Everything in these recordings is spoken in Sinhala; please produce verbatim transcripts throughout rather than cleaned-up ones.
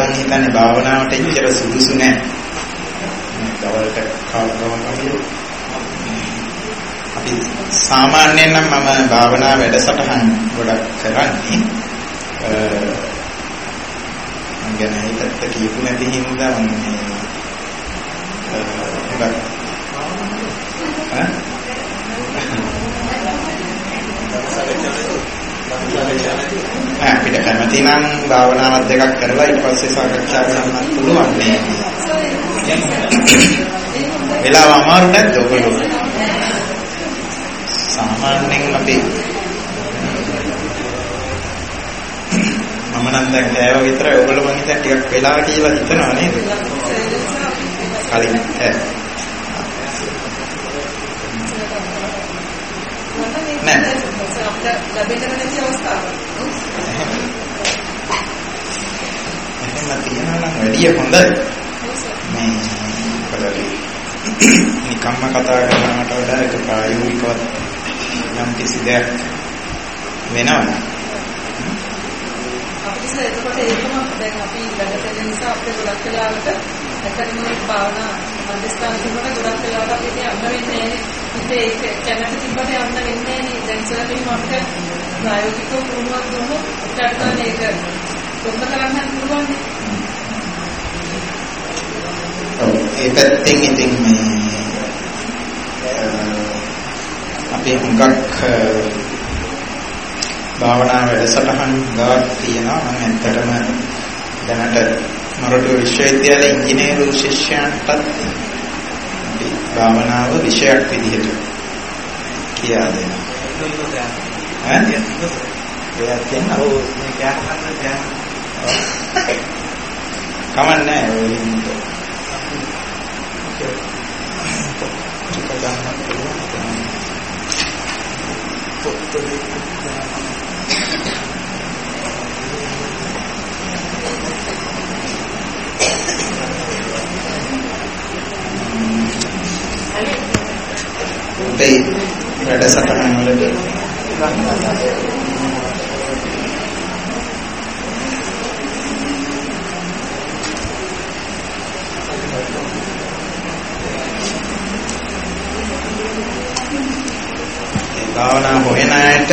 මම හිතන්නේ භාවනාවට එච්චර සුදුසු නැහැ. දවල්ට කාවම කමියෝ. අපි සාමාන්‍යයෙන් නම් මම භාවනා වැඩසටහන් ගොඩක් කරන්නේ. මම ගැන හිතත් කියපු නැති හින්දා මම මේ ගොඩක් ඈ අපිට කැමති නම් භාවනාවක් දෙකක් කරලා ඊට පස්සේ සාකච්ඡා කරන්නත් පුළුවන් නේ. වෙලාව අමාරු නැද්ද ඔයගොල්ලෝ? සාමාන්‍යයෙන් අපි මම නම් දැන් කෑව විතරයි ඔයගොල්ලෝ මං හිතා ටිකක් වෙලා කියලා හිතනවා නේද? කලින් ඈ නෑ ලැබෙන්න නැති අවස්ථාවක්. එහෙම තියනවා නම් වැඩිය හොඳයි. මේ පොඩි නිකම්ම කතා කරනවට වඩා ඒක ප්‍රායෝගිකව යම් කිසි දෙයක් වෙනවා. අපිට ඒකට ඒකම දැන් අපි වැඩ කරන නිසා අපේ ගොඩක් වෙලාවට ඇත්තටම මේ භාවනා මධ්‍යස්ථාන තිබුණා ගොඩක් වෙලාවට අපිට යන්න වෙන්නේ නැහැ. ඉතින් ඒක කැමති තිබ්බට යන්න වෙන්නේ නැහැ. දැන් සර්විස් අපිට ප්‍රායෝගිකව පුරුණුවක් දුන්නොත් ඉස්සරහට ඒක පොත් කරන්න පුළුවන්. ඔව් ඒ පැත්තෙන් ඉතින් මේ අපි හුඟක් භාවනා වැඩසටහන් ගාක් තියෙනවා. මම ඇත්තටම දැනට මොරටුව විශ්වවිද්‍යාලයේ ඉංජිනේරු ශිෂ්‍යයන්ටත් අපි භාවනාව විෂයක් විදිහට කියලා දෙනවා. ඈ? එයා කියනවා ඔව් මේ කැමරාවෙන් දැන් කමන්නේ ඔය ඉන්නේ. Baik, ada satu yang lebih. භාවනා හොයන අයට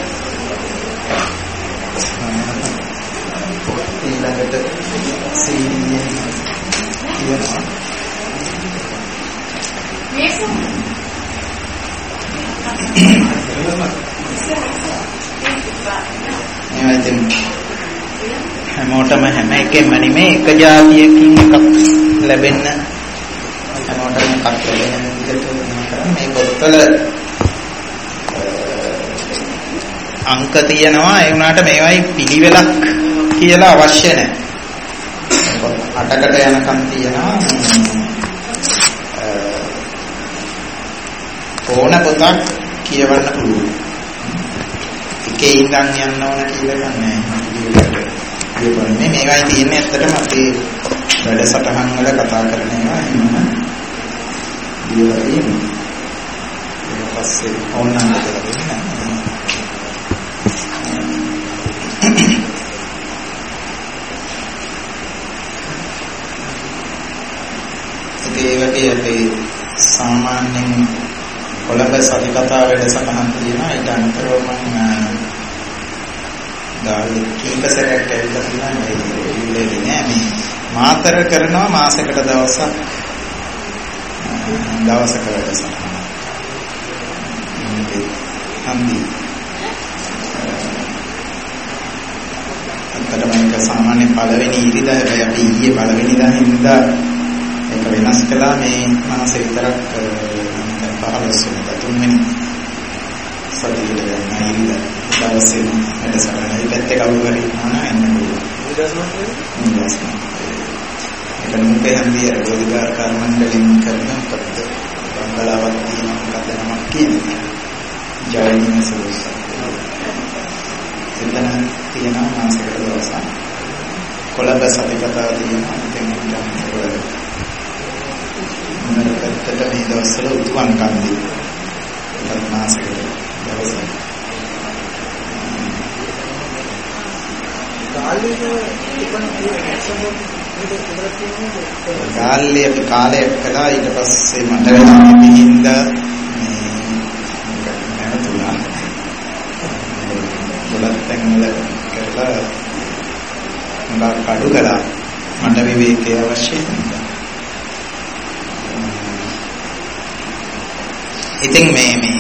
ඊළඟට සීනිය කියනවා මේවෙන් හැමෝටම හැම එකෙම නෙමෙයි එක જાතියකින් එකක් ලැබෙන්න හැමෝටම එකක් ලැබෙන විදිහට මේ පොත්වල අංක තියෙනවා ඒ වුණාට මේවයි පිළිවෙලක් කියලා අවශ්‍ය නැහැ. අටකට යනකම් තියෙනවා. ඕන පොතක් කියවන්න පුළුවන්. එකේ ඉඳන් යන්න ඕන කියලා නැහැ. කියවන්නේ මේවයි තියෙන්නේ ඇත්තටම අපේ වැඩසටහන් වල කතා කරන ඒවා එහෙම. කියලා තියෙනවා. ඊට පස්සේ ඕනනම් දෙලා දෙන්න. ඒ වගේ අපේ සාමාන්‍යයෙන් කොළඹ සතිපතා වැඩසටහන් තියෙනවා. ඊට අමතරව මම දාලි කීප සැරයක් ඇවිල්ලා තියෙනවා. මේ නෑ මේ මාතර කරනවා මාසයකට දවසක් දවසක වැඩසටහන. මේ හන්දි අන්තරම එක සාමාන්‍ය පළවෙනි ඉරිදා හැබැයි අපි ඊයේ පළවෙනිදා හින්දා ඒක වෙනස් කළා. මේ මාසෙ විතරක් පහළොස් වෙනිදා තුන්වෙනි සතියේ යන ඉරිදා දවසේ වැඩසටහන. ඒ පැත්තේ කවුරු හරි ආනා එන්න පුළුවන්. ඒක නුඹේ හන්දිය රෝධිකාර කර්මණ්ඩලෙන් කරන මොකක්ද බංගලාවක් තියෙනවා. මොකක්ද නමක් කියන්නේ ජයනිම සෝස. එතන තියෙනවා මාසෙකට දවසක් කොළඹ සතිපතා තියෙනවා. ඉතින් ඒක මොනකටද මේ දවස්වල උතුම් කන්දි ඒත් මාසෙකට දවසක් ගාල්ලේ අපි කාලයක් කළා ඊට පස්සේ මට වෙලා පිහින්ද මේ නැවතුණා. ගොඩක් තැන්වල කරලා මම කඩු කළා මට විවේකයේ අවශ්‍යයි. ඉතින් මේ මේ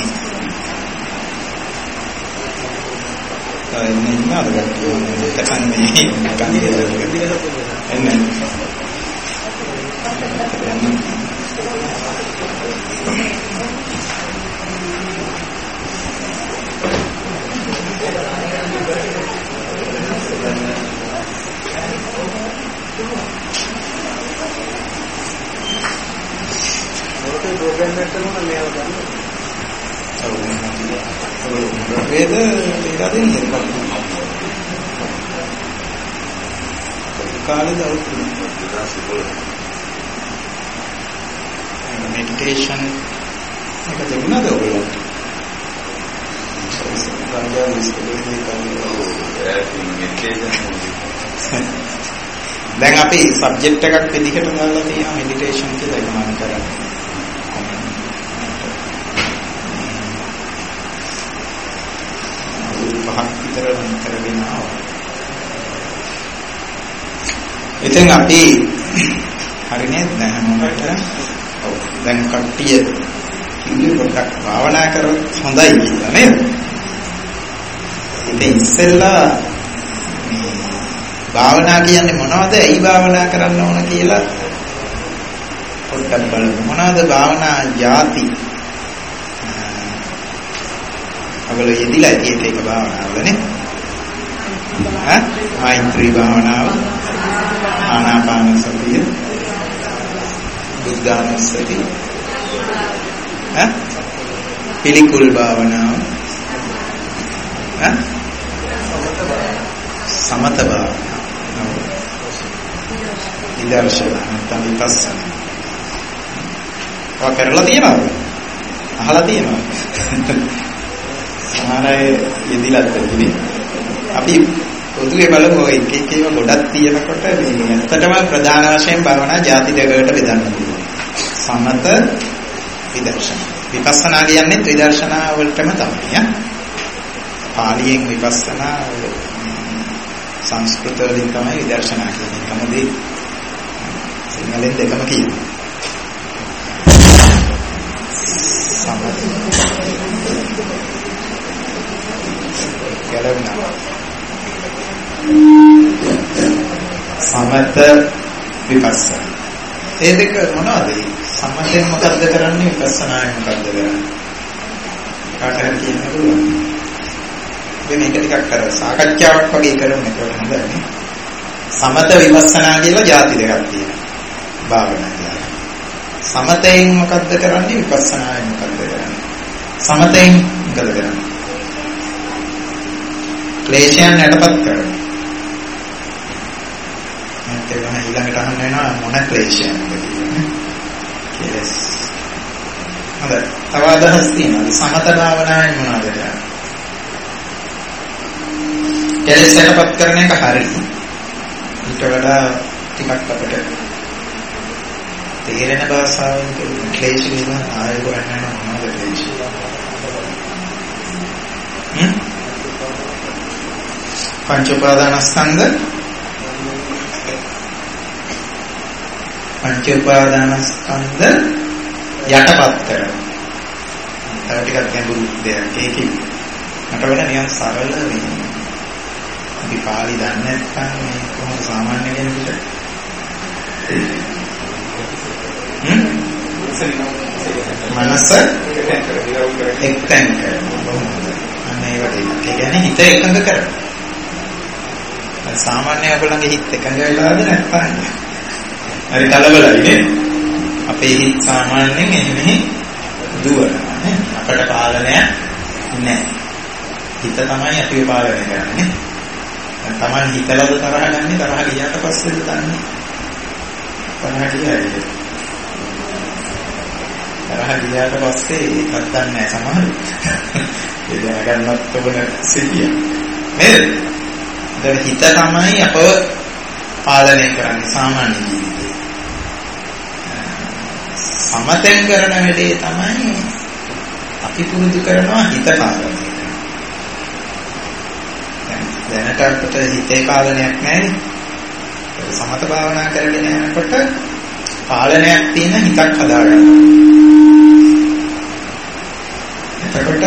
ini mana ada tekan ini kan dia ini program itu mana meyakinkan beda tidak ini kalau jauh meditation mereka jadi mana tu kalau kerja mesti kalau meditation dan api subject එකක් විදිහට ගන්නලා තියෙනවා meditation කියලා ඒක මම කරන්නේ පහක් විතර කරගෙන ආවා. ඉතින් අපි හරිනේ දැන් හැමෝටම ඔව් දැන් කට්ටිය කිව්වේ පොඩ්ඩක් භාවනා කරොත් හොඳයි කියලා නේද? ඉතින් ඉස්සෙල්ලා මේ භාවනා කියන්නේ මොනවද? ඇයි භාවනා කරන්න ඕන කියලා පොඩ්ඩක් බලමු. මොනවද භාවනා යાતિ? අවල යෙදිලා තියෙන එක භාවනාවලනේ. ඈ මෛත්‍රී භාවනාව, ආනාපාන සතිය, බුද්ධානුස්සතිය. ඈ පිළිකුල් භාවනාව. ඈ සමත භාවනාව. විදර්ශනා නැත්නම් විපස්සනා. ඔය කරලා තියෙනවද? අහලා තියෙනවද? සමහර අය යෙදිලා තිබුණේ. අපි පොදුවේ බලමු ඔය එක එක ඒවා ගොඩක් තියෙනකොට මේ ඇත්තටම ප්‍රධාන වශයෙන් භාවනා ಜಾති දෙකකට බෙදන්න පුළුවන්. සමත විදර්ශනා. විපස්සනා කියන්නේ ත්‍රිදර්ශනා වලටම තමයි. පාලියෙන් විපස්සනා සංස්කෘත වලින් තමයි විදර්ශනා කියන්නේ. කමදී සිංහලෙන් දෙකම කියනවා. සමත සමත විපස්සනා. ඒ දෙක මොනවද? සමතෙන් මොකද්ද කරන්නේ? විපස්සනායෙන් මොකද්ද කරන්නේ? කාටද කියන්න පුළුවන්? මේ මේක ටිකක් කර සාකච්ඡාවක් වගේ කරමු ඒක හොඳයි. සමත විපස්සනා කියලා ಜಾති දෙකක් තියෙනවා. භාවනා කියලා. සමතෙන් මොකද්ද කරන්නේ? විපස්සනායෙන් මොකද්ද කරන්නේ? සමතෙන් මොකද කරන්නේ? ක්ලේශයන් යටපත් කරනවා. මට ගහන ඊළඟට අහන්න වෙනවා මොන ක්ලේශයන්ද කියන්නේ. කෙලස්. හරි. තව අදහස් තියෙනවා. සමත භාවනාවේ මොනවද කියන්නේ? කෙලස් යටපත් කරන එක හරි. ඊට වඩා ටිකක් අපිට තේරෙන භාෂාවෙන් ක්ලේශ කියන ආයෙ ගන්න මොනවද ක්ලේශ? හ්ම්? පංච උපාදානස්කන්ධ පංච උපාදානස්කන්ධ යටපත් කරනවා. තව ටිකක් ගැඹුරු දෙයක්. ඒකේ මට වඩා නිකන් සරල මේ අපි පාලි දන්නේ නැත්නම් මේ කොහොමද සාමාන්‍ය කෙනෙකුට හ්ම් මනස එක්තෙන් කරනවා. අනේ වගේ. ඒ කියන්නේ හිත එකඟ කරනවා. සාමාන්‍ය අපලගේ හිත එකඟ වෙලාද නැත්නම් හරි කලබලයි නේ. අපේ හිත සාමාන්‍යයෙන් එන්නේ දුවනවා නේ. අපට පාලනය නැහැ. හිත තමයි අපිව පාලනය කරන්නේ. තමන් හිතලද තරහ ගන්නේ තරහ ගියාට පස්සේද දන්නේ. තරහ ගියාද? තරහ ගියාට පස්සේ ඒකත් දන්නේ නැහැ සමහරවිට. ඒ දැනගන්නත් ඕන සිටිය. නේද? හිත තමයි අපව පාලනය කරන්නේ සාමාන්‍ය ජීවිතේ. සමතෙන් කරන වැඩේ තමයි අපි පුරුදු කරනවා හිත පාලනය කරන. දැනට අපිට හිතේ පාලනයක් නැහැ. සමත භාවනා කරගෙන යනකොට පාලනයක් තියෙන හිතක් හදාගන්න. එතකොට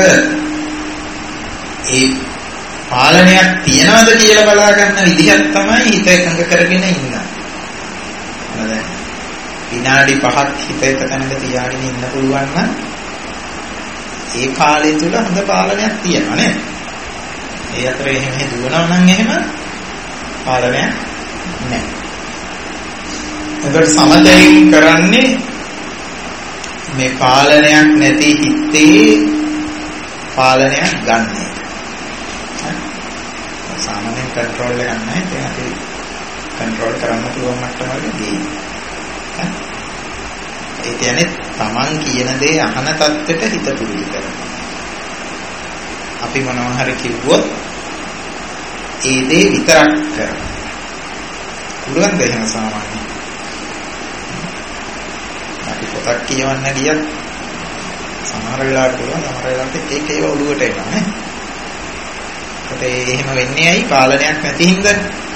ඒ පාලනයක් තියනවද කියලා බලා ගන්න විදිහක් තමයි හිත එකඟ කරගෙන ඉන්න. හරිද? විනාඩි පහක් හිත එක තැනක තියාගෙන ඉන්න පුළුවන් නම් ඒ කාලය තුල හොඳ පාලනයක් තියෙනවා නේද? ඒ අතරේ එහෙම දුවනවා නම් එහෙම පාලනයක් නැහැ. එතකොට සමතයෙන් කරන්නේ මේ පාලනයක් නැති හිතේ පාලනයක් ගන්න එක. සාමාන්‍යයෙන් කන්ට්‍රෝල් එක ගන්න නැහැ. ඒක අපි කන්ට්‍රෝල් කරන්න පුළුවන් මට්ටමකට ගියේ. ඒ කියන්නේ Taman කියන දේ අහන තත්ත්වෙට හිත පුරුදු කරනවා. අපි මොනවා හරි කිව්වොත් ඒ දේ විතරක් කරනවා. පුළුවන්ද එහෙම සාමාන්‍යයෙන්? අපි පොතක් කියවන්න ගියත් සමහර වෙලාවට පුළුවන් සමහර වෙලාවට ඒක ඒව ඔළුවට එනවා නේ. ඒකට එහෙම වෙන්නේ ඇයි? පාලනයක් නැති හින්දා.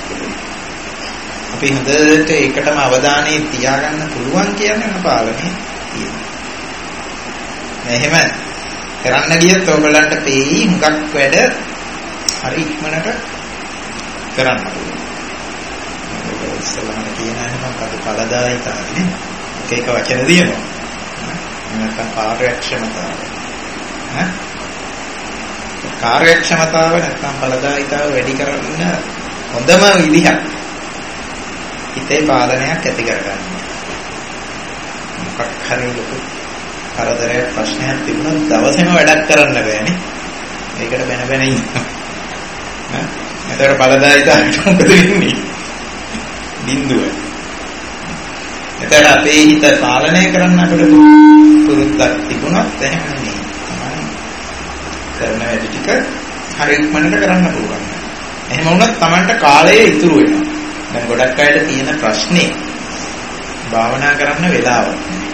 අපි හොඳට ඒකටම අවධානය තියාගන්න පුළුවන් කියන්නේ මොන පාලනේ තියෙනවා. එහෙම කරන්න ගියත් ඔයගලන්ට පෙයි හුඟක් වැඩ හරි ඉක්මනට කරන්න පුළුවන්. ඉස්සලම කියන එහෙනම් අපි පළදායිතාවනේ. ඒක වචන දිනනවා. නැත්නම් කාර්යක්ෂමතාවය. ඈ? කාර්යක්ෂමතාව නැත්නම් පළදායිතාව වැඩි කරන්න හොඳම විදිහක් හිතේ පාලනයක් ඇති කරගන්න. මොකක් හරි ලොකු කරදරයක් ප්‍රශ්නයක් තිබුණොත් දවසේම වැඩක් කරන්න බෑනේ. ඒකට බැන බැන ඉන්නවා. ඈ? එතකොට පළදායිතාවට මොකද වෙන්නේ? බිඳුව. එතකොට අපේ හිත පාලනය කරන්න අපිට පුරුද්දක් තිබුණත් එහෙම නෙමෙයි. තමයි කරන වැඩ ටික හරි ඉක්මනට කරන්න පුළුවන්. එහෙම වුණත් Tamanට කාලය ඉතුරු වෙනවා. දැන් ගොඩක් අයට තියෙන ප්‍රශ්නේ භාවනා කරන්න වෙලාවක් නැහැ.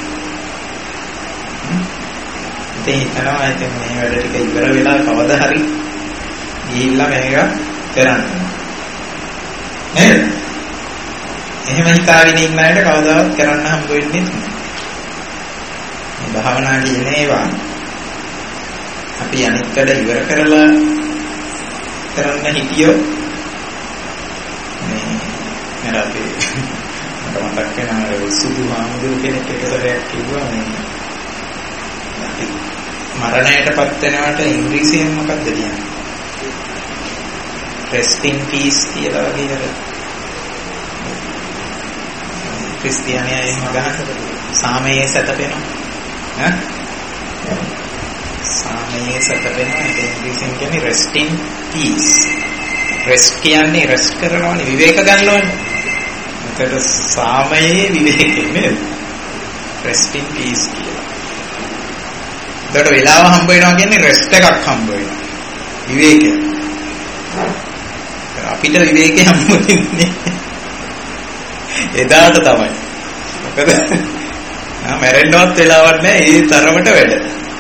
ඉතින් හිතනවා ඉතින් මේ වැඩ ටික ඉවර වෙලා කවදා හරි ගිහිල්ලා මේක කරන්න. නේද? එහෙම හිතාගෙන ඉන්න අයට කවදාවත් කරන්න හම්බ වෙන්නේ නැහැ. මේ භාවනා කියන ඒවා අපි අනිත් වැඩ ඉවර කරලා කරන්න හිතියොත් මේ නේද අපි මට මතක් වෙනවා සුදු හාමුදුරු කෙනෙක් එක සැරයක් කිව්වා මේ අපි මරණයටපත් වෙනවට ඉංග්‍රීසියෙන් මොකක්ද කියන්නේ? rest in peace කියලා වගේ නේද? ක්‍රිස්තියානියා එහෙම ගහනකොට සාමයේ සැතපෙනවා. ඈ? සාමයේ සැතපෙනවා. ඒක ඉංග්‍රීසියෙන් කියන්නේ rest in peace. rest කියන්නේ rest කරනවානේ විවේක ගන්නවනේ. ඒකට සාමයේ විවේකෙ නේද? rest in peace කියලා. ඒකට වෙලාව හම්බ වෙනවා කියන්නේ rest එකක් හම්බ වෙනවා. විවේකය. අපිට විවේකේ හම්බ වෙන්නේ එදාට තමයි. මොකද ආ මැරෙන්නවත් වෙලාවක් නැහැ. ඒ තරමට වැඩ.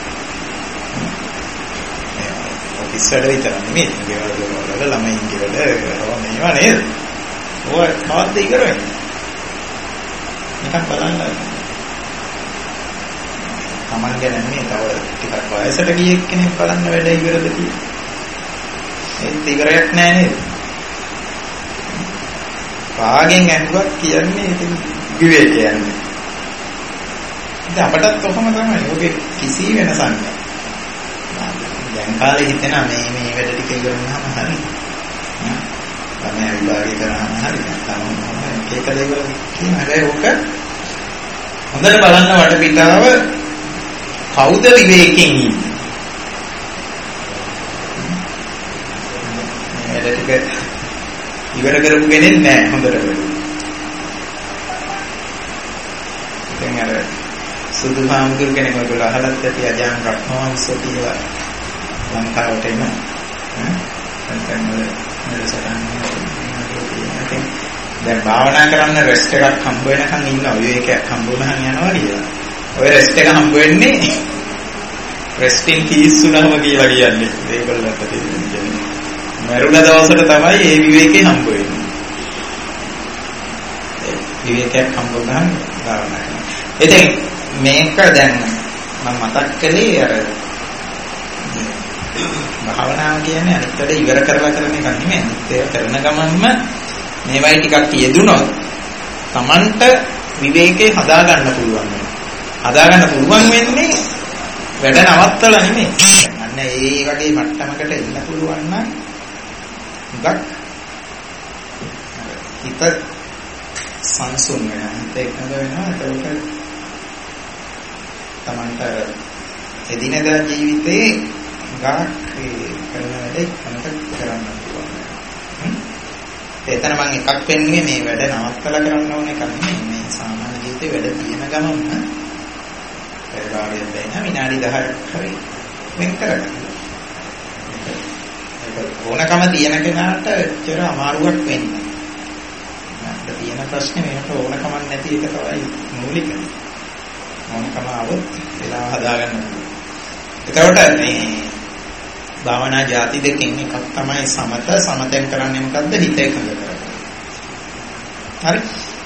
ඔෆිස් වැඩ විතර නෙමෙයි. ගෙවල් වල ළමයින්ගේ වැඩ මේවා නේද? ඔය මාත් ඉවර වෙනවා. නිකන් බලන්න. Taman ගැන නෙමෙයි තව ටිකක් වයසට ගිය කෙනෙක් බලන්න වැඩ ඉවරද කියලා. ඒත් ඉවරයක් නැහැ නේද? කාගෙන් ඇහුවත් කියන්නේ ඉතින් විවේකය යන්නේ. ඉතින් අපටත් කොහොම තමයි. ඔබේ කිසි වෙනසක් නැහැ. දැන් කාලේ හිතෙනා මේ මේ වැඩ ටික ඉවර වුණාම හරි. තමයි විභාගය කරාම හරි. නැත්නම් ඒක දේවල් කියන හැබැයි ඔක හොඳට බලන්න වටපිටාව කවුද විවේකයෙන් ඉන්නේ? මේ වැඩ ටික ඉවර කරපු කෙනෙක් නෑ හොඳට බලන්න. දැන් අර සුදු හාමුදුරු කෙනෙක් ඔයගොල්ලෝ අහලත් ඇති අජාන් රත්නවංශ කියලා ලංකාවට එන ඈ දැන් භාවනා කරන්න රෙස්ට් එකක් හම්බ වෙනකන් ඉන්නවා. විවේකයක් හම්බ වුණාම යනවා කියලා. ඔය රෙස්ට් එක හම්බ වෙන්නේ රෙස්ටින් පීස් උනහම කියලා කියන්නේ. ඒගොල්ලන්ට තේරෙන්නේ. මරුණ දවසට තමයි මේ විවේකේ හම්බ වෙන්නේ. විවේකයක් හම්බ වුණාම භාවනා කරනවා. ඉතින් මේක දැන් මම මතක් කළේ අර භාවනාව කියන්නේ අනිත්තට ඉවර කරලා කරන එක නෙමෙයි. ඒක කරන ගමන්ම මේවයි ටිකක් යෙදුනොත් Tamanට විවේකේ හදා ගන්න පුළුවන් වෙනවා. හදා ගන්න පුළුවන් වෙන්නේ වැඩ නවත්තලා නෙමෙයි. අන්න ඒ වගේ මට්ටමකට එන්න පුළුවන් නම් හුඟක් හිත සංසුන් වෙනවා. හිත එකඟ වෙනවා. ඒකට Tamanට එදිනෙදා ජීවිතේ ගාක් කරන වැඩේ කනට කරන්න පුළුවන්. එතන මම එකක් වෙන්නේ මේ වැඩ නවත්තලා කරන්න ඕන එකක් නෙමෙයි. මේ සාමාන්‍ය ජීවිතේ වැඩ තියෙන ගමන්ම පරිවාරයෙන් දැන විනාඩි දහයක් හරි වෙන් කරගන්න. ඒක ඕනකම තියෙන කෙනාට ඇත්තට අමාරුවක් වෙන්නේ. අපිට තියෙන ප්‍රශ්නේ මේකට ඕනකමක් නැති එක තමයි මූලික. ඕනකම આવොත් වෙලාව හදාගන්න ඕනේ. ඒකට මේ භාවනා જાති දෙකෙන් එකක් තමයි සමත. සමතෙන් කරන්නේ මොකද්ද? හිත එකඟ කරගන්න. හරි.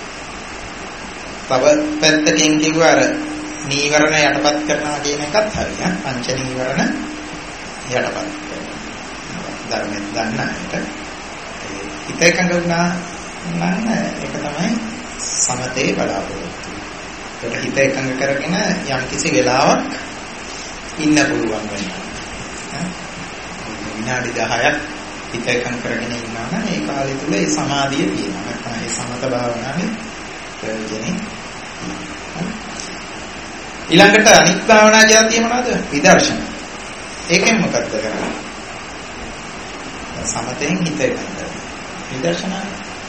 තව පැත්තකින් කිව්වා අර නීවරණ යටපත් කරනවා කියන එකත් හරියි. පංච නීවරණ යටපත් කරනවා. ධර්මයෙන් දන්නාට හිත එකඟ වුණා නම් ඒක තමයි සමතේ බලාපොරොත්තු. ඒක හිත එකඟ කරගෙන යම් කිසි වෙලාවක් ඉන්න පුළුවන් වෙනවා. විනාඩි දහයක් හිත එකඟ කරගෙන ඉන්නවා නම් ඒ කාලය තුල ඒ සමාධිය තියෙනවා. නැත්නම් ඒ සමත භාවනාවේ ප්‍රයෝජනෙයි. ඊළඟට අනිත් භාවනා જાතිය මොනවද? විදර්ශනා. ඒකෙන් මොකක්ද කරන්නේ? සමතෙන් හිත එකඟ කරනවා. විදර්ශනා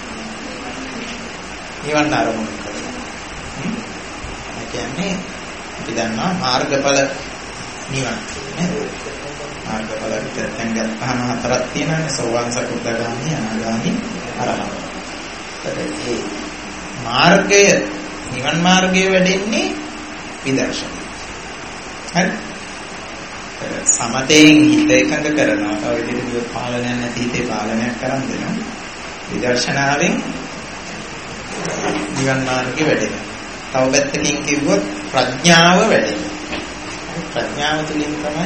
නිවන් අරමුණු කරනවා. ඒ කියන්නේ අපි දන්නවා මාර්ගඵල නිවන් නේද? මාර්ගඵල විතරෙන් ගත්තාම හතරක් තියෙනවානේ. සෝවාන් සකෘදාගාමි අනාගාමි අරහත්. ඒ මාර්ගය නිවන් මාර්ගයේ වැඩෙන්නේ විදර්ශනා. හරි? සමතෙන් හිත එකඟ කරනවා. තව විදිහට පාලනයක් නැති හිතේ පාලනයක් කරන් දෙනවා. විදර්ශනාවෙන් නිවන් මාර්ගයේ වැඩෙනවා. තව පැත්තකින් කිව්වොත් ප්‍රඥාව වැඩෙනවා. ප්‍රඥාව තුළින් තමයි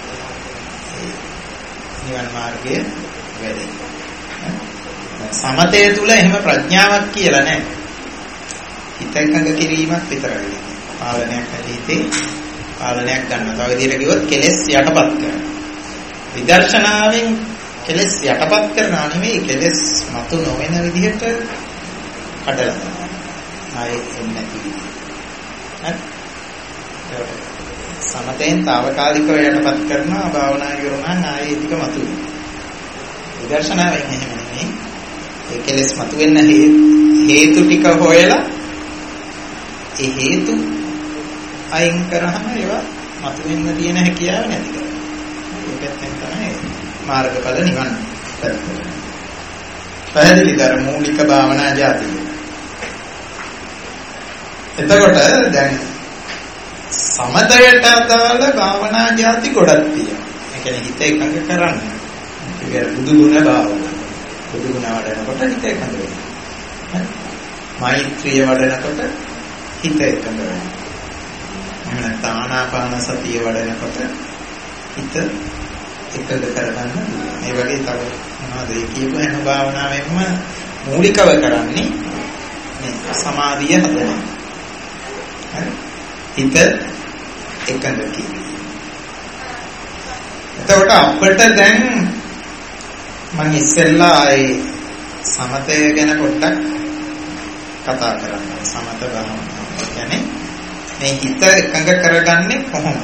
නිවන් මාර්ගයේ වැඩෙන්නේ. සමතේ තුල එහෙම ප්‍රඥාවක් කියලා නැහැ. හිත එකඟ කිරීමක් විතරයි. පාලනයක් නැති හිතේ පාලනයක් ගන්නවා. තව විදිහට කිව්වොත් කෙලෙස් යටපත් කරනවා. විදර්ශනාවෙන් කෙලෙස් යටපත් කරනවා නෙමෙයි, කෙලෙස් මතු නොවන විදිහට කඩලා දානවා. ආයේ එන්නේ නැති විදිහ. හරි. සමතෙන් తాවකාලිකව යටපත් කරනවා. භාවනා කරනවා නම් ආයේ ටික මතු වෙනවා. විදර්ශනාවෙන් එහෙම නෙමෙයි. ඒ කෙලෙස් මතු වෙන්න හේතු ටික හොයලා ඒ හේතු අයින් කරාම ඒවා මතු වෙන්න තියෙන හැකියාව නැති කරනවා. ඒකෙන් තමයි මාර්ගඵල නිවන් දක්වන්නේ. පැහැදිලිද? මූලික භාවනා જાතිය. එතකොට දැන් සමතයට අදාළ භාවනා જાති ගොඩක් තියෙනවා. ඒ කියන්නේ හිත එකඟ කරන්න. ඒක බුදු ගුණ භාවනා. බුදු ගුණ වඩනකොට හිත එකඟ වෙනවා. මෛත්‍රිය වඩනකොට හිත එකඟ වෙනවා. එහෙම නැත්නම් ආනාපාන සතිය වඩනකොට හිත එකඟ කරගන්න. මේ වගේ තව මොනවද ඒ කියපු හැම භාවනාවෙන්ම මූලිකව කරන්නේ මේ සමාධිය හදනවා. හරි? හිත එකඟ කිරීම. එතකොට අපිට දැන් මම ඉස්සෙල්ලා ඒ සමතය ගැන පොඩ්ඩක් කතා කරනවා. සමත භාවනාව කියන්නේ මේ හිත එකඟ කරගන්නේ කොහොමද?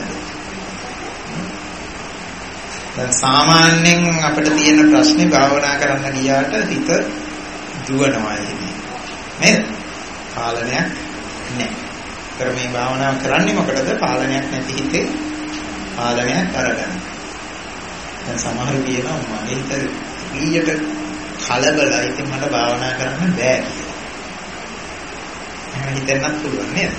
දැන් සාමාන්‍යයෙන් අපිට තියෙන ප්‍රශ්නේ භාවනා කරන්න ගියාට හිත දුවනවා එන්නේ. නේද? පාලනයක් නැහැ. ඒතර මේ භාවනාව කරන්නේ මොකටද? පාලනයක් නැති හිතේ පාලනයක් අරගන්න. දැන් සමහර කියනවා මගේ හිත ඊයට කලබලයි. ඉතින් මට භාවනා කරන්න බෑ කියලා. එහෙම හිතෙන්නත් පුළුවන් නේද?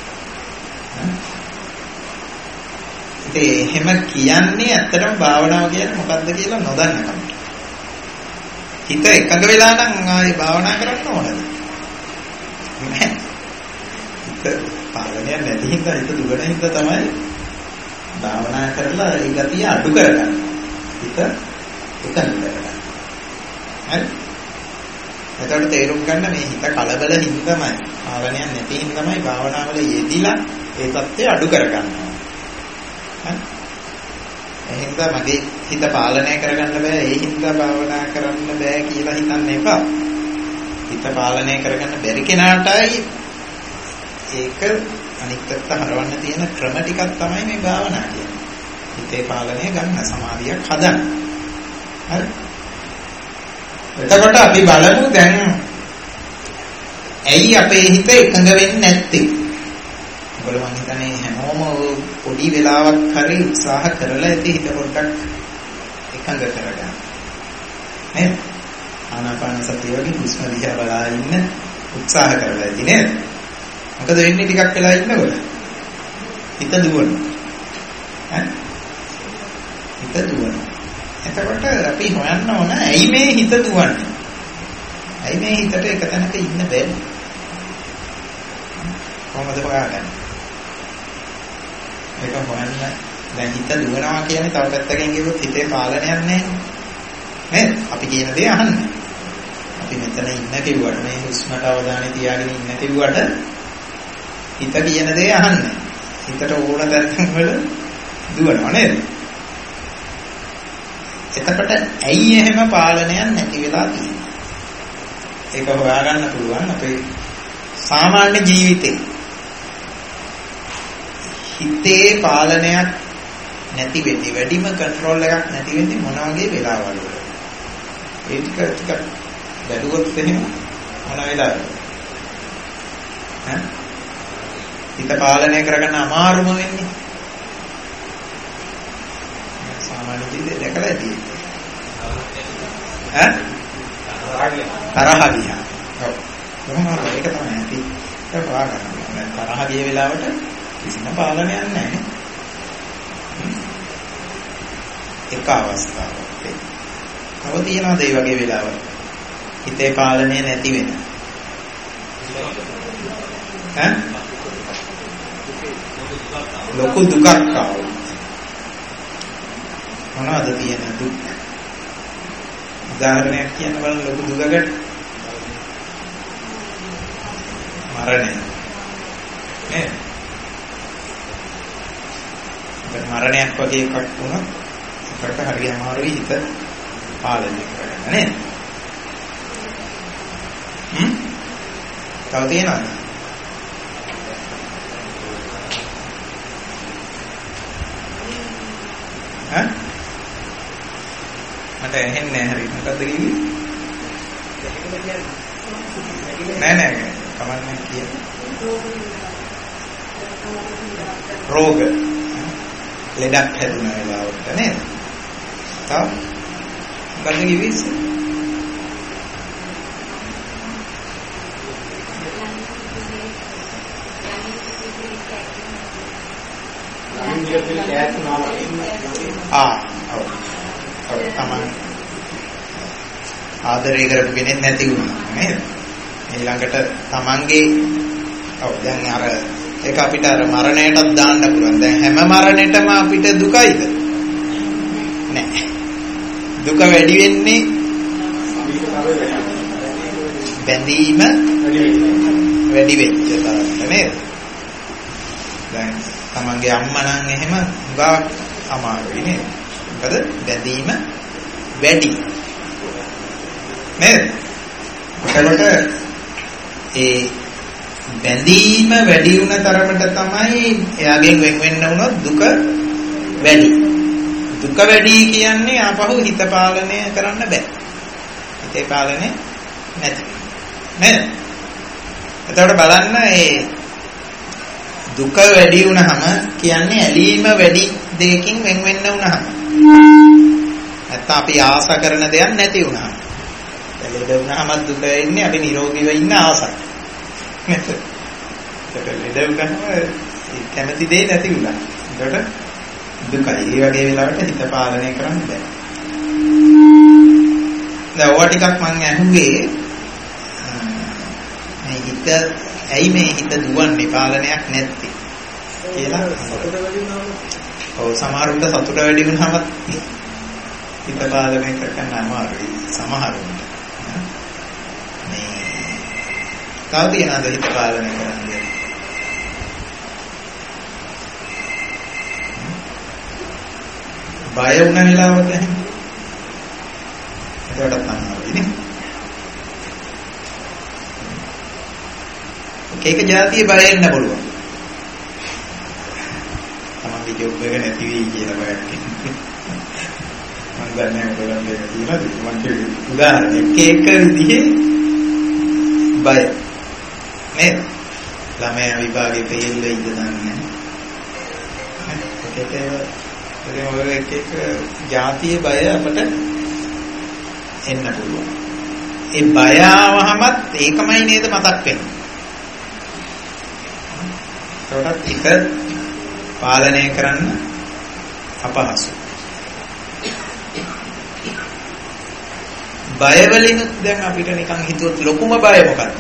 ඉතින් එහෙම කියන්නේ ඇත්තටම භාවනාව කියන්නේ මොකක්ද කියලා නොදන්න කම. හිත එකඟ වෙලා නම් ආයේ භාවනා කරන්න ඕනද? නෑ. හිත පාලනය නැති හින්දා හිත දුවන හින්දා තමයි භාවනා කරලා ඒ ගතිය අඩු කරගන්න. හිත එකඟ කරගන්න. හරි? එතකොට තේරුම් ගන්න මේ හිත කලබල හින්දාමයි පාලනය නැති හින්දාමයි භාවනාවල යෙදිලා ඒ தත්ත්වය අඩු කරගන්නවා. හරි? එහෙනම් මගේ හිත පාලනය කරගන්න බෑ ඒ හින්දා භාවනා කරන්න බෑ කියලා හිතන්න එපා. හිත පාලනය කරගන්න බැරි කෙනාටයි ඒක අනිත් පැත්ත හරවන්න තියෙන ක්‍රම ටිකක් තමයි මේ භාවනා කියන්නේ. හිතේ පාලනය ගන්න සමාධියක් හදන්න. හරි? එතකොට අපි බලමු දැන් ඇයි අපේ හිත එකඟ වෙන්නේ නැත්තේ? මොකද මම හිතන්නේ හැමෝම පොඩි වෙලාවක් හරි උත්සාහ කරලා ඇති හිත පොඩ්ඩක් එකඟ කරගන්න. නේද? ආනාපාන සතිය වගේ හුස්ම දිහා බලා ඉන්න උත්සාහ කරලා ඇති නේද? මොකද වෙන්නේ ටිකක් වෙලා ඉන්නකොට? හිත දුවනවා. ඈ? හිත දුවනවා. එතකොට අපි හොයන්න ඕන ඇයි මේ හිත දුවන්නේ? ඇයි මේ හිතට එක තැනක ඉන්න බැරි? කොහොමද හොයාගන්නේ? ඒක හොයන්න දැන් හිත දුවනවා කියන්නේ තව පැත්තකින් ගියොත් හිතේ පාලනයක් නැහැ නේද? අපි කියන දේ අහන්න. අපි මෙතන ඉන්න කිව්වට මේ හුස්මට අවධානය තියාගෙන ඉන්න කිව්වට හිත කියන දේ අහන්න. හිතට ඕන තැන් වල දුවනවා නේද? එතකොට ඇයි එහෙම පාලනයක් නැති වෙලා තියෙන්නේ? ඒක හොයාගන්න පුළුවන් අපේ සාමාන්‍ය ජීවිතේ. හිතේ පාලනයක් නැති වෙන්නේ වැඩිම කන්ට්‍රෝල් එකක් නැති වෙන්නේ මොන වගේ වෙලාවල් වල? ඒ ටික ටික බැලුවොත් එහෙම මොන වෙලාවද? ඈ? හිත පාලනය කරගන්න අමාරුම වෙන්නේ. සාමාන්‍ය ජීවිතේ දැකලා තියෙන්නේ. ඈ? තරහ ගියා. ඔව්. කොහොමද ඒක තමයි ඇති. ඒක හොයාගන්න. තරහ ගිය වෙලාවට කිසිම පාලනයක් නැහැ. එක අවස්ථාවක්. තව තියෙනවද මේ වගේ වෙලාවල්? හිතේ පාලනය නැති වෙන. ඈ? ලොකු දුකක් ආවොත්. මොනවද තියෙන දුක්? උදාහරණයක් කියන්න බලන්න ලොකු දුකකට. මරණය. නේද? මරණයක් වගේ එකක් වුණොත් ඒකට හරිය අමාරුයි හිත පාලනය කරගන්න නේද? හ්ම්? තව තියෙනවද? ඈ? මට ඇහෙන්නේ නැහැ හරි. මොකද්ද කිව්වේ? නෑ නෑ කමන්නේ කියන්නේ. රෝග ලෙඩක් හැදුන වෙලාවට නේද? තා මොකද්ද කිව්වේ? ආ ඔව් ඔව් තමයි ආදරය කරපු කෙනෙක් නැති වුණා නේද? ඊළඟට තමන්ගේ ඔව් දැන් අර ඒක අපිට අර මරණයටත් දාන්න පුළුවන්. දැන් හැම මරණයටම අපිට දුකයිද? නෑ. දුක වැඩි වෙන්නේ බැඳීම වැඩි වෙච්ච තරමට නේද? දැන් තමන්ගේ අම්මා නම් එහෙම උගා අමාරුයි නේද? මොකද බැඳීම වැඩි. නේද? එතකොට ඒ බැඳීම වැඩි වුණ තරමට තමයි එයාගෙන් වෙන් වෙන්න වුණොත් දුක වැඩි. දුක වැඩි කියන්නේ ආපහු හිත පාලනය කරන්න බෑ. හිතේ පාලනය නැති. නේද? එතකොට බලන්න ඒ දුක වැඩි වුණාම කියන්නේ ඇලීම වැඩි දෙයකින් වෙන් වෙන්න වුණාම. නැත්නම් අපි ආස කරන දෙයක් නැති වුණාම. ලෙඩ වුණාම දුක එන්නේ අපි නිරෝගීව ඉන්න ආසයි. නේද? ඒක ලෙඩ වුණාම කැමති දෙයක් නැති වුණා. ඒකට දුකයි. ඒ වගේ වෙලාවට හිත පාලනය කරන්න බෑ. දැන් ඔය ටිකක් මම අහුවේ මේ හිත ඇයි මේ හිත දුවන්නේ පාලනයක් නැත්තේ කියලා. සතුට වැඩි වුණාම ඔව් සමහරුන්ට සතුට වැඩි වුණාම හිත පාලනය කරගන්න අමාරුයි සමහරුන්ට. මේ තව තියනද හිත පාලනය කරන්නේ? බය වුණ වෙලාවක එහෙනම් ඒකට තමයි නේ. ඒක જાතිය බය වෙන්න පුළුවන්. තමයි ජොබ් එක නැති වෙයි කියලා බයක් එන්නේ. මම දන්නේ ඔයගොල්ලෝ මේක කියලාද මම කිව්වේ උදාහරණයක් එක විදිහේ බය නේද? ළමයා විභාගේ ෆේල් වෙයිද දන්නේ නැහැ. ඒකට ඒ එක එක જાතිය බය අපට එන්න පුළුවන්. ඒ බය ආවහමත් ඒකමයි නේද මතක් වෙන්නේ. ඒකට එක පාලනය කරන්න අපහසුයි. බය වලින් දැන් අපිට නිකන් හිතුවොත් ලොකුම බය මොකක්ද?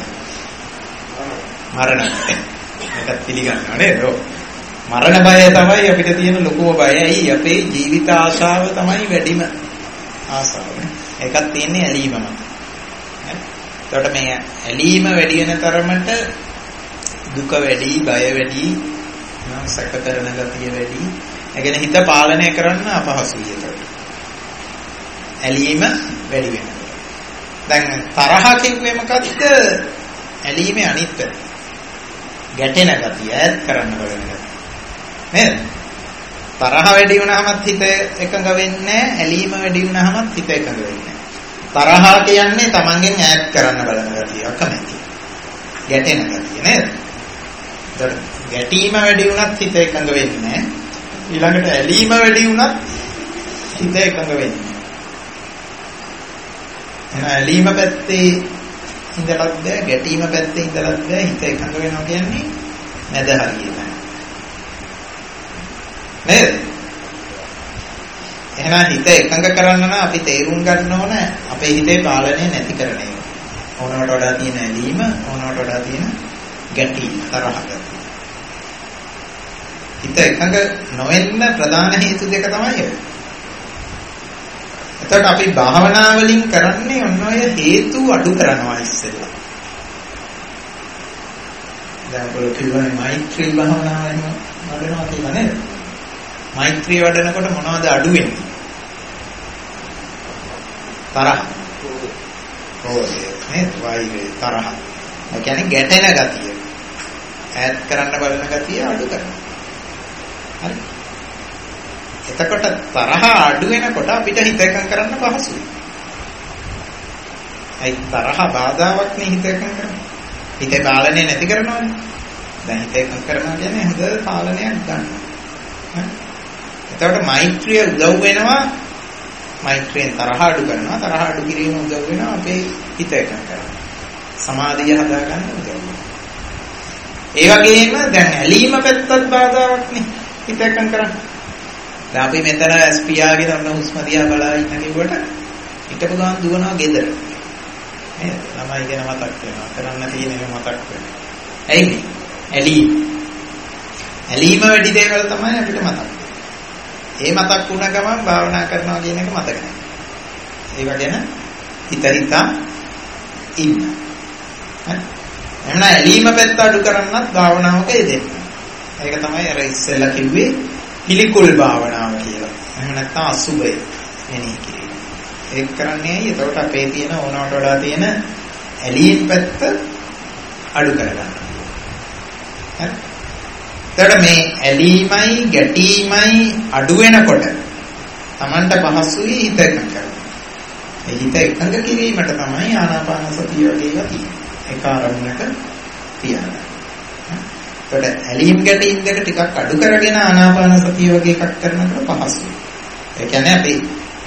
මරණ. ඒකත් පිළිගන්නවා නේද? මරණ බය තමයි අපිට තියෙන ලොකුම බය. ඇයි අපේ ජීවිත ආශාව තමයි වැඩිම ආශාව. ඒකත් තියෙන්නේ ඇලීමම. එතකොට මේ ඇලීම වැඩි වෙන තරමට දුක වැඩි, බය වැඩි, සැක කරන ගතිය වැඩි. ඒ කියන්නේ හිත පාලනය කරන්න අපහසුයි ඒකට. ඇලීම වැඩි වෙනවා. දැන් තරහ කිව්වේ මොකද්ද? ඇලීමේ අනිත් ගැටෙන ගතිය, ඈත් කරන්න බලන ගතිය. නේද? තරහ වැඩි වුණාමත් හිත එකඟ වෙන්නේ නැහැ, ඇලීම වැඩි වුණාමත් හිත එකඟ වෙන්නේ නැහැ. තරහ කියන්නේ තමන්ගෙන් ඈත් කරන්න බලන ගතිය, අකමැති. ගැටෙන ගතිය නේද? ගැටීම වැඩි වුණත් හිත එකඟ වෙන්නේ නැහැ. ඊළඟට ඇලීම වැඩි වුණත් හිත එකඟ වෙන්නේ නැහැ. එහෙනම් ඇලීම පැත්තේ ඉඳලත් බෑ, ගැටීම පැත්තේ ඉඳලත් බෑ. හිත එකඟ වෙනවා කියන්නේ නැද හරියට. නේද? එහෙනම් හිත එකඟ කරන්න නම් අපි තේරුම් ගන්න ඕන අපේ හිතේ පාලනය නැති කරන එක. ඕනවට වඩා තියෙන ඇලීම, ඕනවට වඩා තියෙන ගැටීම, තරහ ගතිය. හිත එකඟ නොවෙන්න ප්‍රධාන හේතු දෙක තමයි ඒක. එතකොට අපි භාවනා වලින් කරන්නේ ඔන්න ඔය හේතු අඩු කරනවා ඉස්සෙල්ලා. දැන් ඔයගොල්ලෝ කියවනේ මෛත්‍රී භාවනාව එහෙම වඩනවා කියලා නේද? මෛත්‍රී වඩනකොට මොනවද අඩු වෙන්නේ? තරහ. ඕකේ නේද? වෛරය, තරහ. ඒ කියන්නේ ගැටෙන ගතිය. ඈත් කරන්න බලන ගතිය අඩු කරනවා. හරි. එතකොට තරහ අඩු වෙනකොට අපිට හිත එකඟ කරන්න පහසුයි. ඒ තරහ බාධාවක් නේ හිත එකඟ කරන්නේ. හිතේ පාලනය නැති කරනවානේ. දැන් හිත එකඟ කරනවා කියන්නේ හොඳ පාලනයක් ගන්න. හරි. එතකොට මෛත්‍රිය උදව් වෙනවා. මෛත්‍රියෙන් තරහ අඩු කරනවා. තරහ අඩු කිරීම උදව් වෙනවා අපේ හිත එකඟ කරන්න. සමාධිය හදා ගන්න උදව් වෙනවා. ඒ වගේම දැන් ඇලීම පැත්තත් බාධාවක් නේ හිත එකඟ කරන්න. දැන් අපි මෙතන ඇස් පියාගෙන ඔන්න හුස්ම දිහා බලා ඉන්න කෙනෙකුට හිතපු ගමන් දුවනවා ගෙදර. නේද? ළමයි ගැන මතක් වෙනවා. කරන්න තියෙන එක මතක් වෙනවා. ඇයි? ඇලීම. ඇලීම වැඩි දේවල් තමයි අපිට මතක්. ඒ මතක් වුණ ගමන් භාවනා කරනවා කියන එක මතක නැහැ. ඒව ගැන හිත හිතා ඉන්න. හරි. එහෙනම් ඇලීම පැත්ත අඩු කරන්නත් භාවනාවක යෙදෙන්න. ඒක තමයි අර ඉස්සෙල්ලා කිව්වේ පිළිකුල් භාවනාව කියලා. එහෙම නැත්නම් අසුබය මෙනෙහි කිරීම. ඒක කරන්නේ ඇයි? එතකොට අපේ තියෙන ඕනවට වඩා තියෙන ඇලීම් පැත්ත අඩු කරගන්න. හරි. එතකොට මේ ඇලීමයි ගැටීමයි අඩු වෙනකොට Tamanට පහසුයි හිත එකඟ කරගන්න. ඒ හිත එකඟ කිරීමට තමයි ආනාපාන සතිය වගේ ඒවා තියෙන්නේ. ඒක ආරම්භක තියනවා. එතකොට ඇලීම් ගැටීම් දෙක ටිකක් අඩු කරගෙන ආනාපාන සතිය වගේ එකක් කරනකොට පහසුයි. ඒ කියන්නේ අපි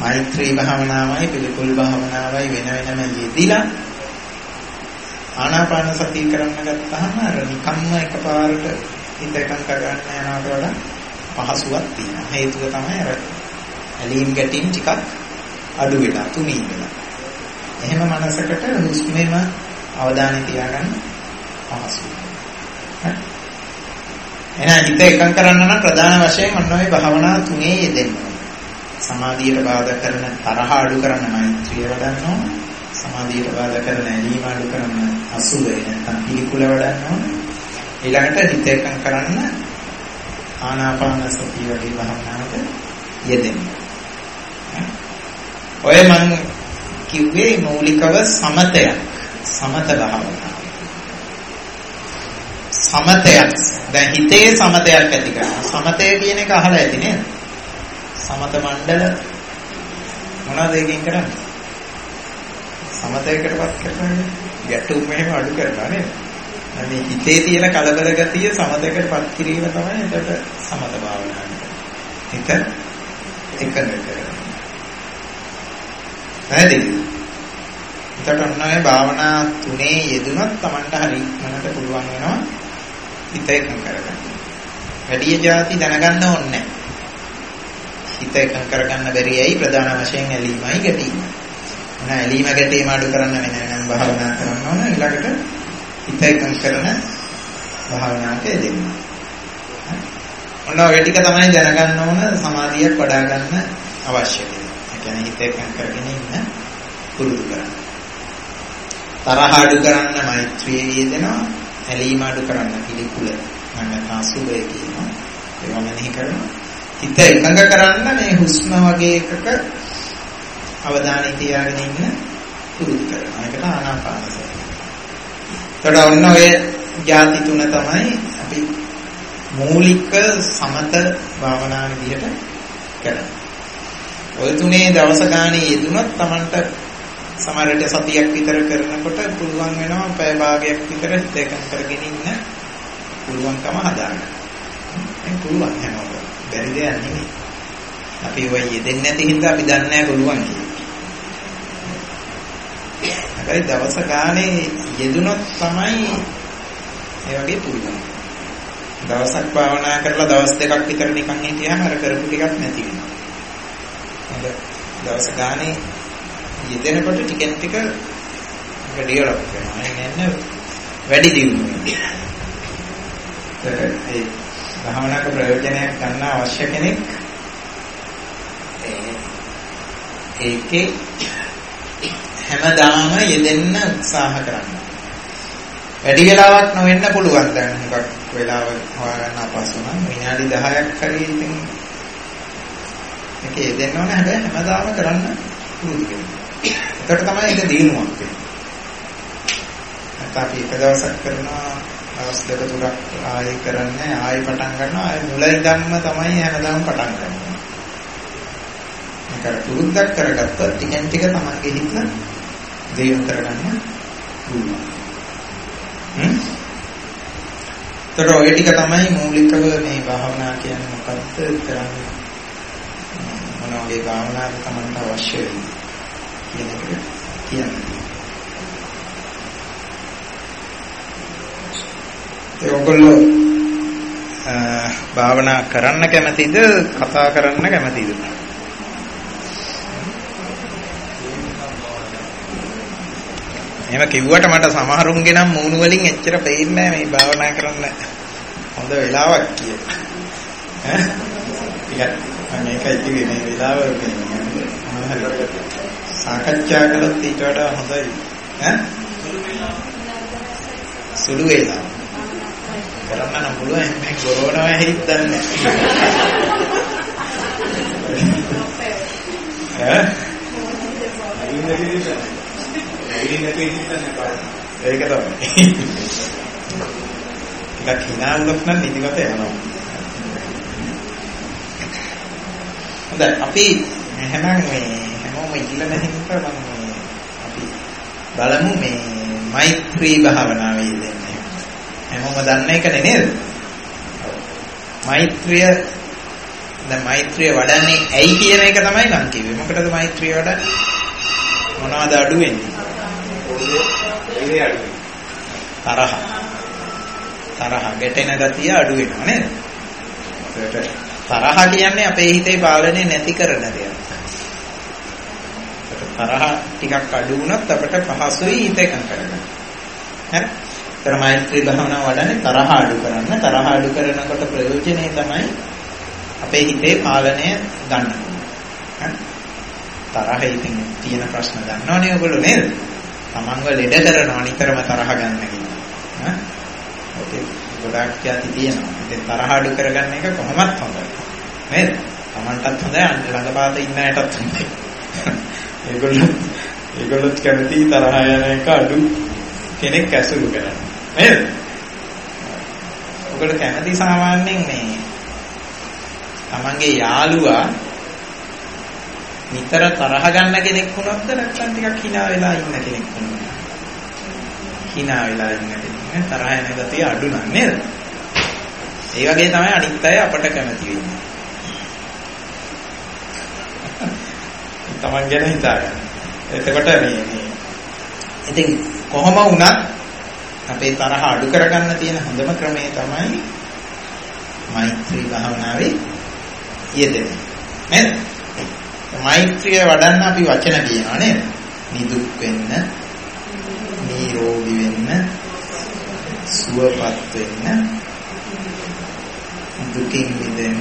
මෛත්‍රී භාවනාවයි පිළිකුල් භාවනාවයි වෙන වෙනම යෙදිලා ආනාපාන සතිය කරන්න ගත්තාම අර නිකම්ම එකපාරට හිත එකඟ කරගන්න යනවට වඩා පහසුවක් තියෙනවා. හේතුව තමයි අර ඇලීම් ගැටීම් ටිකක් අඩු වෙලා තුනී වෙලා. එහෙම මනසකට හුස්මෙම අවධානය තියාගන්න පහසුයි. හරි. එහෙනම් හිත එකඟ කරන්න නම් ප්‍රධාන වශයෙන් ඔන්න ඔය භාවනා තුනේ යෙදෙන්න ඕනේ. සමාධියට බාධා කරන තරහ අඩු කරන්න මෛත්‍රිය වඩන්න ඕනේ. සමාධියට බාධා කරන ඇලීම අඩු කරන අසුබය නැත්නම් පිළිකුල වඩන්න ඕනේ. ඊළඟට හිත එකඟ කරන්න ආනාපාන සතිය වගේ භාවනාවක යෙදෙන්න. ඔය මං කිව්වේ මූලිකව සමතයක්. සමත භාවනාව. සමතයක්. දැන් හිතේ සමතයක් ඇති කරනවා. සමතය කියන එක අහලා ඇති නේද? සමත මණ්ඩල මොනවද ඒකෙන් කරන්නේ? සමතයකටපත් කරන්නේ ගැටුම් මෙහෙම අඩු කරනවා නේද? මේ හිතේ තියෙන කලබල ගතිය සමතයකටපත් කිරීම තමයි එතකොට සමත භාවනාව. හිත එකඟ කරගන්න. හරිද? එතකොට ඔන්න ඔය භාවනා තුනේ යෙදුනොත් Tamanට හරි ඉක්මනට පුළුවන් වෙනවා හිත එකඟ කරගන්න. වැඩි જાති දැනගන්න ඕනේ නැහැ. හිත එකඟ කරගන්න බැරි ඇයි ප්‍රධාන වශයෙන් ඇලීමයි ගැටීමයි. මොන ඇලීම ගැටීම අඩු කරන්න වෙන නම් භාවනා කරන්න ඕන. ඊළඟට හිත එකඟ කරන භාවනාවක යෙදෙන්න. ඔන්න ඔය ටික තමයි දැනගන්න ඕන සමාධියක් වඩා ගන්න අවශ්‍ය වෙන්නේ. ඒ කියන්නේ හිත එකඟ කරගෙන ඉන්න පුරුදු කරන්න. තරහ අඩු කරන්න මෛත්‍රිය යෙදෙනවා. ඇලීම අඩු කරන්න පිළිකුල නැත්නම් අසුබය කියනවා. ඒවා මෙනෙහි කරනවා. හිත එකඟ කරන්න මේ හුස්ම වගේ එකක අවධානය තියාගෙන ඉන්න පුරුදු කරනවා. ඒකට ආනාපාන සතිය. එතකොට ඔන්න ඔය ಜಾති තුන තමයි අපි මූලික සමත භාවනා විදිහට කරන්නේ. ඔය තුනේ දවස ගානේ යෙදුනොත් Tamanට සමහරවිට සතියක් විතර කරනකොට පුළුවන් වෙනවා පැය භාගයක් විතර හිත එකඟ කරගෙන ඉන්න පුළුවන්කම හදාගන්න. ඒක පුළුවන් හැමෝටම. බැරි දෙයක් නෙමෙයි. අපි ඔය යෙදෙන්නේ නැති හින්දා අපි දන්නේ නැහැ පුළුවන් කියලා. හැබැයි දවස ගානේ යෙදුනොත් තමයි ඒ වගේ පුළුවන්. දවසක් භාවනා කරලා දවස් දෙකක් විතර නිකන් හිටියාම අර කරපු ටිකක් නැති වෙනවා. හොඳ දවස් ගානේ යෙදෙනකොට ටිකෙන් ටික ඩෙවලොප් වෙනවා. ඒ කියන්නේ වැඩි දියුණු වෙනවා. ඒ භාවනාවක ප්‍රයෝජනයක් ගන්න අවශ්‍ය කෙනෙක් ඒකේ හැමදාම යෙදෙන්න උත්සාහ කරන්න. වැඩි වෙලාවක් නොවෙන්න පුළුවන්. දැන් හුඟක් වෙලාව හොයාගන්න අපහසු නම් විනාඩි දහයක් හරි ඉතින් මේක යෙදෙන්න ඕනේ. හැබැයි හැමදාම කරන්න පුරුදු වෙන්න. ඒකට තමයි ඒක දිනුවක් වෙන්නේ. නැත්නම් අපි එක දවසක් කරනවා දවස් දෙක තුනක් ආයෙ කරන්නේ ආයෙ පටන් ගන්නවා ආයෙ මුල ඉඳන්ම තමයි හැමදාම පටන් ගන්නවා. මේක පුරුද්දක් කරගත්තොත් ටිකෙන් ටික තමන්ගේ හිත දියුණු කරගන්න පුළුවන්. හ්ම්. ඒතර ඔය ටික තමයි මූලිකව මේ භාවනා කියන්නේ මොකක්ද කරන්නේ. මොන වගේ භාවනාවක් තමන්ට අවශ්‍ය වෙන්නේ කියන එක කියන්නේ. ඒ ඔයගොල්ලෝ භාවනා කරන්න කැමතිද කතා කරන්න කැමතිද? එහෙම කිව්වට මට සමහරුන්ගේ නම් මූණු වලින් එච්චර පේන්නේ නැහැ මේ භාවනා කරන්න හොඳ වෙලාවක් කියලා. ඈ? ටිකක් මම මේකයි කිව්වේ මේ වෙලාව මේ සාකච්ඡා කළොත් ඊට වඩා හොඳයි. ඈ? සුළු වෙලාව. කරන්න නම් පුළුවන් මේ කොරෝනාව හැදිත් දන්නේ ඈ ඒක තමයි ටිකක් hina වුණොත් නම් නිදිමත යනවා. හොඳයි අපි එහෙනම් මේ හැමෝම ඉල්ලන හින්දා මම අපි බලමු මේ මෛත්‍රී භාවනාවේ දෙන්නේ. හැමෝම දන්න එකනේ නේද? මෛත්‍රිය දැන් මෛත්‍රිය වඩන්නේ ඇයි කියන එක තමයි මම කිව්වේ. මොකටද මෛත්‍රිය වඩන්නේ? මොනවද අඩු වෙන්නේ? තරහ. තරහ ගැටෙන ගතිය අඩු වෙනවා නේද? ඒකට තරහ කියන්නේ අපේ හිතේ පාලනය නැති කරන දෙයක්. ඒකට තරහ ටිකක් අඩු වුණොත් අපිට පහසුයි හිත එකඟ කරගන්න. හරි? ඒතර මෛත්‍රී භාවනාව වඩන්නේ තරහ අඩු කරන්න. තරහ අඩු කරනකොට ප්‍රයෝජනේ තමයි අපේ හිතේ පාලනය ගන්න. හරි? තරහ ඉතින් තියෙන ප්‍රශ්න ගන්නවනේ ඔයගොල්ලෝ නේද? තමන්ව ලෙඩ කරනවා නිතරම තරහ ගන්න කියලා. හා? ඔකේ ගොඩාක් ක්‍යාති තියෙනවා. ඉතින් තරහ අඩු කරගන්න එක කොහොමත් හොඳයි. නේද? තමන්ටත් හොඳයි ළඟපාත ඉන්න අයටත් හොඳයි. ඒගොල්ලෝ ඒගොල්ලොත් කැමති තරහ යන එක අඩු කෙනෙක් ඇසුරු කරන්න. නේද? ඔයගොල්ලෝ කැමති සාමාන්‍යයෙන් මේ තමන්ගේ යාළුවා නිතර තරහ ගන්න කෙනෙක් වුණොත්ද නැත්නම් ටිකක් hina වෙලා ඉන්න කෙනෙක් වුණොත්? hina වෙලා ඉන්න කෙනෙක් තරහ යන ගතිය අඩු නම් නේද? ඒ වගේ තමයි අනිත් අය අපට කැමති වෙන්නේ. තමන් ගැන හිතාගන්න. එතකොට මේ මේ ඉතින් කොහොම වුණත් අපේ තරහ අඩු කරගන්න තියෙන හොඳම ක්‍රමය තමයි මෛත්‍රී භාවනාවේ යෙදෙන. නේද? මෛත්‍රිය වඩන්න අපි වචන කියනවා නේද? නිදුක් වෙන්න, නිරෝගී වෙන්න, සුවපත් වෙන්න, දුකින් මිදෙන්න,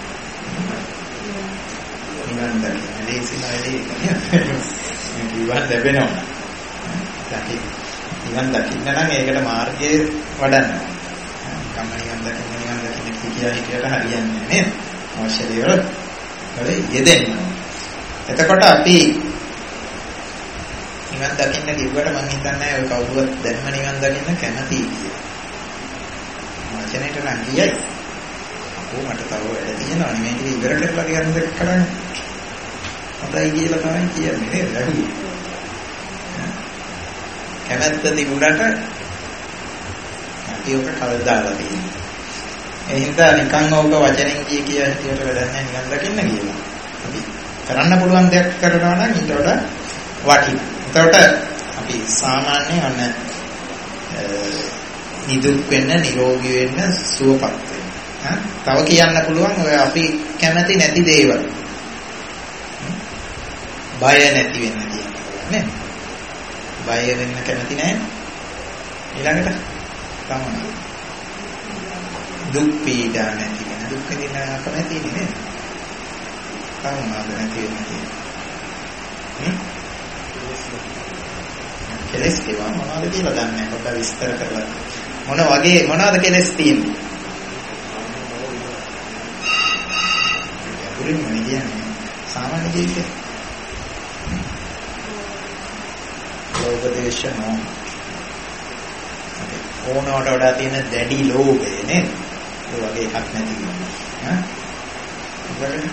නිවන් දකින්න. ලේසිම වැඩේ නේද? මේක ඉවත් ලැබෙනවා. දකින්න. නිවන් දකින්න නම් ඒකට මාර්ගය වඩන්න. කම්ම නිවන් දකින්න නිවන් දකින්න කියලා හිතේට හරියන්නේ නේද? අවශ්‍ය දේවල් වල යෙදෙන්න. එතකොට අපි නිවන් දකින්න කිව්වට මම හිතන්නේ ඔය කවුරුවත් දැන්ම නිවන් දකින්න කැමතියි කියලා. වචනෙට නම් කියයි. අපෝ මට තව වැඩ තියෙනවා නේ මේක ඉවර කරලා ගන්න දෙයක් කරන්න. හොඳයි කියලා තමයි කියන්නේ නේද? කැමැත්ත තිබුණාට අපි ඔක කවදාලා තියෙන්නේ. ඒ හින්දා නිකන් ඕක වචනෙන් කිය කිය හිතියට වැඩක් නැහැ නිවන් දකින්න කියලා. අපි කරන්න පුළුවන් දෙයක් කරනවා නම් ඊට වඩා වටිනවා. එතකොට අපි සාමාන්‍යයෙන් අන්න නිදුක් වෙන්න, නිරෝගී වෙන්න, සුවපත් වෙන්න. තව කියන්න පුළුවන් ඔය අපි කැමති නැති දේවල්. බය නැති වෙන්න කියනවා නේ. බය වෙන්න කැමති නැහැ. ඊළඟට තමයි දුක් පීඩා නැති වෙන. දුක් විඳින කැමති නේ. කාමනාද නැති වෙන කියන්නේ. හ්ම්? කෙලස් කියවා මොනවද කියලා දන්නේ නැහැ. පොඩ්ඩක් විස්තර කරලා. මොන වගේ මොනවද කෙලස් තියෙන්නේ? පුරින් මොන කියන්නේ? සාමාන්‍ය ජීවිතේ. ලෝභ දේශ මොහ. ඕනවට වඩා තියෙන දැඩි ලෝභය නේ. ඒ වගේ එකක් නැති වෙනවා. හා? මොකද?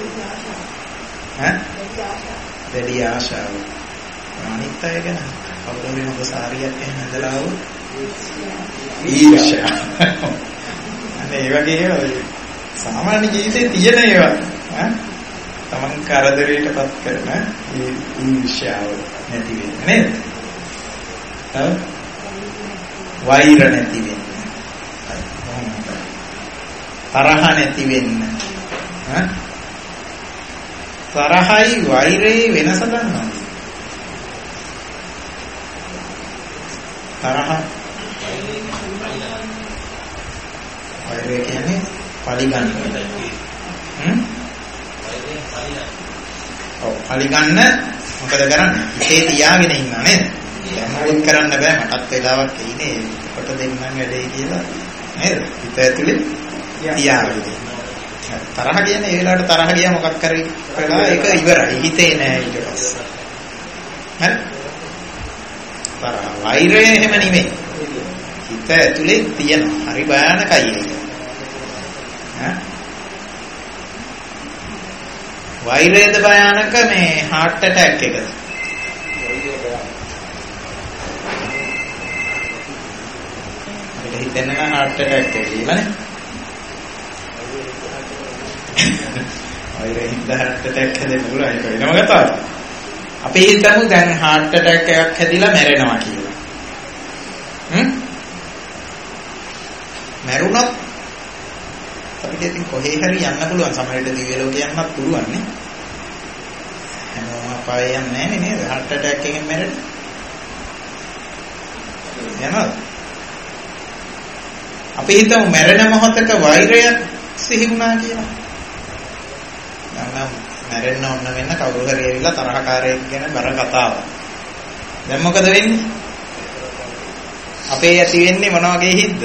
ඈ? දැඩි ආශාව. අනිත් අය ගැන කවුරුහරි මොකද සාරියක් එහෙම හදලා આવොත් ඊර්ෂ්‍යා. අනේ ඒ වගේ ඒවා සාමාන්‍ය ජීවිතේ තියෙන ඒවා. ඈ? තමන් කරදරයටපත් කරන ඊර්ෂ්‍යාව නැති වෙන්නේ නේද? තව වෛර නැති වෙන්න. තරහ නැති වෙන්න. ඈ? තරහයි වෛරේ වෙනස ගන්නවා. තරහ වෛරය කියන්නේ පරිගන්න. හ්ම්? ඔව් පරිගන්න මොකද කරන්නේ? හිතේ තියාගෙන ඉන්නවා නේද? මොකද කරන්න බෑ මටත් වෙලාවක් එයිනේ කොට දෙන්නම් වැඩේ කියලා නේද? හිත ඇතුලේ තියාගෙන. තරහ කියන්නේ ඒ වෙලාවට තරහ ගියා මොකක් කරේ කළා ඒක ඉවරයි. හිතේ නෑ ඊට පස්සේ. හරි? තරහ වෛරය එහෙම නෙමෙයි. හිත ඇතුලේ තියෙන හරි භයානකයි ඒක. ඈ? වෛරයද භයානක මේ heart attack එකද? අපිට හිතෙන්න නම් heart attack එක කියලානේ. වෛරයෙන් heart attack හැදෙන්න පුළුවන් ඒක වෙනම කතාවක්. අපි හිතමු දැන් heart attack එකක් හැදිලා මැරෙනවා කියලා. හ්ම්? මැරුණොත් අපිට ඉතින් කොහේ හරි යන්න පුළුවන් සමහරවිට දිව්‍ය ලෝකේ යන්නත් පුළුවන් නේ. හැමෝම අපායේ යන්නේ නැහැ නේද? heart attack එකෙන් මැරෙන්න. යනවා. අපි හිතමු මැරෙන මොහොතක වෛරයක් සිහි වුණා කියලා. නම් මැරෙන්න ඕන වෙන්න කවුරු හරි ඇවිල්ලා තරහකාරයෙක් ගැන බර කතාවක්. දැන් මොකද වෙන්නේ? අපේ ඇති වෙන්නේ මොන වගේ හිද්ද?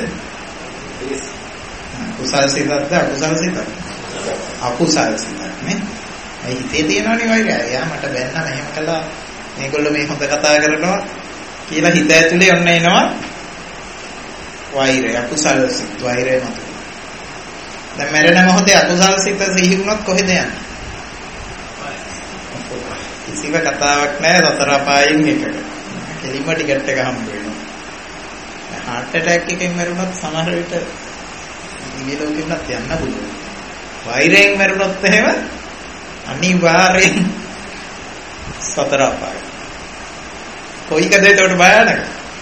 කුසල් සිතක්ද අකුසල් සිතක්ද? අකුසල් සිතක් නේ. ඒ හිතේ තියෙනවනේ වෛරය. එයා මට බැන්න මෙහෙම කළා. මේගොල්ලෝ මේ හොඳ කතා කරනවා කියලා හිත ඇතුලේ ඔන්න එනවා. වෛරය අකුසල් සිත වෛරය මත. දැන් මැරෙන මොහොතේ අකුසල් සිත සිහි වුණොත් කොහෙද යන්නේ? කිසිම කතාවක් නැහැ සතර අපායෙන් එකක. කෙලින්ම ටිකට් එක හම්බ වෙනවා. heart attack එකෙන් මැරුණොත් සමහර විට දිව්‍ය ලෝකෙකට යන්න පුළුවන්. වෛරයෙන් මැරුණොත් එහෙම අනිවාර්යෙන් සතර අපාය. කොයිකද ඒකට බයනක?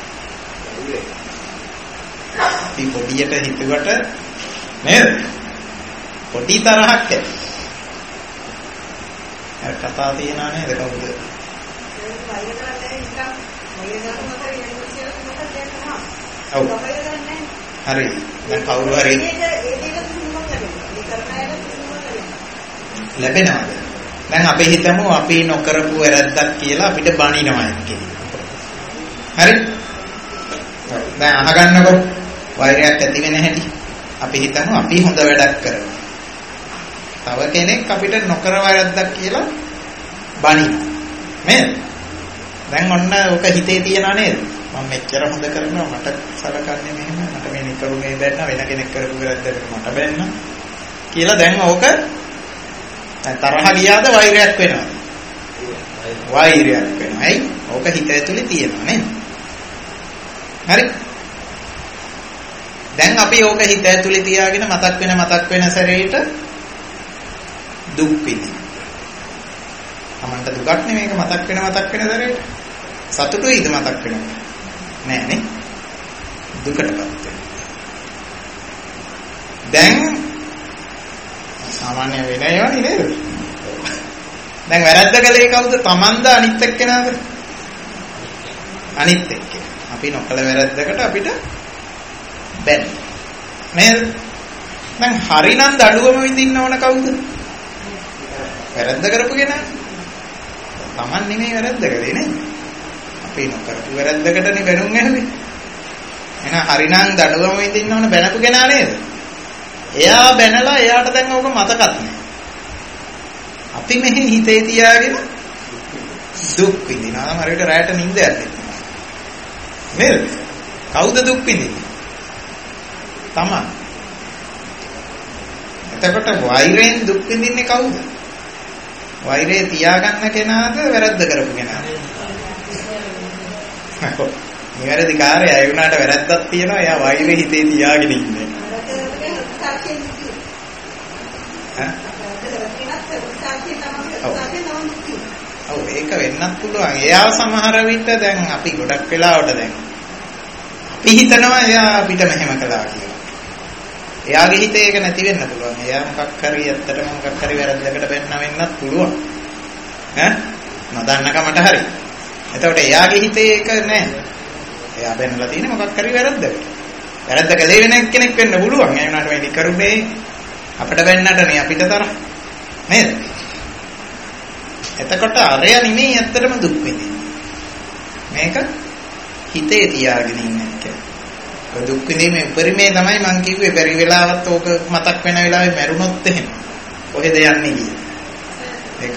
අපි පොඩියට හිතුවට නේද? පොඩි තරහක් ඇති. අර කතා තියනා නේද කවුද? ඔව්. හරි. දැන් කවුරු හරි ලැබෙනවද? දැන් අපි හිතමු අපි නොකරපු වැරද්දක් කියලා අපිට බනිනවා කියලා. හරි? දැන් අහගන්නකො වෛරයක් ඇති වෙන හැටි. අපි හිතමු අපි හොඳ වැඩක් කරනවා. තව කෙනෙක් අපිට නොකර වැරද්දක් කියලා බනිනවා. නේද? දැන් ඔන්න ඔක හිතේ තියනා නේද? මම මෙච්චර හොඳ කරනවා මට සලකන්නේ මෙහෙම මට මේ නිකරුනේ බැන්න වෙන කෙනෙක් කරපු වැරද්දකට මට බැන්න කියලා දැන් ඕක දැන් තරහ ගියාද වෛරයක් වෙනවා. වෛරයක් වෙනවා. ඇයි? ඕක හිත ඇතුලේ තියෙනවා නේද? හරි? දැන් අපි ඕක හිත ඇතුලේ තියාගෙන මතක් වෙන මතක් වෙන සැරේට දුක් විඳිනවා. තමන්ට දුකක් නෙමෙයි මේක මතක් වෙන මතක් වෙන සැරේට. සතුටුයිද මතක් වෙනවා? නෑ නේ. දුකටපත් වෙනවා. දැන් සාමාන්‍ය වෙනයවනේ නේද? දැන් වැරද්ද කළේ කවුද? තමන්ද අනිත් එක්කෙනාද? අනිත් එක්කෙනා. අපි නොකළ වැරද්දකට අපිට බැන්න. නේද? දැන් හරිනම් දඩුවම විඳින්න ඕන කවුද? වැරද්ද කරපු කෙනා. තමන් නෙමෙයි වැරද්ද කළේ නේද? අපි නොකරපු වැරද්දකටනේ බැනුම් ඇහුවේ. එහෙනම් හරිනම් දඩුවම විඳින්න ඕන බැනපු කෙනා නේද? එයා බැනලා එයාට දැන් ඕක මතකත් නැහැ. අපි මෙහි හිතේ තියාගෙන දුක් විඳිනවා. මරේට රැයට නිින්ද යන්නේ. නේද? කවුද දුක් විඳින්නේ? තමන්. එතකොට වෛරයෙන් දුක් විඳින්නේ කවුද? වෛරය තියාගන්න කෙනාද වැරද්ද කරපු කෙනාද? නිවැරදි කාර්යය ඒ වුණාට වැරද්දක් තියෙනවා. එයා වෛරය හිතේ තියාගෙන ඉන්නේ. ඔව් ඒක වෙන්නත් පුළුවන්. එයා සමහර විට දැන් අපි ගොඩක් වෙලාවට දැන් අපි හිතනවා එයා අපිට මෙහෙම කළා කියලා. එයාගේ හිතේ ඒක නැති වෙන්න පුළුවන්. එයා මොකක් හරි ඇත්තටම මොකක් හරි වැරද්දකට බැන්න වෙන්නත් පුළුවන්. ඈ නොදන්න කමට හරි. එතකොට එයාගේ හිතේ ඒක නැහැ. එයා බැනලා තියෙන්නේ මොකක් හරි වැරද්දකට. වැරද්ද කළේ වෙන කෙනෙක් වෙන්න පුළුවන්. ඒ වුණාට මේ නිකරුනේ අපිට බැන්නටනේ අපිට තරහ. නේද? එතකොට අරය නෙමෙයි ඇත්තටම දුක් විඳින්නේ. මේක හිතේ තියාගෙන ඉන්න එක. දුක් විඳීමේ උපරිමේ තමයි මම කිව්වේ බැරි වෙලාවත් ඕක මතක් වෙන වෙලාවේ මැරුණොත් එහෙම. කොහෙද යන්නේ කියලා. ඒක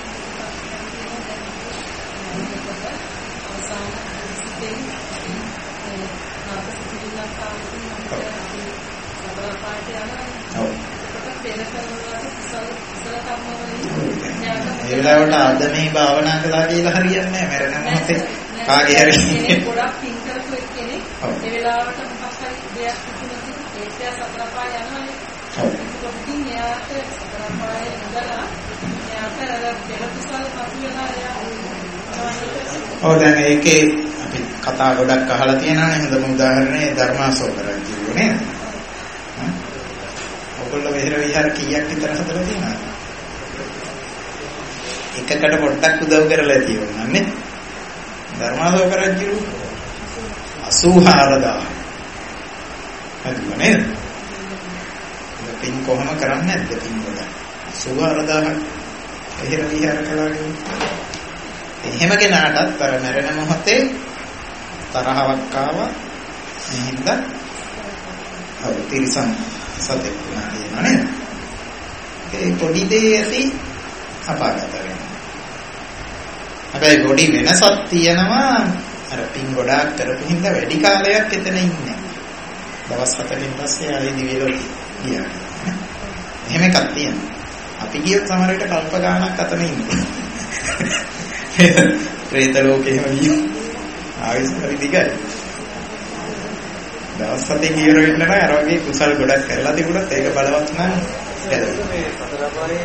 ඒ වෙලාවට ආද මේ භාවනා කළා කියලා හරියන්නේ නැහැ. මරණ මොහොතේ කාගේ හරි ගොඩක් පින් කරපු එක්කෙනෙක් ඒ වෙලාවට මොකක් හරි දෙයක් තිබුණොත් ඒක සතරපා යනවනේ. ඉතින් එයාට සතරපායේ ඉඳලා එයාට පෙර කුසල පසුවෙලා එයා ඔව් දැන් ඒකේ අපි කතා ගොඩක් අහලා තියෙනවානේ. හොඳම උදාහරණය ධර්මාශෝක රජුගේ නේද? ඔයගොල්ලෝ වෙහෙර විහාර කීයක් විතර හදලා තියෙනවද? එකකට පොඩ්ඩක් උදව් කරලා තියෙනවා නේ. ධර්මාශෝක රජු අසූහාරදාහ. හරිද නේද? පින් කොහොම කරන්නේ නැද්ද පින් වල? අසූහාරදාහ වෙහෙර විහාර කළානේ. එහෙම කෙනාටත් අර මරණ මොහොතේ තරහවක් ආවා. මේ හින්දා ඔව් තිරසන් සතෙක් වුණා කියනවා නේද? ඒ පොඩි දේ ඇති අපාගත වෙනවා. හැබැයි පොඩි වෙනසක් තියෙනවා. අර පින් ගොඩාක් කරපු හින්දා වැඩි කාලයක් එතන ඉන්නේ. දවස් හතරකින් පස්සේ ආයේ දිවිලෝ ගියා. එහෙම එකක් තියෙනවා. අපි කියොත් සමහර විට කල්ප ගාණක් අතන ඉන්නවා. ප්‍රේත ලෝකේ එහෙම ගියෝ. ආයෙත් හරි දිගයි. දවස් හතෙන් ඉවර වෙන්න නම් අර වගේ කුසල් ගොඩක් කරලා තිබුණත් ඒක බලවත් නම් බැලුවා. මේ සතරපායේ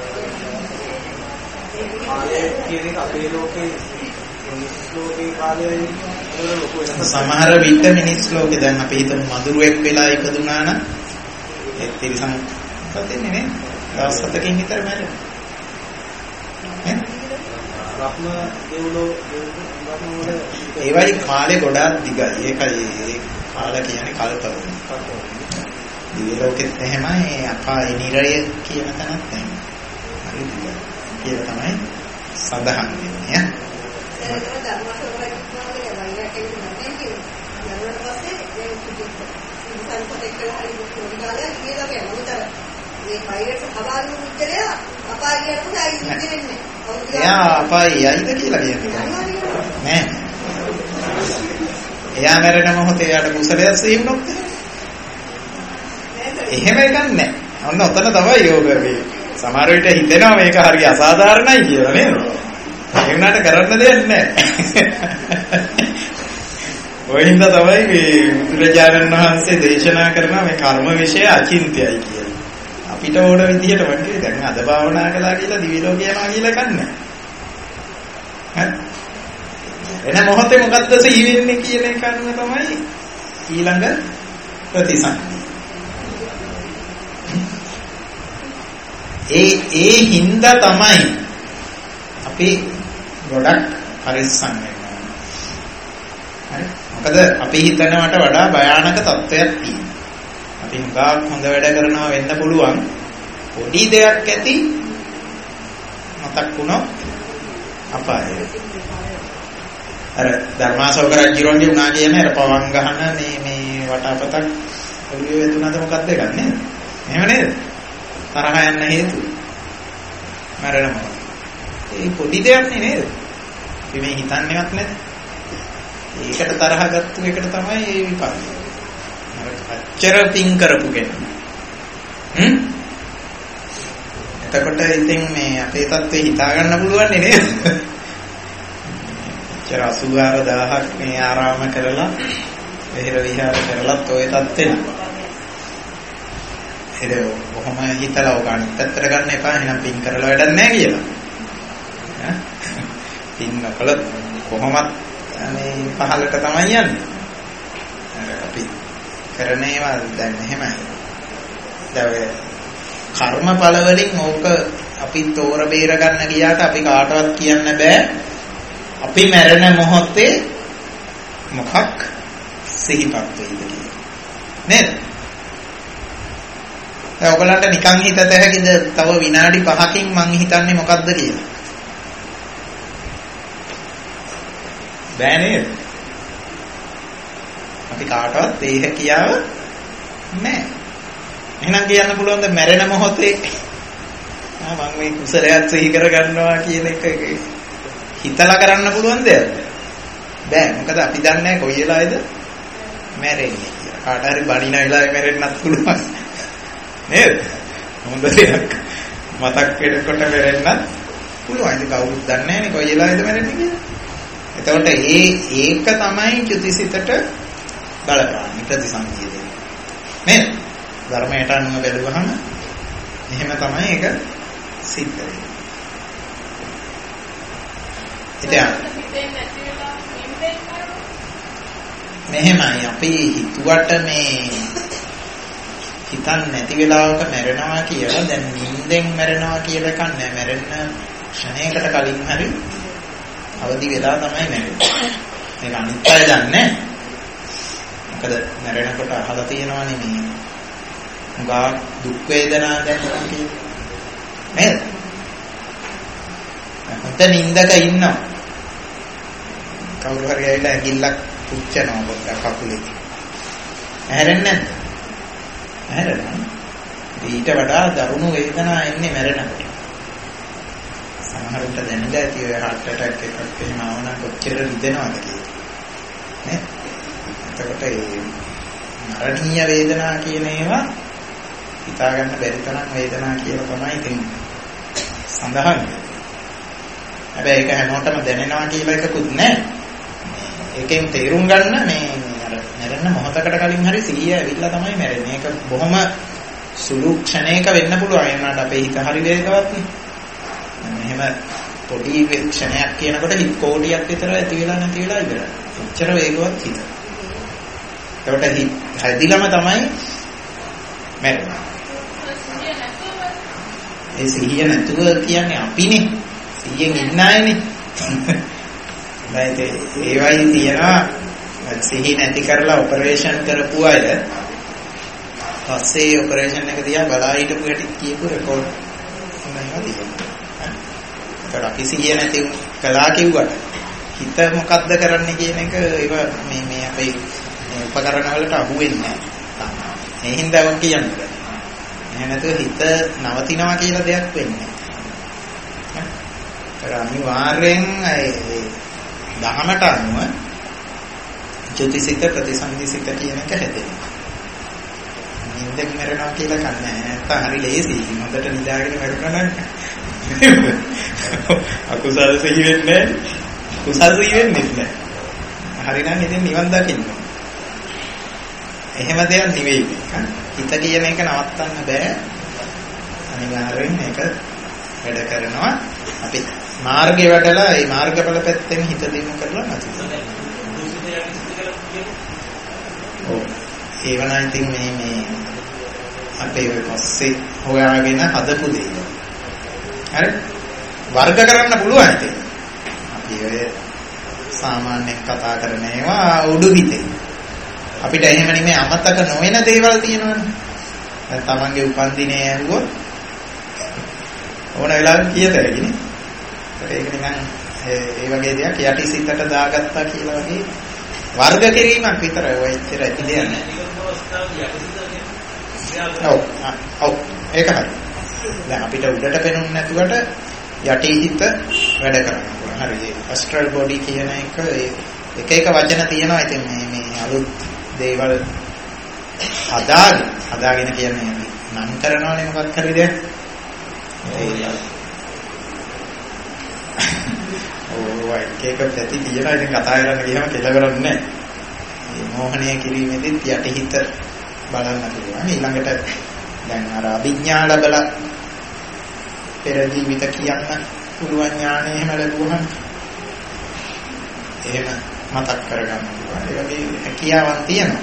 ආයේ කියන්නේ අපේ ලෝකේ මිනිස් ලෝකේ කාලයයි ලොකු වෙනසක්. සමහර විට මිනිස් ලෝකේ දැන් අපි හිතමු මදුරුවෙක් වෙලා ඉපදුනා නම් ඒ තිරසන් සතෙන්නේ නේ. දවස් හතකින් විතර මැරෙනවා. ඈ රත්න දෙව්ලෝ රත්න වල ඒ වගේ කාලේ ගොඩාක් දිගයි. ඒකයි ඒ කාල කියන්නේ කල්පවල. දිව්‍ය ලෝකෙත් එහෙමයි අපාය නිරය කියන තැනත් එහෙමයි. හරි දිගයි. කියලා තමයි සඳහන් වෙන්නේ. ඒක තමයි ධර්මාශෝක රජුගේ වෛරයක් කියන්නේ නැහැ ඊට පස්සේ ඒ ඉතින් එක්කලා හරි පොඩි කාලයක් ගියලා ගියා. මොකද මේ වෛරයට හදාගන්න මුච්චලය අපාය කියනකොට ආයි ඉඳ වෙන්නේ. එයා අපායයිද කියලා කියන්නේ නෑ. එයා මැරෙන මොහොතේ එයාට කුසලයක් සිහිනුනොත් එහෙම එකක් නෑ. ඔන්න ඔතන තමයි යෝග වෙන්නේ. සමහර විට හිතෙනවා මේක හරිය අසාධාරණයි කියලා නේද? ඒ වුණාට කරන්න දෙයක් නෑ. ඔය හින්දා තමයි මේ බුදුරජාණන් වහන්සේ දේශනා කරන මේ කර්ම විශේෂ අචින්ත්‍යයි කියලා. අපිට ඕන විදිහට වගේ දැන් අද භාවනා කළා කියලා දිවි ලෝක යනවා කියලා කන්නේ. හරි. එන මොහොතේ මොකද්ද සිහි වෙන්නේ කියන එක අනුව තමයි ඊළඟ ප්‍රතිසන්දි. ඒ ඒ හින්දා තමයි අපි ගොඩක් පරිස්සම් වෙනවා. හරි. මොකද අපි හිතනවට වඩා භයානක තත්ත්වයක් තියෙනවා. අපි හුඟක් හොඳ වැඩ කරනවා වෙන්න පුළුවන්. පොඩි දෙයක් ඇති මතක් වුණොත් අපායයි. අර ධර්මාශෝක රජුගේ උනා කියන්නේ අර පවන් ගහන මේ මේ වටාපතක් ඔළුවේ වැදුනද මොකක්ද එකක් නේද? එහෙම නේද? තරහ යන්න හේතු මරණ මොහොත. ඒ පොඩි දෙයක් නේ නේද? අපි මේ හිතන්නේවත් නැද්ද? ඒකට තරහ ගත්තු එකට තමයි ඒ විපාකය. අච්චර පින් කරපු කෙනා. හ්ම්? එතකොට ඉතින් මේ අපේ තත්ත්වේ හිතා ගන්න පුළුවන් නේද? අච්චර අසූහාර දහසක් මේ ආරාම කරලා වෙහෙර විහාර කරලත් ඔය තත්ත්වේ නෑ. ඒක කොහොම හිතලා ඔක අනිත් පැත්තට ගන්න එපා. එහෙනම් පින් කරලා වැඩක් නෑ කියලා. ඈ? පින් නොකළොත් කොහොමත් මේ පහලට තමයි යන්නේ. අපි කරන ඒවා දැන් එහෙමයි. දැන් කර්මඵල වලින් ඕක අපි තෝර බේර ගන්න ගියාට අපි කාටවත් කියන්න බෑ. අපි මැරෙන මොහොතේ මොකක් සිහිපත් වෙයිද කියලා. නේද? දැන් ඔයගලන්ට නිකන් හිතත හැකිද තව විනාඩි පහකින් මං හිතන්නේ මොකද්ද කියලා? බෑ නේද? අපි කාටවත් ඒ හැකියාව නැහැ. එහෙනම් කියන්න පුළුවන් ද මැරෙන මොහොතේ ආ මම මේ කුසලයක් සිහි කර ගන්නවා කියන එක හිතලා කරන්න පුළුවන් දෙයක් බෑ. මොකද අපි දන්නේ නැහැ කොයි වෙලාවේද මැරෙන්නේ කියලා. කාට හරි බණින වෙලාවේ මැරෙන්නත් පුළුවන්. නේද? හොඳ දෙයක් මතක් වෙනකොට මැරෙන්නත් පුළුවන්. ඒක කවුරුත් දන්නේ නැහැනේ කොයි වෙලාවේද මැරෙන්නේ කියලා. එතකොට ඒ ඒක තමයි චුතිසිතට බලපාන්නේ ප්‍රතිසංකේතය. නේද? ධර්මයට අනුව බැලුවහම එහෙම තමයි ඒක සිද්ධ වෙන්නේ. මෙහෙමයි අපි හිතුවට මේ හිතන් නැති වෙලාවක මැරෙනවා කියලා දැන් නිින්දෙන් මැරෙනවා කියලා එකක් නෑ. මැරෙන්න ක්ෂණයකට කලින් හරි අවදි වෙලා තමයි මැරෙන්නේ. මේක අනිත් අය දන්නේ. මොකද මැරෙනකොට අහලා තියෙනවානේ මේ උගා දුක් වේදනා දැනෙනවා කියලා. නේද? හොඳ නිින්දක ඉන්නවා. කවුරු හරි ඇවිල්ලා ඇඟිල්ලක් පුච්චනවා පොඩ්ඩක් කකුලේ. ඇහැරෙන්නේ නැද්ද? ඇහැරෙනවා. ඊට වඩා දරුණු වේදනා එන්නේ මැරෙනකොට. සමහරවිට දැනෙලා ඇති ඔය heart attack එකක් එහෙම ආවනම් කොච්චර රිදෙනවද කියලා. නේ? එතකොට මේ මරණීය වේදනා කියන ඒවා හිතා ගන්න බැරි තරම් වේදනා කියලා තමයි ඉතින් සඳහන් වෙන්නේ. හැබැයි ඒක හැමෝටම දැනෙනවා කියලා එකකුත් නැහැ. ඒකෙන් තේරුම් ගන්න මේ අර මැරෙන්න මොහොතකට කලින් හරි සිහිය ඇවිල්ලා තමයි මැරෙන්නේ. ඒක බොහොම සුළු ක්ෂණයක වෙන්න පුළුවන්. ඒ වුණාට අපේ හිත හරි වේගවත් නේ. මෙහෙම පොඩි ක්ෂණයක් කියනකොට හිත කෝටියක් විතර ඇති වෙලා නැති වෙලා ඉවරයි. එච්චර වේගවත් හිත. ඒකට හිත හැදිලම තමයි මැරෙන්නේ. ඒ සිහිය නැතුව කියන්නේ අපිනේ. සිහියෙන් ඉන්න අයනේ. දැන් ඒ වයි තියනවා සිහි නැති කරලා ඔපරේෂන් කරපු අය පස්සේ ඔපරේෂන් එක දිහා බලා හිටපු හැටි කියපු රෙකෝඩ් මොනවා තියෙනවා. ඒකට අපි සිහිය නැති කළා කිව්වට හිත මොකද්ද කරන්නේ කියන එක ඒව මේ මේ අපේ උපකරණ වලට අහු වෙන්නේ නැහැ. ඒ හින්දා වක් කියන්නේ. එහෙම නැතුව හිත නවතිනවා කියලා දෙයක් වෙන්නේ නැහැ. ඒක අනිවාර්යෙන් ඒ දහමට අනුව ජොතිසිත ප්‍රතිසන්දිසිත කියන එක හැදෙනවා. නිින්දෙන් මැරෙනවා කියලා කන්නේ නැත්නම් හරි ලේසි. හොඳට නිදාගෙන මැරුණා නම් අකුසල සිහි වෙන්නේ නැහැ. කුසල සිහි වෙන්නේ නැහැ. හරිනම් ඉතින් නිවන් දකින්න. එහෙම දෙයක් නෙවෙයි. හිත කියන එක නවත්තන්න බෑ. අනිවාර්යෙන් මේක වැඩ කරනවා. අපි මාර්ගය වඩලා ඒ මාර්ගඵල පැත්තෙන් හිත දිනු කරලා නැති. ඔව්. ඒවනම් ඉතින් මේ මේ අපේ පස්සේ හොයාගෙන හදපු දේ. හරි? වර්ග කරන්න පුළුවන් ඉතින්. අපි ඔය සාමාන්‍යයෙන් කතා කරන ඒවා උඩු හිතේ. අපිට එහෙම නෙමෙයි අමතක නොවන දේවල් තියෙනවනේ. දැන් තමන්ගේ උපන්දිනේ ඇහුවොත් ඕන වෙලාවක කියතැයිනේ. ඒක නිකන් ඒ වගේ දෙයක් යටිසිතට දාගත්තා කියලා වගේ වර්ග කිරීමක් විතරයි. ඔය ඉතර ඇති දෙයක් නෑ. ඔව්. ඔව්. ඒක හරි. දැන් අපිට උඩට පෙනුනේ නැතුවට යටිහිත වැඩ කරනවා. හරි. ඇස්ට්‍රල් බොඩි කියන එක එක එක වචන තියෙනවා. ඉතින් මේ මේ අලුත් දේවල් හදාගෙන හදාගෙන කියන්නේ නම් කරනවනේ මොකක් හරි දෙයක්. ඕ එක එක පැති තියෙනවා. ඉතින් කතා කරන්න ගියම කෙලවරක් නැහැ. මේ මෝහණය කිරීමේදීත් යටිහිත බලන්න පුළුවන්. ඊළඟට දැන් අර අභිඥා ලැබලා පෙර ජීවිත කියන්න පුළුවන් ඥාණය එහෙම ලැබුවහම එහෙම මතක් කරගන්න පුළුවන්. ඒ වගේ හැකියාවක් තියෙනවා.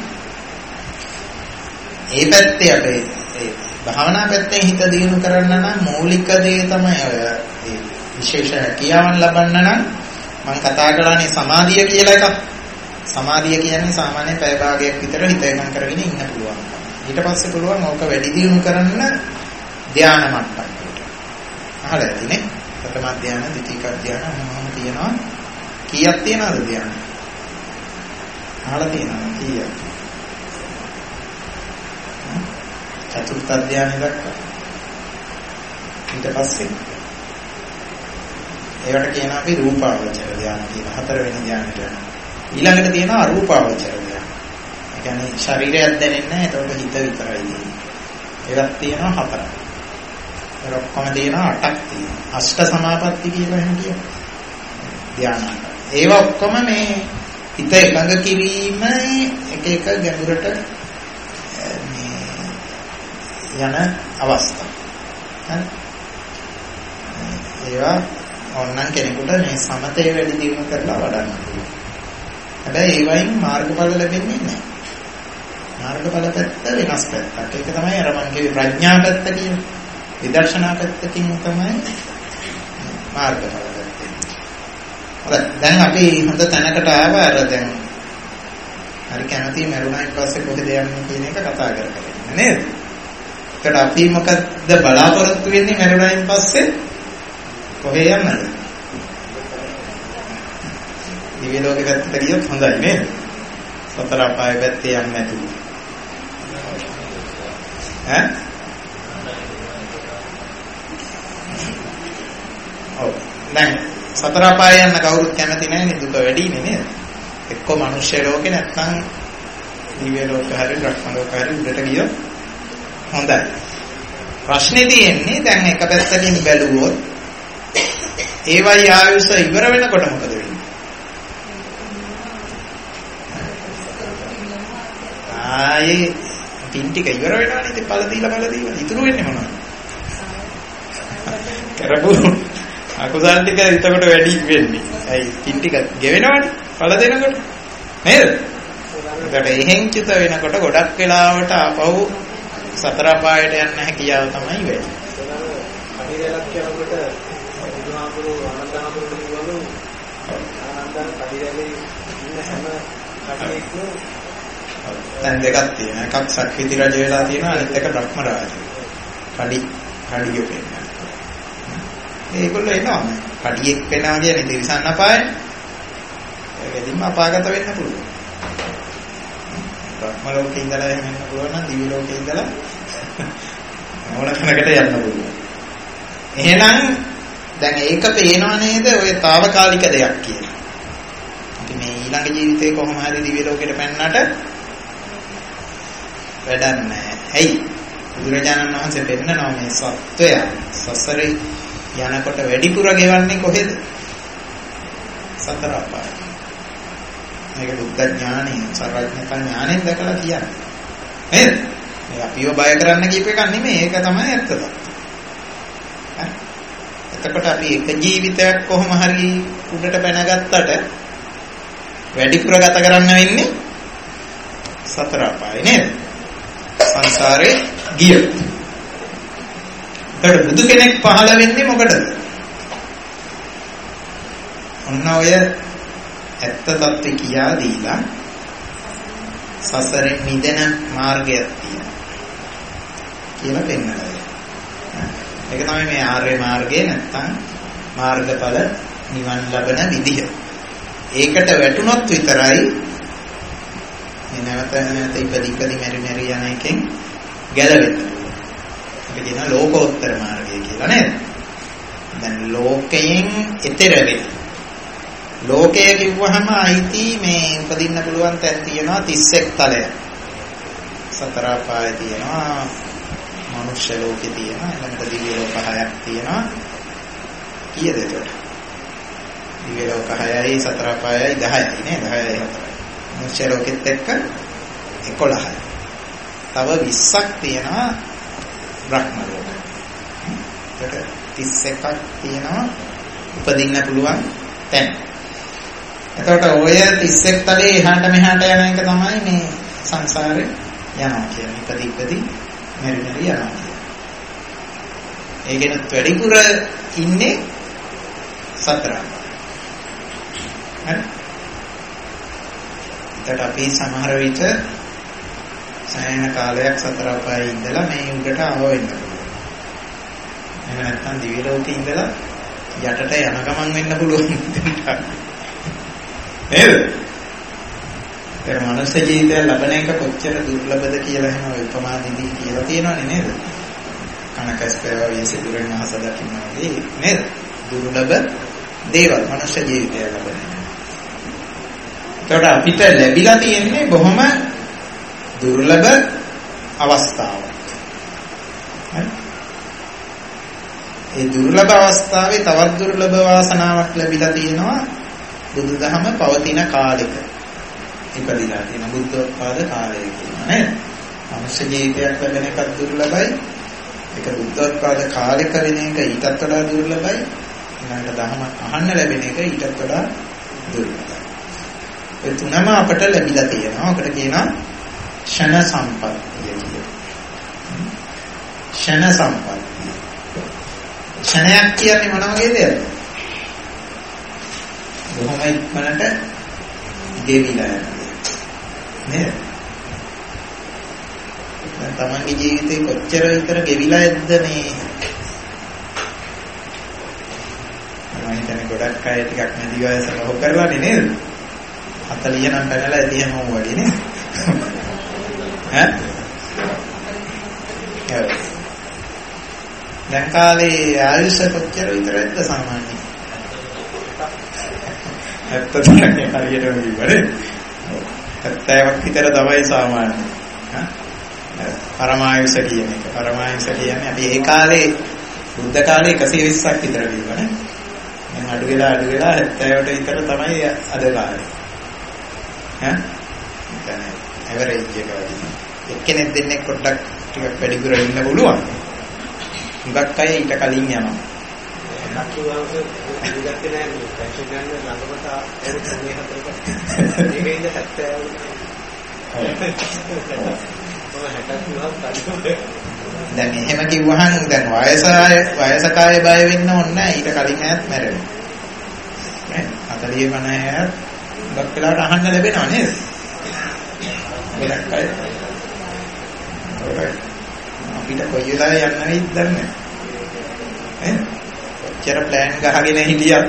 ඒ පැත්තේ අපේ ඒ භාවනා පැත්තෙන් හිත දියුණු කරන්න නම් මූලික දේ තමයි ඔය ඒ විශේෂ හැකියාවන් ලබන්න නම් මම කතා කරන්නේ සමාධිය කියලා එකක්. සමාධිය කියන්නේ සාමාන්‍ය පැය භාගයක් විතර හිත එකඟ කරගෙන ඉන්න පුළුවන්. ඊට පස්සේ පුළුවන් ඕක වැඩි දියුණු කරන්න ධානය මට්ටමකට. අහලා ඇතිනේ. ප්‍රථම ධානය, ද්විතීක ධානය මොනවද තියෙනවා? කීයක් තියනවද ධානය? අහලා තියෙනවා කීයක්? චතුර්ථ ධානය දක්වා. ඊට පස්සේ ඒවට කියනවා අපි රූපාවචර ධානය කියලා. හතරවෙනි ධානයට යනවා. ඊළඟට තියෙනවා අරූපාවචර ධානය. ඒ කියන්නේ ශරීරයක් දැනෙන්නේ නැහැ. ඒතකොට හිත විතරයි තියෙන්නේ. ඒවත් තියෙනවා හතරක්. ඒක ඔක්කොම තියෙනවා අටක් තියෙනවා. අෂ්ට සමාපatti කියලා එහෙම කියනවා. ධානය. ඒවා ඔක්කොම මේ හිත එකඟ කිරීම එක එක ගැඹුරට මේ යන අවස්ථා. හරි. ඒවා ඕනනම් කෙනෙකුට මේ සමතේ වැඩි දියුණු කරලා වඩන්න පුළුවන්. හැබැයි ඒ වයින් මාර්ගඵල ලැබෙන්නේ නැහැ. මාර්ගඵල පැත්ත වෙනස් පැත්තක්. ඒක තමයි අර මම කිව්වේ ප්‍රඥා පැත්ත කියන්නේ. විදර්ශනා පැත්තකින් තමයි මාර්ගඵල පැත්ත. හරි. දැන් අපි හොඳ තැනකට ආවා. අර දැන් හරි කැමති මරුණායින් පස්සේ කොහෙද යන්නේ කියන එක කතා කරගෙන නේද? ඒකට අපි මොකද බලාපොරොත්තු වෙන්නේ මරුණායින් පස්සේ කොහේ යන්නද? දිව්‍ය ලෝකෙ පැත්තට ගියොත් හොඳයි නේද? සතර අපාය පැත්තේ යන්නේ නැතුව. ඈ? ඔව්. දැන් සතර අපාය යන්න කවුරුත් කැමති නැහැ නේ, දුක වැඩිනේ නේද? එක්ක මනුෂ්‍ය ලෝකේ නැත්නම් දිව්‍ය ලෝක හරි බ්‍රහ්ම ලෝක හරි උඩට ගියොත් හොඳයි. ප්‍රශ්නේ තියෙන්නේ දැන් එක පැත්තකින් බැලුවොත් ඒවයි ආයුෂ ඉවර වෙනකොට මොකද වෙන්නේ? ආයේ පින් ටික ඉවර වෙනවනේ. ඉතින් පළ දීලා පළ දීලා ඉතුරු වෙන්නේ මොනවද? කරපු අකුසල් ටික එතකොට වැඩි වෙන්නේ. ඇයි පින් ටික ගෙවෙනවනේ පළ දෙනකොට. නේද? ඒකට එහෙන් චිත වෙනකොට ගොඩක් වෙලාවට ආපහු සතර අපායට යන්න හැකියාව තමයි වැඩි. අනිදලක් කියනකොට බුදුහාමුදුරු ආනන්දහාමුදුරු කියවලු ආනන්දන් පරිදලේ ඉන්න හැම කටේකම දැන් දෙකක් තියෙනවා. එකක් සක්විති රජ වෙලා තියෙනවා, අනිත් එක බ්‍රහ්ම රාජ. කඩි කඩිය වෙනවා. ඒගොල්ලෝ එනවා. කඩියෙක් වෙනවා කියන්නේ තිරිසන් අපායනේ. ඒකෙදිම අපාගත වෙන්න පුළුවන්. බ්‍රහ්ම ලෝකේ ඉඳලා එහෙම වෙන්න පුළුවන් නම් දිව්‍ය ලෝකේ ඉඳලා මොන කෙනෙකුට යන්න පුළුවන්. එහෙනම් දැන් ඒක පේනව නේද ඔය తాවකාලික දෙයක් කියලා. අපි මේ ඊළඟ ජීවිතේ කොහොම හරි දිව්‍ය ලෝකෙට පැන්නට වැඩක් නැහැ. ඇයි? බුදුරජාණන් වහන්සේ පෙන්නනවා මේ සත්වය සසරේ යනකොට වැඩිපුර ගෙවන්නේ කොහෙද? සතර අපාය. මේක බුද්ධ ඥානෙ, සර්වඥතා ඥානෙන් දැකලා කියන්නේ. නේද? මේ අපිව බය කරන්න කියප එකක් නෙමෙයි. ඒක තමයි ඇත්ත දේ. එතකොට අපි එක ජීවිතයක් කොහොම හරි උඩට පැනගත්තට වැඩිපුර ගත කරන්න වෙන්නේ සතර අපාය නේද? සංසාරේ ගියොත්. ඒකට බුදු කෙනෙක් පහළ වෙන්නේ මොකටද? ඔන්න ඔය ඇත්ත தත්ත්වය කියා දීලා සසරෙන් මිදෙන මාර්ගයක් තියෙනවා කියලා පෙන්නනවා. ඒක තමයි මේ ආර්ය මාර්ගය නැත්තම් මාර්ගඵල නිවන් ලබන විදිහ. ඒකට වැටුනොත් විතරයි මේ නැවත නැවත ඉපදි ඉපදි මෙරි මෙරි යන එකෙන් ගැලවෙන්නේ. අපි කියන ලෝකෝත්තර මාර්ගය කියලා නේද? දැන් ලෝකයෙන් ඈතර වෙන. ලෝකය කිව්වහම අයිති මේ උපදින්න පුළුවන් තැන් තියෙනවා තිස් එක් තලයක්. සතර අපාය තියෙනවා, මනුෂ්‍ය ලෝකේ තියෙනවා, ඊළඟට දිව්‍ය ලෝක හයක් තියෙනවා. කීයද ඒකට? දිව්‍ය ලෝක හයයි සතර අපායයි දහයයි නේ, දහයයි හතරයි. මනුෂ්‍ය ලෝකෙත් එක්ක එකොළහයි. තව විස්සක් තියෙනවා බ්‍රහ්ම ලෝක. ඒකට තිස් එකක් තියෙනවා උපදින්න පුළුවන් තැන්. එතකොට ඔය තිස් එක් තලේ එහාට මෙහාට යන එක තමයි මේ සංසාරේ යනවා කියන්නේ. ඉපදි ඉපදි මෙරි මෙරි යනවා කියන්නේ. ඒකෙනුත් වැඩිපුර ඉන්නේ සතර. හරි. ඒකට අපි සමහර විට සෑහෙන කාලයක් සතර අපායේ ඉඳලා මේ උඩට ආව වෙන්න පුළුවන්. එහෙම නැත්නම් දිව්‍ය ලෝකේ ඉඳලා යටට යන ගමන් වෙන්න පුළුවන්. නේද? ඒ මනුස්ස ජීවිතය ලබන එක කොච්චර දුර්ලභද කියලා එහෙම උපමාදිදී කියලා තියෙනවනේ නේද? කනකස්පේව විසිතුරෙන් අහස දකින්නවා වගේ නේද? දුර්ලභ දේවල් මනුස්ස ජීවිතය ලබන එක. ඒකට අපිට ලැබිලා තියෙන්නේ බොහොම දුර්ලභ අවස්ථාවක්. හරි? ඒ දුර්ලභ අවස්ථාවේ තවත් දුර්ලභ වාසනාවක් ලැබිලා තියෙනවා බුදුදහම පවතින කාලෙක. ඉපදිලා තියෙන බුද්ධෝත්පාද කාලය කියනවා නේද? මනුෂ්‍ය මනුෂ්‍ය ජීවිතයක් ලැබෙන එකක් දුර්ලභයි. ඒක බුද්ධෝත්පාද කාලයක වෙන එක ඊටත් වඩා දුර්ලභයි. ඊළඟට දහම අහන්න ලැබෙන එක ඊටත් වඩා දුර්ලභයි. ඒ තුනම අපට ලැබිලා තියෙනවා. ඔකට කියනවා ක්ෂණ සම්පත්තිය කියලා. ක්ෂණ සම්පත්තිය. ක්ෂණයක් කියන්නේ මොන වගේ දෙයක්ද? බොහොම ඉක්මනට ගෙවිලා යනවා. නේද? දැන් තමන්ගේ ජීවිතේ කොච්චර විතර ගෙවිලා ඇද්ද මේ? මම හිතන්නේ ගොඩක් අය ටිකක් නැති වයසක හො කරලානේ නේද? හතලිය නම් පැනලා ඇති හැමෝම වගේ නේද? ඈ? දැන් කාලේ ආයුෂ කොච්චර විතරද සාමාන්‍යයෙන්? ඇත්තටම හරියටම කිව්වනේ. හැත්තෑවක් විතර තමයි සාමාන්‍යයෙන්. පරමායුෂ කියන එක. පරමායුෂ කියන්නේ අපි ඒ කාලේ බුද්ධ කාලේ එකසිය විස්සක් විතර කිව්වනේ. දැන් අඩු වෙලා අඩු වෙලා හැත්තෑවට විතර තමයි අද කාලේ. ඈ? දැන් ඇවරේජ් එක වගේ. එක්කෙනෙක් දෙන්නෙක් පොඩ්ඩක් ටිකක් වැඩිපුර ඉන්න පුළුවන්. හුඟක් අය ඊට කලින් යනවා. ලක්ෂ්‍යවංශ ඉඳගත්තේ නැහැ මේ පැෂන් ගන්න ළඟමත ඇවිත් මේ හතරක මේකෙන්ද හැත්තෑ දැන් එහෙම කිව්වහම දැන් වයස වයසක අය බය වෙන්න ඕනේ නැහැ. ඊට කලින් අයත් මැරෙනවා. නේ? හතලිය පනහයත් ගොඩක් වෙලාවට අහන්න ලැබෙනවා නේද? ගොඩක් අය. අපිට කොයි වෙලාවෙ යන්න වෙයිද දන්නේ නැහැ. ඈ? කොච්චර ප්ලෑන් ගහගෙන හිටියත්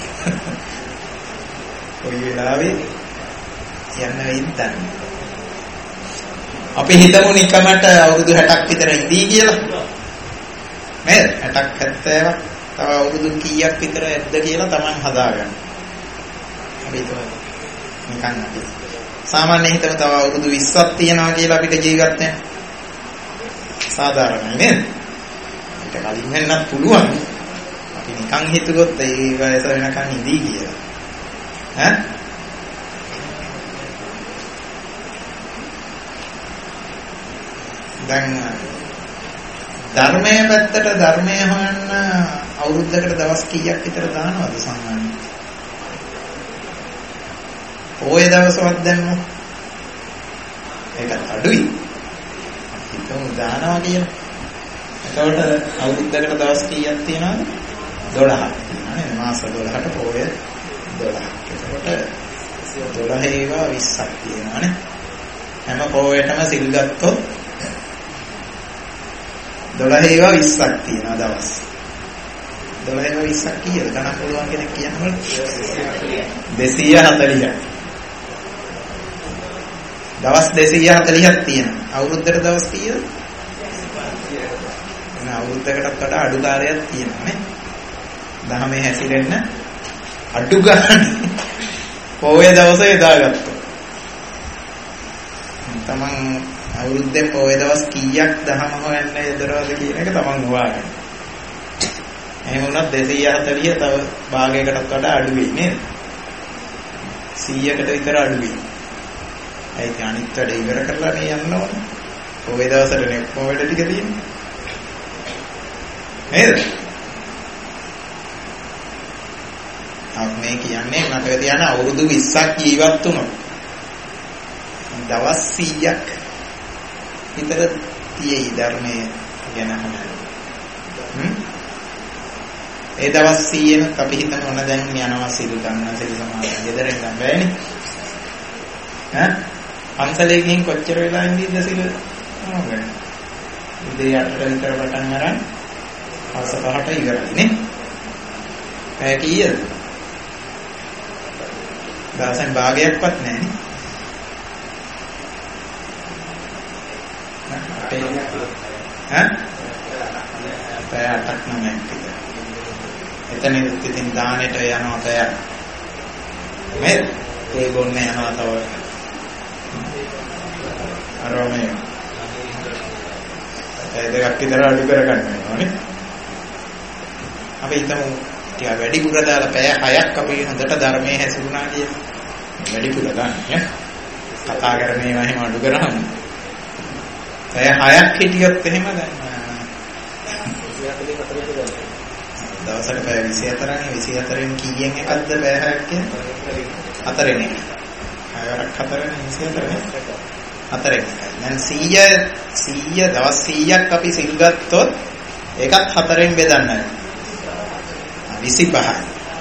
කොයි වෙලාවෙ යන්න වෙයිද දන්නේ නැහැ. අපි හිතමු නිකමට අවුරුදු හැටක් විතර ඉඳී කියලා. නේද? හැටක් හැත්තෑවක් තව අවුරුදු කීයක් විතර ඇද්ද කියලා Taman හදාගන්න. අපි හිතමු නිකන් අපි සාමාන්‍යයෙන් හිතමු තව අවුරුදු විස්සක් තියනවා කියලා අපිට ජීවත් වෙන්න. සාධාරණයි නේද? ඊට කලින් වෙන්නත් පුළුවන්. අපි නිකන් හිතුවොත් ඒ වයස වෙනකන් ඉඳී කියලා. ඈ? දැන් ධර්මයේ පැත්තට ධර්මය හොයන්න අවුරුද්දකට දවස් කීයක් විතර දානවද සාමාන්‍යයෙන්? පොය දවසවත් දැම්මොත් ඒකත් අඩුයි. හිතමු දානවා කියලා. එතකොට අවුරුද්දකට දවස් කීයක් තියෙනවද? දොළහක් තියෙනවා නේද? මාස දොළහට පොය දොළහක්. එතකොට දොළහ ඒවා විස්සක් තියෙනවානේ. හැම පොයටම සිල් ගත්තොත් දොළහ ඒවා විස්සක් තියෙනවා දවස්. දොළහ ඒවා විස්සක් කීයද? ගණන් පුළුවන් කෙනෙක් කියනවලු දෙසිය හතලිහයි. දවස් දෙසිය හතලිහක් තියෙනවා. අවුරුද්දට දවස් කීයද? එහෙනම් අවුරුද්දකටත් වඩා අඩු කාලයක් තියෙනවා නේ. දහමේ හැසිරෙන්න අඩු ගන්න. පොයේ දවසේ දාගත්තා. තමන් අවුරුද්දෙන් පොය දවස් කීයක් දහම හොයන්න යදරවද කියන එක තමන් හොයාගන්න. එහෙම වුණත් දෙසිය හතලිහ තව භාගයකටත් වඩා අඩු වෙයි නේද? සීයකට විතර අඩු වෙයි. ඒක අනිත් වැඩ ඉවර කරලා මේ යන්න ඕනේ. පොය දවසට නේ පොයට ටික තියෙන්නේ. නේද? අපි මේ කියන්නේ මතක තියාගන්න අවුරුදු විස්සක් ජීවත් වුණොත් දවස් සීයක් විතර තියෙයි ධර්මයේ ගැන අහන්න. හ්ම් ඒ දවස් සීයෙන් අපි හිතන ඕන දැන් යනවා සිල් ගන්න සිල් සමාදන් ගෙදරින් ගන්න බෑනේ. ඈ අන්සලේ ගිහින් කොච්චර වෙලා ඉඳීද සිල් ගන්න. උදේ අටට විතර පටන් අරන් හවස පහට ඉවරයි නේ. පැය කීයද? දවසෙන් භාගයක්වත් නැහැ නේ. ඈ පැය අටක් නමයක් විතර. එතන ඉතින් දානෙට යනවා පැයක්. මේ ඒ ගොන්නේ යනවා තව. අරෝමේ. ඒ දෙකක් විතර අඩු කරගන්න වෙනවානේ. අපි හිතමු ටික වැඩිපුර දාලා පැය හයක් අපි හොඳට ධර්මයේ හැසිරුණා කියලා. වැඩිපුර ගන්න ඈ. කතා කරන්නේ ඒවා එහෙම අඩු කරාම පැය හයක් හිටියොත් එහෙම දැන් දවසට පැය විසිහතරනේ විසිහතරෙන් කීයෙන් එකක්ද පැය හයක් කියන්නේ? හතරෙන් එක. හයවරක් හතරෙන් විසිහතරනේ. හතරෙන් එකයි. දැන් සීය සීය දවස් සීයක් අපි සිල් ගත්තොත් ඒකත් හතරෙන් බෙදන්නයි. විසිපහයි.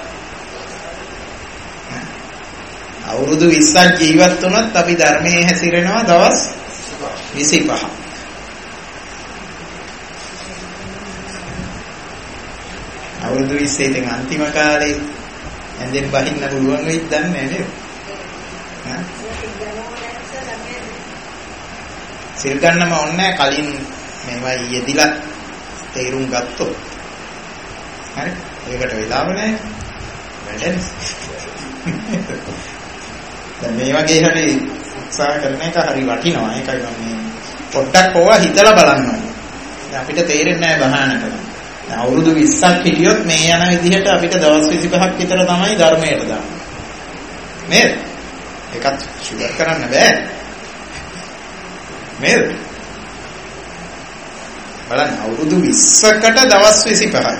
අවුරුදු විස්සක් ජීවත් වුණොත් අපි ධර්මයේ හැසිරෙනවා දවස් විසිපහ. අවුරුදු විස්සේ ඉතින් අන්තිම කාලේ ඇඳෙන් බහින්න පුළුවන් වෙයිද දන්නේ නැහැ නේද? ඈ? සිල් ගන්නම ඕනේ කලින් මේවා යෙදිලා තේරුම් ගත්තොත්. හරි? ඒකට වෙලාව නැහැ. වැඩනේ. දැන් මේ වගේ හරි උත්සාහ කරන එක හරි වටිනවා. ඒකයි මම මේ පොඩ්ඩක් ඕවා හිතලා බලන්න ඕනේ. දැන් අපිට තේරෙන්නේ නැහැ බහනකට. දැන් අවුරුදු විස්සක් හිටියොත් මේ යන විදිහට අපිට දවස් විසිපහක් විතර තමයි ධර්මයට දාන්නේ. නේද? ඒකත් ෂුගර් කරන්න බෑ. නේද? බලන්න අවුරුදු විස්සකට දවස් විසිපහයි.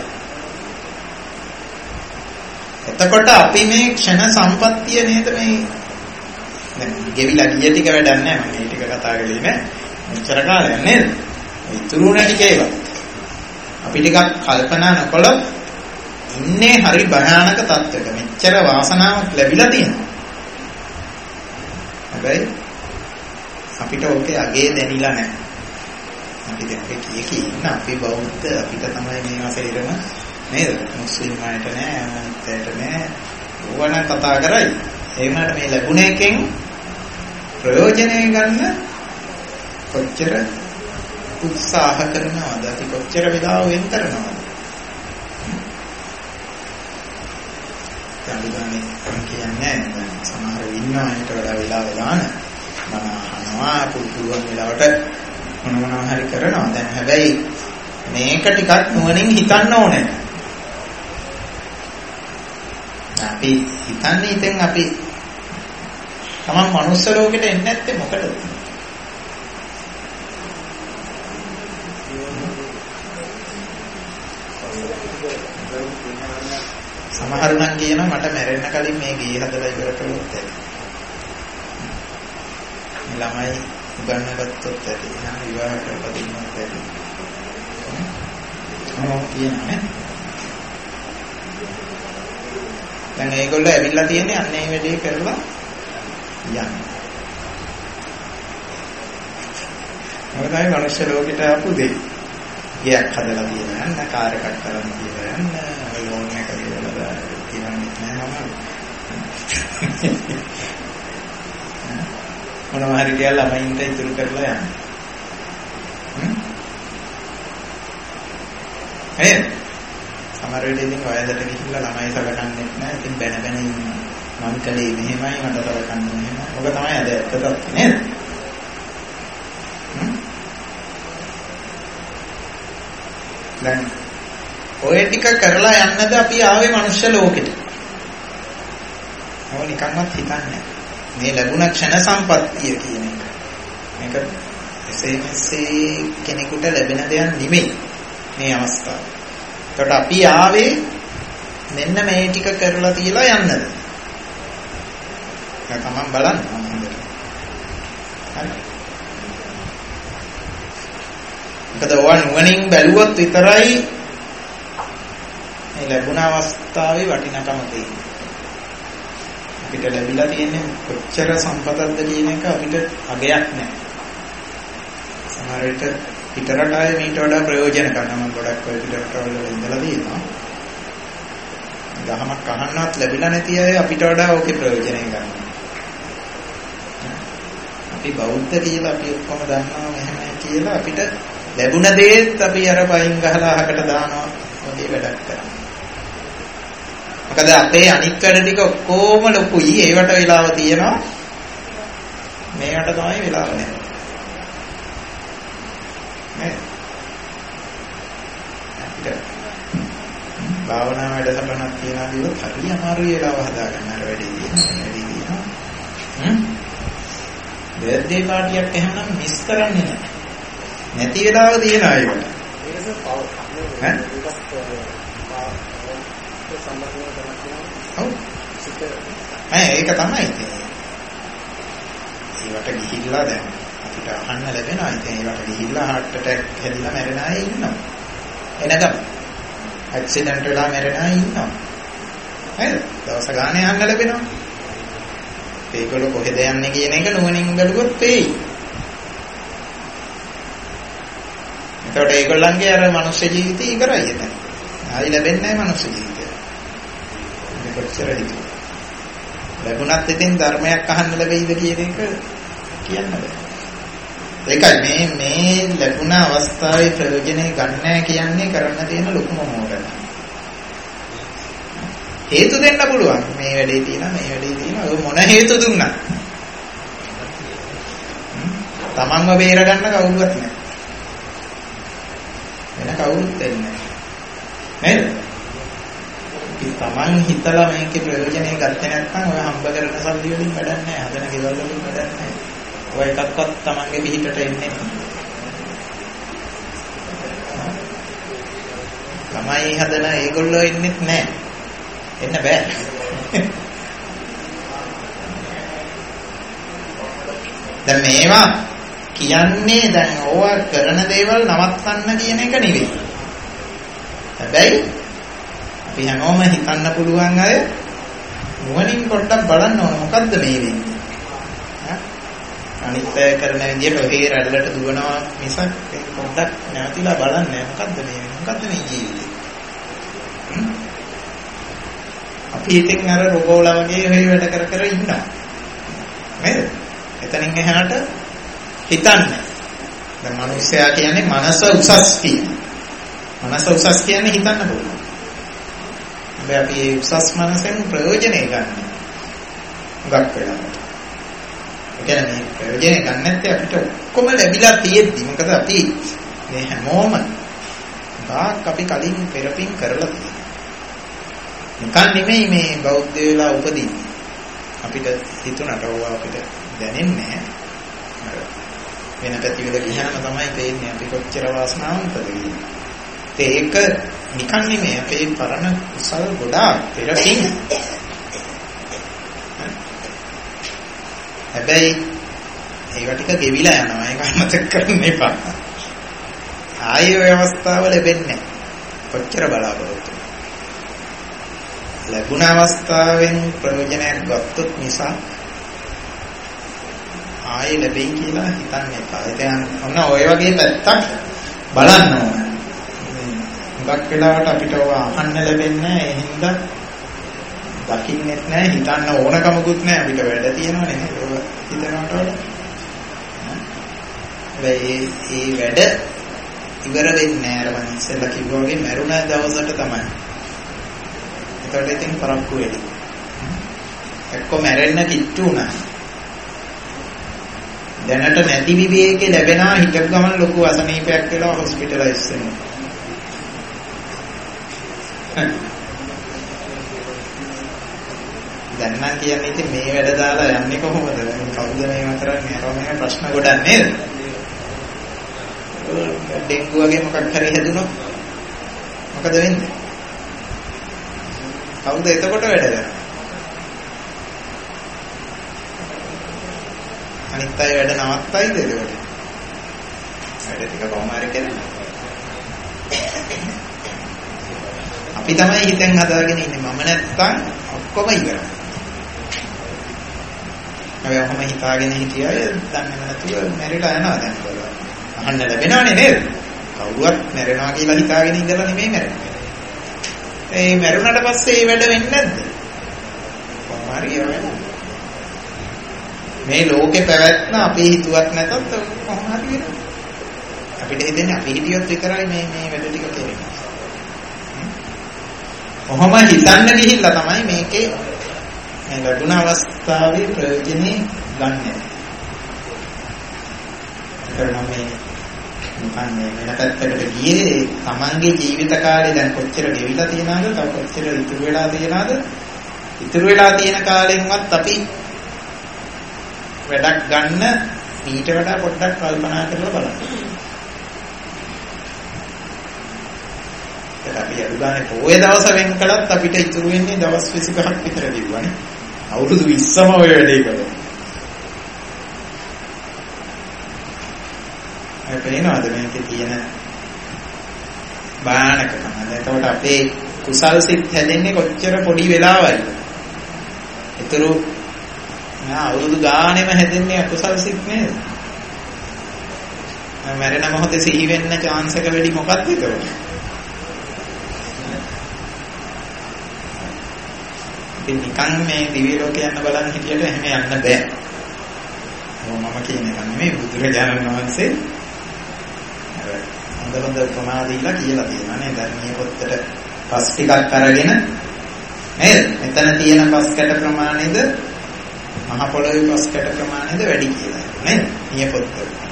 එතකොට අපි මේ ක්ෂණ සම්පත්තිය නේද මේ දැන් ගෙවිලා ගිය ටික වැඩක් නැහැ මම මේ ටික කතා කරේ නෑ මෙච්චර කාලයක් නේද ඉතුරු නැති කේවා අපි ටිකක් කල්පනා නොකළොත් ඉන්නේ හරි භයානක තත්ත්වයක මෙච්චර වාසනාවක් ලැබිලා තියෙනවා හැබැයි අපිට ඔකේ අගේ දැනිලා නැහැ අපි දැන් කිය කී ඉන්න අපි බෞද්ධ අපිට තමයි මේවා සේරම නේද මුස්ලිම් අයට නෑ අනිත්යට නෑ ඕවන කතා කරයි ඒ වුණාට මේ ලැබුණ එකෙන් ප්‍රයෝජනය ගන්න කොච්චර උත්සාහ කරනවද අපි කොච්චර වෙලාව වෙන් කරනවද දැන් මම කියන්නේ සමහර ඉන්නවා ඊට වඩා වෙලාව දාන මම අහනවා පුදුුවන් වෙලාවට මොන මොනවා හරි කරනවා දැන් හැබැයි මේක ටිකක් නුවණින් හිතන්න ඕනේ අපි හිතන්නේ ඉතින් අපි තමන් මනුස්ස ලෝකෙට එන්නේ නැත්තේ මොකටද? සමහරු නම් කියනවා මට මැරෙන්න කලින් මේ ගේ හදලා ඉවර කළොත් ඇති. මේ ළමයි උගන්නගත්තොත් ඇති. එහෙනම් විවාහ කරපදින්නත් ඇති. මොනවා කියන්නේ? දැන් මේගොල්ලෝ ඇවිල්ලා තියෙන්නේ අන්න ඒ වැඩේ කරලා යන්න. මොකද තමයි මනුෂ්‍ය ලෝකෙට ආපු දෙය. ගියක් හදලා කියලා යන්න, කාර් එකක් කරන්න කියලා යන්න, ලෝන් එක කියලා කියන්නේ නැහැ මම. මොනවා හරි කියලා ළමයින්ට ඉතුරු කරලා යන්න. හ්ම්. ඒ සමහර වෙලෙදී වයසට ගිහිල්ලා ළමයි සලකන්නේ නැහැ. ඉතින් බැන බැන ඉන්නවා. මම කලේ මෙහෙමයි මට සලකන්නේ මෙහෙමයි. ඔබ තමයි අද ඇත්ත තත්ත්වය නේද? දැන් ඔය ටික කරලා යන්නද අපි ආවේ මනුෂ්‍ය ලෝකෙට. ඔය නිකන්වත් හිතන්නේ මේ ලැබුණ ක්ෂණ සම්පත්තිය කියන එක. මේක එසේ මෙසේ කෙනෙකුට ලැබෙන දෙයක් නෙමෙයි මේ අවස්ථාව. ඒකට අපි ආවේ මෙන්න මේ ටික කරලා තියලා යන්නද? ඒක තමයි බලන්න හොඳට. හරි. මොකද ඔය නුවණින් බැලුවොත් විතරයි මේ ලැබුණ අවස්ථාවේ වටිනකම තියෙන්නේ. අපිට ලැබිලා තියෙන්නේ කොච්චර සම්පතක්ද කියන එක අපිට අගයක් නැහැ. සමහර විට පිටරට අය මීට වඩා ප්‍රයෝජන ගන්නවා. මම ගොඩක් ඔය පිටරටවල ඉඳලා තියෙනවා. දහමක් අහන්නවත් ලැබිලා නැති අය අපිට වඩා ඕකේ ප්‍රයෝජනය ගන්නවා. අපි බෞද්ධ කියලා අපි ඔක්කොම දන්නවා මෙහෙමයි කියලා අපිට ලැබුණ දේත් අපි අර පයින් ගහලා අහකට දානවා වගේ වැඩක් කරනවා. මොකද අපේ අනිත් වැඩ ටික ඔක්කොම ලොකුයි ඒවට වෙලාව තියෙනවා. මේකට තමයි වෙලාව නැහැ. නේ? අපිට භාවනා වැඩසටහනක් තියනවා කිව්වොත් හරිය අමාරුයි වෙලාව හදාගන්න අර වැඩේ තියෙනවා. වැඩේ තියෙනවා. හ්ම්? බර්ත්ඩේ පාටියක් එහෙමනම් මිස් කරන්නේ නැහැ. නැති වෙලාව තියෙනවා ඒකට. ඈ? ඔව්. ඒක තමයි ඉතින්. ඒවට ගිහිල්ලා දැන් අපිට අහන්න ලැබෙනවා. ඉතින් ඒවට ගිහිල්ලා heart attack හැදිලා මැරෙන අය ඉන්නවා. එනකම් ඇක්සිඩන්ට් වෙලා මැරෙන අය ඉන්නවා. හරිද? දවස ගානේ අහන්න ලැබෙනවා. ඒගොල්ලෝ කොහෙද යන්නේ කියන එක නුවණින් බැලුවොත් පේයි. එතකොට ඒගොල්ලන්ගේ අර මනුෂ්‍ය ජීවිතය ඉවරයි එතන. ආයි ලැබෙන්නේ නැහැ මනුෂ්‍ය ජීවිතය. ඒක කොච්චර හිතුවා. ලැබුණත් ඉතින් ධර්මයක් අහන්න ලැබෙයිද කියන එක කියන්න බෑ. ඒකයි මේ මේ ලැබුණ අවස්ථාවේ ප්‍රයෝජනෙ ගන්නෑ කියන්නේ කරන්න තියෙන ලොකුම මොකක්ද? හේතු දෙන්න පුළුවන්. මේ වැඩේ තියෙනවා මේ වැඩේ තියෙනවා. ඔය මොන හේතු දුන්නත් තමන්ව බේර ගන්න කවුරුවත් නැහැ. වෙන කවුරුත් දෙන්නේ නැහැ. නේද? තමන් හිතලා මේකේ ප්‍රයෝජනෙ ගත්තේ නැත්නම් ඔය හම්බ කරන සල්ලි වලින් වැඩක් නැහැ. හදන ගෙවල් වලින් වැඩක් නැහැ. ඔය එකක්වත් තමන්ගේ පිහිටට එන්නේ නැහැ. තමයි හදන ඒගොල්ලෝ ඉන්නෙත් නැහැ. එන්න බෑ. දැන් මේවා කියන්නේ දැන් ඕවා කරන දේවල් නවත්තන්න කියන එක නෙවෙයි. හැබැයි අපි හැමෝම හිතන්න පුළුවන් අය නුවණින් පොඩ්ඩක් බලන්න ඕන මොකද්ද මේ වෙන්නේ? ඈ අනිත් අය කරන විදිහට ඔහේ රැල්ලට දුවනවා මිසක් පොඩ්ඩක් නැවතිලා බලන්නේ මොකද්ද මේ වෙන්නේ? මොකද්ද මේ ජීවිතේ? අපි ඉතින් අර රොබෝලා වගේ ඔහේ වැඩ කර කර ඉන්නවා. නේද? එතනින් එහාට හිතන්නේ. දැන් මිනිස්සයා කියන්නේ මනස උසස් කියන. මනස උසස් කියන්නේ හිතන්න පුළුවන්. හැබැයි අපි මේ උසස් මනසෙන් ප්‍රයෝජනෙ ගන්න. ගක් වෙනවා. ඒ කියන්නේ ප්‍රයෝජනෙ ගන්න නැත්නම් අපිට ඔක්කොම ලැබිලා තියෙද්දි මොකද අපි මේ හැමෝම ගාක් අපි කලින් පෙරපින් කරලා තියෙනවා. නිකන් නෙමෙයි මේ බෞද්ධ වෙලා උපදින්නේ. අපිට හිතුණට ඕවා අපිට දැනෙන්නේ නැහැ. වෙන පැතිවල ගියාම තමයි තේරෙන්නේ අපි කොච්චර වාසනාවන්තද කියලා. ඒක නිකන් නෙමෙයි අපේ පරණ කුසල ගොඩාක් පෙරපින්. හැබැයි ඒව ටික ගෙවිලා යනවා. ඒක අමතක කරන්න එපා. ආයෙ ඔය අවස්ථාව ලැබෙන්නේ නැහැ. කොච්චර බලාපොරොත්තු ලැබුණ අවස්ථාවෙන් ප්‍රයෝජනයක් ගත්තොත් නිසා ආයෙ ලැබෙයි කියලා හිතන්න එපා. දැන් ඔන්න ඔය වගේ පැත්තක් බලන්න ඕන. හුඟක් වෙලාවට අපිට ඔය අහන්න ලැබෙන්නේ නැහැ. ඒ හින්දා දකින්නෙත් නැහැ, හිතන්න ඕනකමකුත් නැහැ. අපිට වැඩ තියෙනවා නේද? ඔය හිතනකොට වඩා. ඒ ඒ වැඩ ඉවර වෙන්නේ නැහැ. අර මම ඉස්සෙල්ලා කිව්වා වගේ මරුණ දවසට තමයි. ඒකට ඉතින් පරක්කු වෙඩි. එක්ක මැරෙන්න කිට්ටු උනා. දැනට නැති විවේකේ ලැබෙනවා හිටපු ගමන් ලොකු අසනීපයක් වෙලා හොස්පිටලයිස් වෙනවා. දැන් නම් කියන්නේ ඉතින් මේ වැඩ දාලා යන්නේ කොහොමද? කවුද මේව කරන්නේ? අර මේ ප්‍රශ්න ගොඩක් නේද? ඩෙන්ගු වගේ මොකක් හරි හැදුනොත් මොකද වෙන්නේ? කවුද එතකොට වැඩ කරන්නේ? අනිත් අය වැඩ නවත්තයිද ඒකට? වැඩ ටික කොහොම හරි කරනවා. අපි තමයි හිතෙන් හදාගෙන ඉන්නේ. මම නැත්තම් ඔක්කොම ඉවරයි. අපි ඔහොම හිතාගෙන හිටියය දන්නේ නැතුව මැරිලා යනවා දැන් බලන්න. අහන්න ලැබෙනවනේ නේද? කවුරුවත් මැරෙනවා කියලා හිතාගෙන ඉඳලා නෙමෙයි මැරෙන්නේ. ඒ මැරුණාට පස්සේ ඒ වැඩ වෙන්නේ නැද්ද? කොහොම හරි වෙනවා. මේ ලෝකේ පැවැත්ම අපි හිතුවත් නැතත් කොහොම හරි වෙනවා. අපිට හිතෙන්නේ අපි හිතියොත් විතරයි මේ මේ වැඩ ටික කරන්නේ. කොහොම හිතන්න ගිහිල්ලා තමයි මේකේ මේ ලැබුණ අවස්ථාවේ ප්‍රයෝජනෙ ගන්න. කරන මේ මොකන්නේ වෙන පැත්තකට ගියේ තමන්ගේ ජීවිත කාලේ දැන් කොච්චර ගෙවිලා තියනවද? තව කොච්චර ඉතුරු වෙලා තියනවද? ඉතුරු වෙලා තියෙන කාලෙන්වත් අපි වැඩක් ගන්න ඊට වඩා පොඩ්ඩක් කල්පනා කරලා බලන්න. අපි අඩු ගානේ පොයේ දවස වෙන් කළත් අපිට ඉතුරු වෙන්නේ දවස් විසිපහක් විතර දිවුවානේ. අවුරුදු විස්සම ඔය වැඩේ කළා. ඒ පේනවාද මේකේ තියෙන බාහනකම. එතකොට අපේ කුසල් සිත් හැදෙන්නේ කොච්චර පොඩි වෙලාවයි. ඒතරු නා අවුරුදු ගානෙම හැදෙන්නේ අකුසල් සිත් නේද? මරණ මොහොතේ සිහි වෙන්න chance එක වැඩි මොකක්ද ඒකට? ඉතින් නිකන් මේ දිව්‍ය ලෝක යන්න බලන්න හිටියට එහෙම යන්න බෑ. මම කියන එක නෙමෙයි බුදුරජාණන් වහන්සේ හොඳ හොඳ ප්‍රමාදීලා කියලා තියෙනවා නේද? ධර්මීය පොත්තට පස් ටිකක් අරගෙන නේද? මෙතන තියෙන පස් කැට ප්‍රමාණයද මහ පොළොවේ පස් කැට ප්‍රමාණයද වැඩි කියලා නේද? නිය පොත්ත.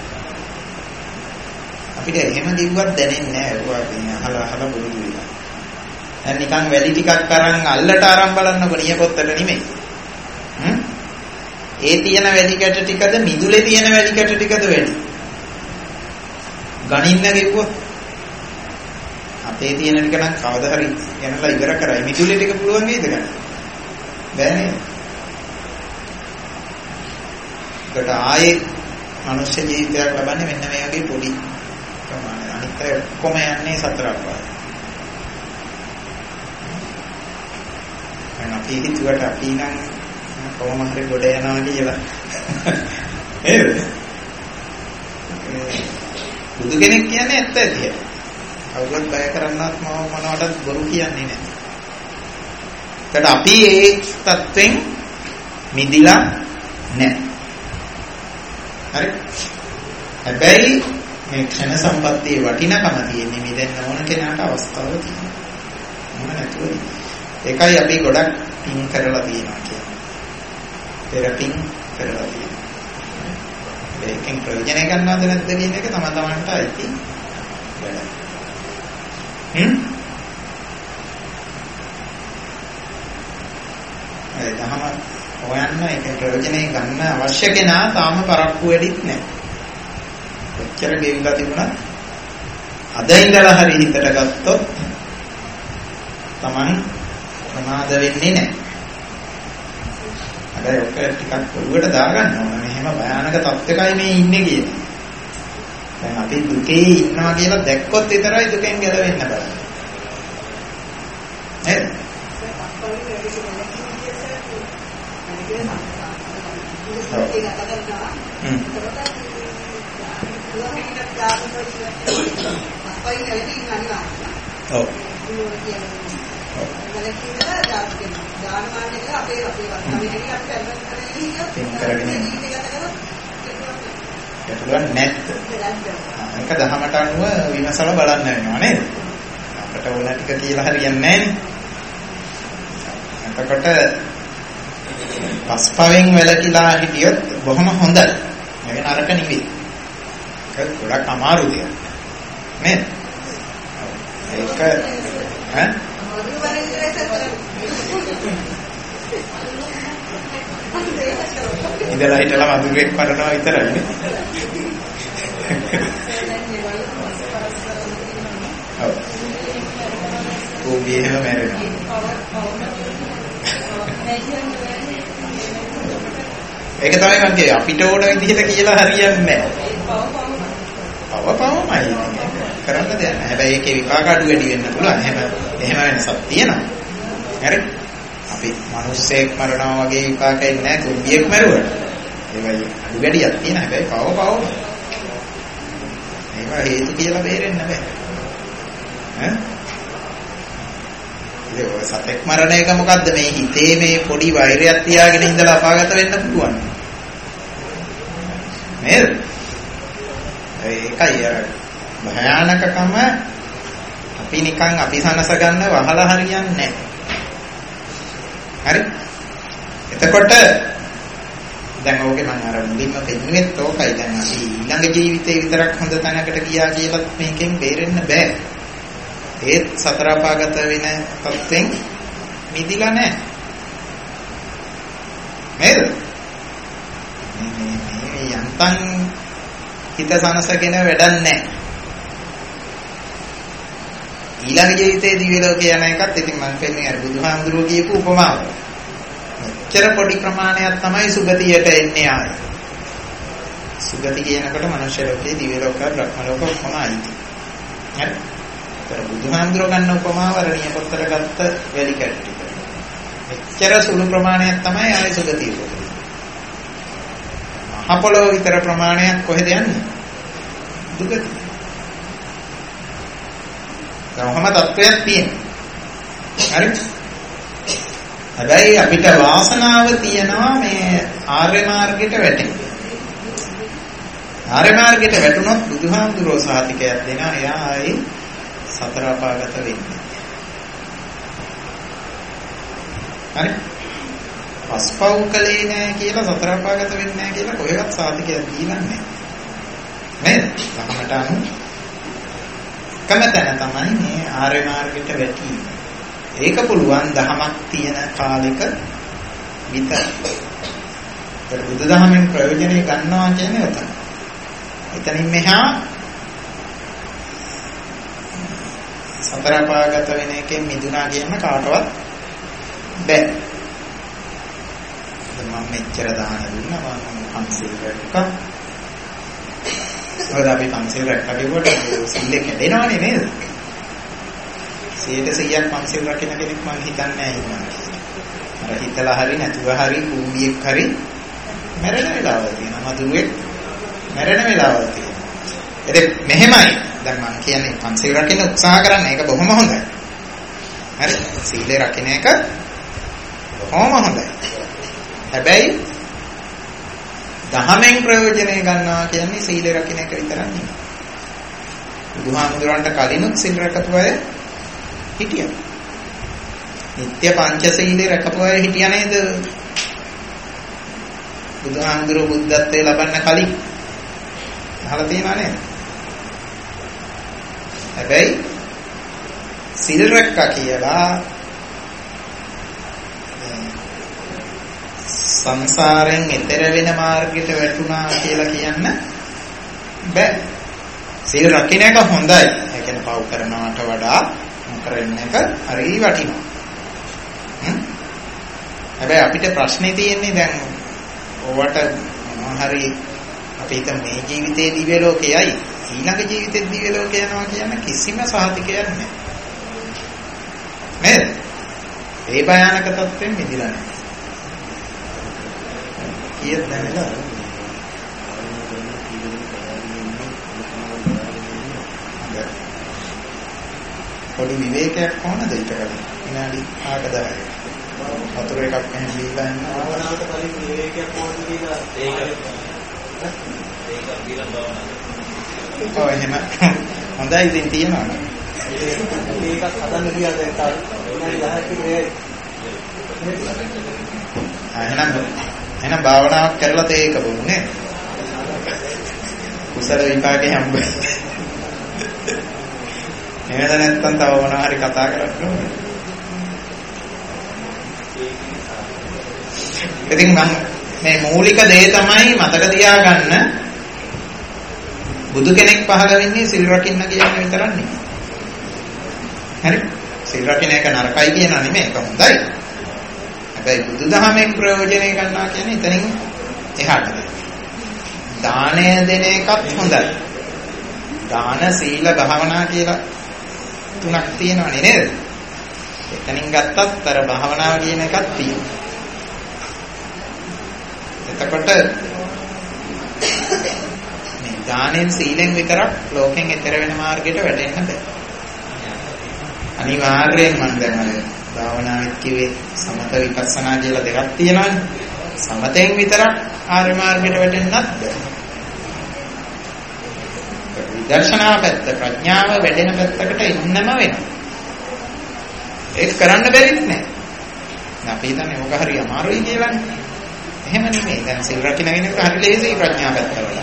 අපිට එහෙම දිව්වත් දැනෙන්නේ නැහැ. ඒවා අපි අහලා අහලා බුරුදු වෙලා. දැන් නිකන් වැඩි ටිකක් අරන් අල්ලට අරන් බලන්නකො නිය පොත්තට නෙමෙයි. හ්ම්? ඒ තියෙන වැඩි කැට ටිකද මිදුලේ තියෙන වැඩි කැට ටිකද වැඩි? ගණින්න ගෙවුවොත් අපේ තියෙන ටික නම් කවදා හරි යනලා ඉවර කරයි. මිදුලේ ටික පුළුවන් නේද ගන්න? බෑ නේද? ඒකට ආයේ මනුෂ්‍ය ජීවිතයක් ලබන්නේ මෙන්න මේ වගේ පොඩි ප්‍රමාණයක්. අනිත් අය ඔක්කොම යන්නේ සතර අපාය. දැන් අපි හිතුවට අපි නම් කොහොම හරි ගොඩ යනවා කියලා. නේද? බුදු කෙනෙක් කියන්නේ ඇත්ත ඇති. කවුරුත් බය කරන්නත් මම මොනවටත් බොරු කියන්නේ නැහැ. ඒකට අපි ඒ තත්වෙන් මිදිලා නැහැ. හරි? හැබැයි මේ ක්ෂණ සම්පත්තියේ වටිනකම තියෙන්නේ මිදෙන්න ඕන කෙනාට අවස්ථාව තියෙනවා. මොන නැතුව. ඒකයි අපි ගොඩක් පින් කරලා තියෙනවා කියන්නේ. තෙරපින් කරලා තියෙනවා. ඒකෙන් ප්‍රයෝජන ගන්නවද නැද්ද කියන එක තම තමන්ට අයිති වැඩක්. හ්ම්? ඒ දහම හොයන්න ඒක ප්‍රයෝජනේ ගන්න අවශ්‍ය කෙනා තාම පරක්කු වෙඩිත් නැහැ. කොච්චර ගෙවිලා තිබුණත් අද ඉඳලා හරි හිතට ගත්තොත් Taman ප්‍රමාද වෙන්නේ නැහැ. හැබැයි ඔක ටිකක් ඔළුවට දාගන්න ඕන. මෙහෙම භයානක තත්ත්වයකයි මේ ඉන්නේ කියන්නේ. දැන් අපි දුකේ ඉන්නවා කියලා දැක්කොත් විතරයි දුකෙන් ගැලවෙන්න බෑ. නේද? ඔව්. ඒකලුවන් නැත්. ඒක දහමට අනුව විමසලා බලන්න වෙනවා නේද? අපිට ඕන ටික කියලා හරියන්නේ නැහැ නේ. එතකොට පස්පවෙන් වැළකීලා හිටියොත් බොහොම හොඳයි. මේක නරක නෙවෙයි. ඒක ගොඩක් අමාරු දෙයක්. නේද? ඒක ඈ ඉඳලා හිටලා වඳුරෙක් මරනවා විතරයි නේ. ඔව්. ඕබියම මැරෙනවා. ඒක තමයි මම කියේ අපිට ඕන විදිහට කියලා හරියන්නේ නැහැ. පව පවමයි. කරන්න දෙයක් නැහැ. හැබැයි ඒකේ විපාක අඩු වැඩි වෙන්න පුළුවන්. එහෙම එහෙම වෙනසක් තියෙනවා. හරි? අපි මිනිස්සෙක් මරනවා වගේ විපාකයක් නැහැ කුඹියෙක් මරුවට. ඒවයි අඩු වැඩියක් තියෙන හැබැයි පව පවම. ඒවා හේතු කියලා බේරෙන්න බෑ. ඈ? ඒක සතෙක් මරණ එක මොකද්ද මේ හිතේ මේ පොඩි වෛරයක් තියාගෙන ඉඳලා අපාගත වෙන්න පුළුවන්. නේද? ඒකයි අර භයානකකම අපි නිකන් අපි සනස ගන්න වහලා හරියන්නේ නැහැ. හරි? එතකොට දැන් ඕකේ මම අර මුලින්ම පෙන්නුවෙත් ඕකයි. දැන් අපි ඊළඟ ජීවිතේ විතරක් හොඳ තැනකට ගියා කියලා මේකෙන් බේරෙන්න බෑ. ඒත් සතර අපාගත වෙන තත්ත්වෙන් මිදිලා නැහැ. නේද? මේ යන්තම් හිත සනසගෙන වැඩක් නැහැ. ඊළඟ ජීවිතයේ දිව්‍ය ලෝකේ යන එකත් ඉතින් මම කියන්නේ අර බුදුහාමුදුරුවෝ කියපු උපමාව. මෙච්චර පොඩි ප්‍රමාණයක් තමයි සුගතියට එන්නේ ආයේ. සුගති කියනකොට මනුෂ්‍ය ලෝකේ දිව්‍ය ලෝක බ්‍රහ්ම ලෝක ඔක්කොම ආයිති. හරි. ඒතර බුදුහාමුදුරුවෝ ගන්න උපමාව අර නියපොත්තට ගත්ත වැලි කැට්ටි. මෙච්චර සුළු ප්‍රමාණයක් තමයි ආයේ සුගතිය උපදින්නේ. මහ පොළොව විතර ප්‍රමාණයක් කොහෙද යන්නේ? දුගතිය. කොහොම තත්වයක් තියෙනවා. හරි. හැබැයි අපිට වාසනාව තියෙනවා මේ ආර්ය මාර්ගයට වැටෙන්න. ආර්ය මාර්ගයට වැටුණොත් බුදුහාමුදුරුවෝ සාතිකයක් දෙනවා එයා ආයේ සතර අපාගත වෙන්නේ. හරි. පස්පව් කලේ නෑ කියලා සතර අපාගත වෙන්නේ නෑ කියලා කොහෙවත් සාතිකයක් දීලා නෑ. නේද? ලහමට අනු කමතන තමයි මේ ආර්ය මාර්ගයට වැටීම. ඒක පුළුවන් දහමක් තියෙන කාලෙක විතරයි. ඒක බුදුදහමෙන් ප්‍රයෝජනෙ ගන්නවා කියන්නේ උතන. එතනින් මෙහා සතර අපාගත වෙන එකෙන් මිදුණා කියන කාටවත් බැහැ. මම මෙච්චර දාන දුන්නා මම පන්සිල් රැක්කා. ඔය අපි පන්සිල් රැක්කා කියනකොට සිල්ලේ කැඩෙනවනේ නේද? සියයට සීයක් පන්සිල් රකින්න කෙනෙක් මම හිතන්නේ නැහැ ඉන්නවා. අර හිතලා හරි නැතුව හරි කූඹියෙක් හරි මැරෙන වෙලාවල් තියෙනවා. මදුරුවෙක් මැරෙන වෙලාවල් තියෙනවා. ඒත් මෙහෙමයි. දැන් මම කියන්නේ පන්සිල් රකින්න උත්සාහ කරන්න ඒක බොහොම හොඳයි. හරි. සීලේ රකින්න එක බොහොම හොඳයි. හැබැයි දහමෙන් ප්‍රයෝජනය ගන්නවා කියන්නේ සීල රකින්න එක විතරක් නෙවෙයි. බුදුහාමුදුරන්ට කලිනුත් සීල රැකපු අය හිටියා. නිත්‍ය පංචශීලයේ රැකපු අය හිටියා නේද? බුදුහාමුදුරුවෝ බුද්ධත්වයේ ලබන්න කලින් අහලා තියෙනවා නේද? හැබැයි සීල රැක්කා කියලා සංසාරයෙන් එතර වෙන මාර්ගයට වැටුණා කියලා කියන්න බෑ. සීල රකින්න එක හොඳයි. ඒ කියන්නේ පව් කරනවට වඩා නොකරන එක හරි වටිනවා. හැබැයි අපිට ප්‍රශ්නේ තියෙන්නේ දැන් ඔවට හරි අපි හිත මේ ජීවිතේ දිව්‍ය ලෝකයයි ඊළඟ ජීවිතේ දිව්‍ය ලෝකය යනවා කියන කිසිම සාධකයක් නැහැ. නේද? ඒ භයානක තත්ත්වෙන් මිදිලා නැහැ. කීයද නැවලා පොඩි විවේකයක් කොහොමද ඊට කලින් විනාඩි පහක දහයක වතුර එකක් මෙහෙම දීලා යන්න භාවනාවට කලින් විවේකයක් කොහොමද කියලා ඒක ඒක කියලා භාවනාව ඔව් එහෙම හොඳයි ඉතින් තියෙනවා නේ ඒකත් හදන්න කියලා දැන් තා විනාඩි දහයක ඉන්නේ එහෙනම් එහෙනම් භාවනාවක් කරලා තේ ඒක බොන්නේ කුසල විපාකේ හම්බෙන්නේ එහෙම නැත්නම් තව මොනවා හරි කතා කරන්න ඕනේ. ඉතින් මම මේ මූලික දේ තමයි මතක තියාගන්න බුදු කෙනෙක් පහළ වෙන්නේ සිල් රකින්න කියන විතරක් නෙමෙයි. හරි? සිල් රකින්න එක නරකයි කියනා නෙමෙයි ඒක හොඳයි. හැබැයි බුදුදහමෙන් ප්‍රයෝජනය ගන්නවා කියන්නේ එතනින් එහාට. දානය දෙන එකත් හොඳයි. දාන සීල භාවනා කියලා තුනක් තියෙනවනේ නේද? එතනින් ගත්තත් අර භාවනාව කියන එකක් තියෙනවා. එතකොට මේ දානෙන් සීලෙන් විතරක් ලෝකෙන් එතර වෙන මාර්ගයට වැටෙන්න බෑ. අනිවාර්යයෙන් මම දැන් අර භාවනාවෙත් කිව්වේ සමත විපස්සනා කියලා දෙකක් තියෙනවානේ. සමතෙන් විතරක් ආර්ය මාර්ගයට වැටෙන්නත් බෑ. දර්ශනා පැත්ත ප්‍රඥාව වැඩෙන පැත්තකට එන්නම වෙනවා. ඒක කරන්න බැරිත් නෑ. අපි හිතන්නේ මොක හරි අමාරුයි කියලානේ. එහෙම නෙමෙයි. දැන් සිල් රකින්න කෙනෙක් හරි ලේසියි ප්‍රඥා පැත්ත වල.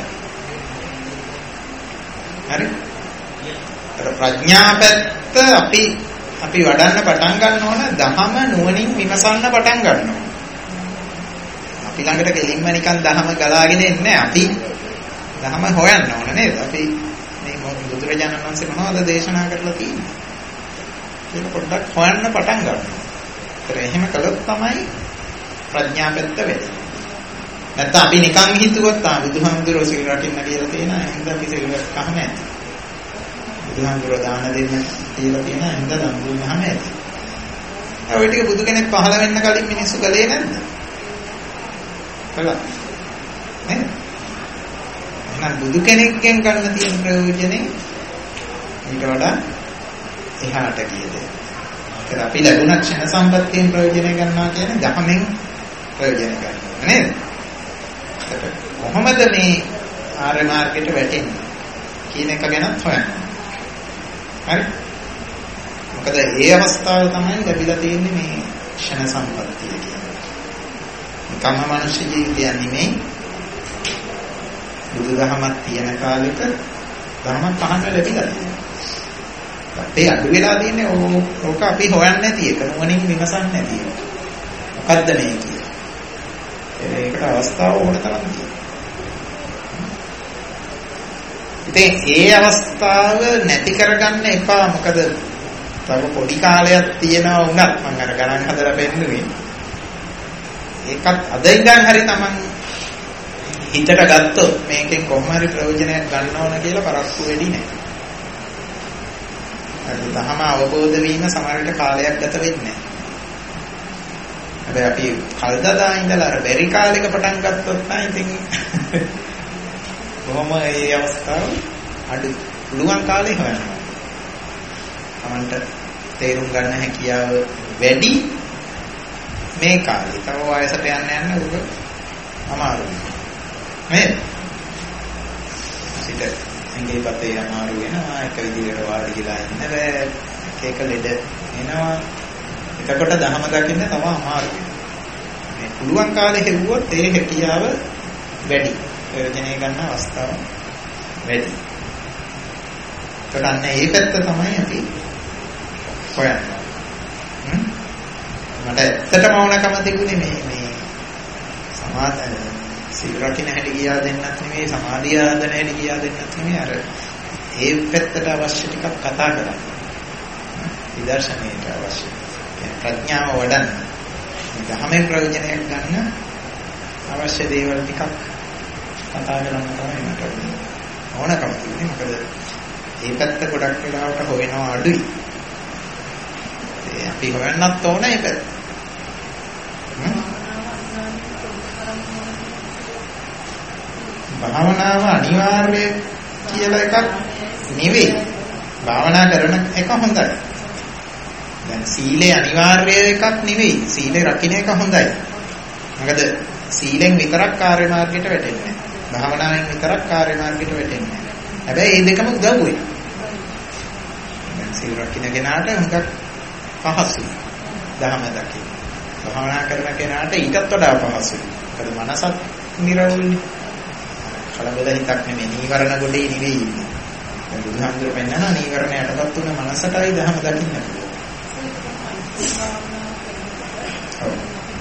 හරි? ඒතර ප්‍රඥා පැත්ත අපි අපි වඩන්න පටන් ගන්න ඕන දහම නුවණින් විමසන්න පටන් ගන්න ඕන. අපි ළඟට කෙලින්ම නිකන් දහම ගලාගෙන එන්නේ නෑ. අපි දහම හොයන්න ඕන නේද? අපි බුදුරජාණන් වහන්සේ මොනවද දේශනා කරලා තියෙන්නේ? කියලා පොඩ්ඩක් හොයන්න පටන් ගන්නවා. ඒතර එහෙම කළොත් තමයි ප්‍රඥා පැත්ත වෙන්නේ. නැත්නම් අපි නිකන් හිතුවොත් ආ බුදුහාමුදුරුවෝ සිල් රකින්න කියලා තියෙනවා. එහෙනම් අපි සිල් රැකහම ඇති. බුදුහාමුදුරුවෝ දාන දෙන්න කියලා තියෙනවා. එහෙනම් දන් දුන්නාම ඇති. ඔය ටික බුදු කෙනෙක් පහළ වෙන්න කලින් මිනිස්සු කළේ නැද්ද? කළා. නේද? එහෙනම් බුදු කෙනෙක්ගෙන් ගන්න තියෙන ප්‍රයෝජනේ ඊට වඩා එහාට ගියද. ඒත් අපි ලැබුණ ක්ෂණ සම්පත්තියෙන් ප්‍රයෝජන ගන්නවා කියන්නේ ධහමෙන් ප්‍රයෝජන ගන්නවා නේද? කොහොමද මේ ආර්ය මාර්ගයට වැටෙන්නේ කියන එක ගැනත් හොයන්න. හරි? මොකද ඒ අවස්ථාව තමයි ලැබිලා තියෙන්නේ මේ ක්ෂණ සම්පත්තිය කියන්නේ. කම්ම මනුෂ්‍ය ජීවිතය නෙමෙයි. බුදුදහමක් තියෙන කාලෙක ධර්මයක් පහන්න ලැබිලා තියෙනවා. අපේ අඩු වෙලා තියෙන්නේ ඕක අපි හොයන්නේ නැති එක. මොනින් විමසන්නේ නැති එක. මොකද්ද මේ කියන්නේ? ඒකට අවස්ථාව ඕන තරම් තියෙනවා. ඉතින් ඒ අවස්ථාව නැති කරගන්න එපා. මොකද තව පොඩි කාලයක් තියෙනවා වුණත් මම අර ගණන් හදලා පෙන්නුවේ. ඒකත් අද ඉඳන් හරි Taman හිතට ගත්තොත් මේකෙන් කොහොම හරි ප්‍රයෝජනයක් ගන්න ඕන කියලා පරක්කු වෙඩි නැහැ. අර දහම අවබෝධ වීම සමහරට කාලයක් ගත වෙන්නේ නැහැ. හැබැයි අපි කල්දදා ඉඳලා අර බැරි කාලෙක පටන් ගත්තොත් නම් ඉතින් කොහොම මේ අවස්ථාව අඩු පුළුවන් කාලේ හොයනවා. Tamanට තේරුම් ගන්න හැකියාව වැඩි මේ කාලේ. තව වයසට යන්න යන්න උග අමාරුයි. නේද? සිට ඇඟේ පතේ අමාරු වෙනවා. එක විදිහකට වාඩි වෙලා ඉන්න බෑ. එක එක ලෙඩ එනවා. එතකොට දහම දකින්න තව අමාරු වෙනවා. මේ පුළුවන් කාලේ හෙව්වොත් ඒ හැකියාව වැඩි. ප්‍රයෝජනය ගන්න අවස්ථාව වැඩි. ඒකට අන්න ඒ පැත්ත තමයි අපි හොයන්නේ. හ්ම් මට ඇත්තටම ඕනකම තිබුණේ මේ මේ සමාධ සීල රකින්න හැටි කියා දෙන්නත් නෙමෙයි සමාධිය ආදන හැටි කියා දෙන්නත් නෙමෙයි අර ඒ පැත්තට අවශ්‍ය ටිකක් කතා කරන්න. විදර්ශනයට අවශ්‍ය. ප්‍රඥාව වඩන්න. ධර්මයෙන් ප්‍රයෝජනයක් ගන්න අවශ්‍ය දේවල් ටිකක් කතා කරන්න තමයි මට ඕනකම තියෙන්නේ. මොකද මේ පැත්ත ගොඩක් වෙලාවට හොයනවා අඩුයි. ඒ අපි හොයන්නත් ඕන ඒක. භාවනාව අනිවාර්ය කියලා එකක් නෙවෙයි. භාවනා කරන එක හොඳයි. දැන් සීලේ අනිවාර්ය එකක් නෙවෙයි. සීලේ රකින්න එක හොඳයි. මොකද සීලෙන් විතරක් කාර්ය මාර්ගයට වැටෙන්නේ නැහැ. භාවනාවෙන් විතරක් කාර්ය මාර්ගයට වැටෙන්නේ නැහැ. හැබැයි මේ දෙකම උදව් වෙනවා. දැන් සීල රකින්න කෙනාට හුඟක් පහසුයි. දහම දකින්න. භාවනා කරන කෙනාට ඊටත් වඩා පහසුයි. මොකද මනසත් නිරවුල්නේ. කලබල හිතක් නෙමෙයි නීවරණ ගොඩේ නෙවෙයි ඉන්නේ. දැන් බුදුහාමුදුරුවෝ පෙන්නනවා නීවරණ යටපත් වුණ මනසටයි දහම දකින්න පුළුවන්. ඔව්.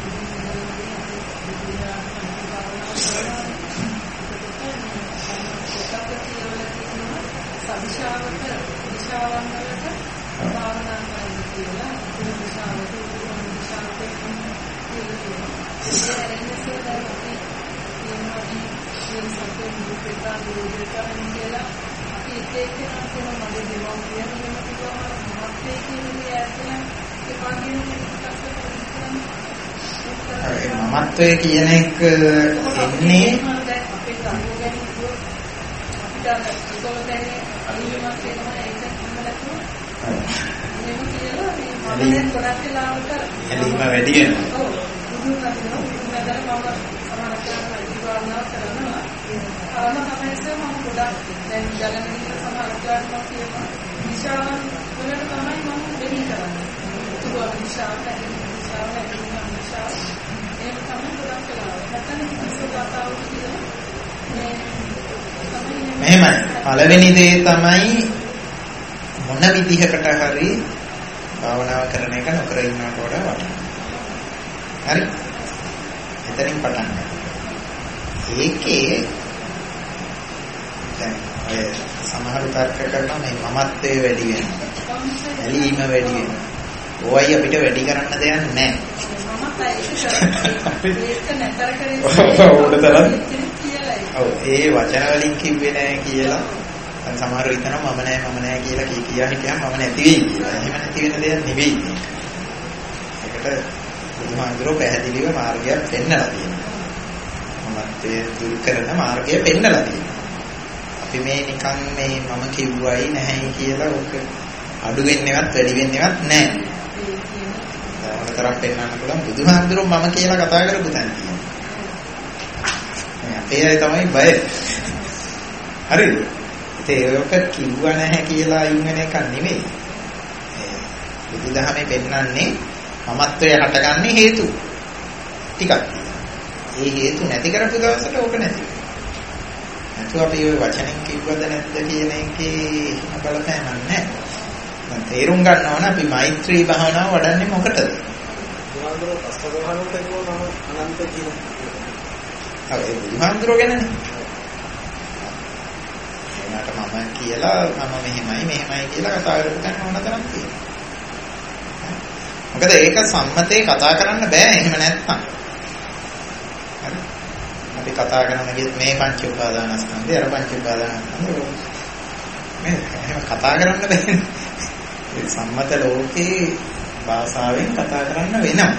දිශාවට දිශාවන් වලට භාවනා කරන්න කියලා ඒ දිශාවට උතුම් දිශාවට කියනවා. ඒ එන්නසෙද අපි කියනවා මේ සත්‍ය මුලිකතා දුරුකතා කියලා අපි එක එකනා කරන මගේ දේවල් කියන එක කිව්වම මහත්යේ කියන්නේ ඇත්තම ඒ වගේම මමත්වයේ කියන එක එන්නේ අපේ ගමු ගැන කිව්වොත් අපිට ඒකවලදී අනිවාර්යයෙන්ම වෙනවා ඒක හිමලකුව. එහෙම කියලා මේ මම දැන් ගොඩක් වෙලාවට එළිම වැඩි වෙනවා. ඔව්. බුදුන් වහන්සේ බුදුන්වහන්සේ මම සමාන කරන විවාහනා කරනවා. ආම තමයි මම ගොඩක් දැන් ජලමිනික සමාජාත්මක කියනවා. දිශාවන් වලට තමයි මම දෙවි කරන්නේ. තුරුව දිශාවට දිශාවට දිශාව ඒක තමයි ගොඩක් වෙලාවට. නැත්නම් විශ්වගතාව කියලා මේ මෙහෙමයි. පළවෙනි දේ තමයි මොන විදිහකට හරි භාවනාව කරන එක නොකර ඉන්නවට වඩා වටිනවා. හරි? එතනින් පටන් ගන්න. ඒකේ දැන් ඔය සමහර තර්ක කරනවා මේ මමත්වයේ වැඩි වෙනවා. ඇලීම වැඩි වෙනවා. ඕයි අපිට වැඩි කරන්න දෙයක් නැහැ. ඔව් ඒ වචන වලින් කිව්වේ නැහැ කියලා දැන් සමහර විටනවා මම නැහැ මම නැහැ කියලා කී කියා හිටියම මම නැති වෙයි කියලා. එහෙම නැති වෙන දෙයක් නෙවෙයි. ඒකට බුදුහාමුදුරුවෝ පැහැදිලිව මාර්ගයක් පෙන්නලා තියෙනවා. මමත්වයේ දුරු කරන මාර්ගය පෙන්නලා තියෙනවා. අපි මේ නිකන් මේ මම කිව්වයි නැහැයි කියලා ඔක අඩු වෙන්නේවත් වැඩි වෙන්නේවත් නැහැ. තරම් පෙන්වන්න පුළුවන් බුදුහාමුදුරුවෝ මම කියලා කතා කරපු තැන තියෙනවා. මේ අපේ අය තමයි බය. හරිද? ඉතින් ඒක කිව්ව නැහැ කියලා අයින් වෙන එක නෙමෙයි. බුදුදහමේ පෙන්වන්නේ මමත්වයේ හටගන්නේ හේතු ටිකක්. ඒ හේතු නැති කරපු දවසට ඕක නැති වෙනවා. නැතුව අපි ওই වචනෙන් කිව්වද නැද්ද කියන එකේ බලපෑමක් නැහැ. දැන් තේරුම් ගන්නවා නම් අපි මෛත්‍රී භාවනාව වඩන්නේ මොකටද? බුදුහාමුදුරුවෝ අස්තභාවනට කියනවා අනන්ත ජීව. ඔව් ඒ බුදුහාමුදුරුවෝ ගැනනේ. එනකට මම කියලා මම මෙහෙමයි මෙහෙමයි කියලා කතා කරපු ගන්න ඕන තරම් තියෙනවා. මොකද ඒක සම්මතේ කතා කරන්න බෑ එහෙම නැත්නම්. හරි. අපි කතා කරන මේ පංච උපාදානස්කන්ධය අර පංච උපාදානස්කන්ධය මේ එහෙම කතා කරන්න බෑනේ. ඒ සම්මත ලෝකේ භාෂාවෙන් කතා කරන්න වෙනවා.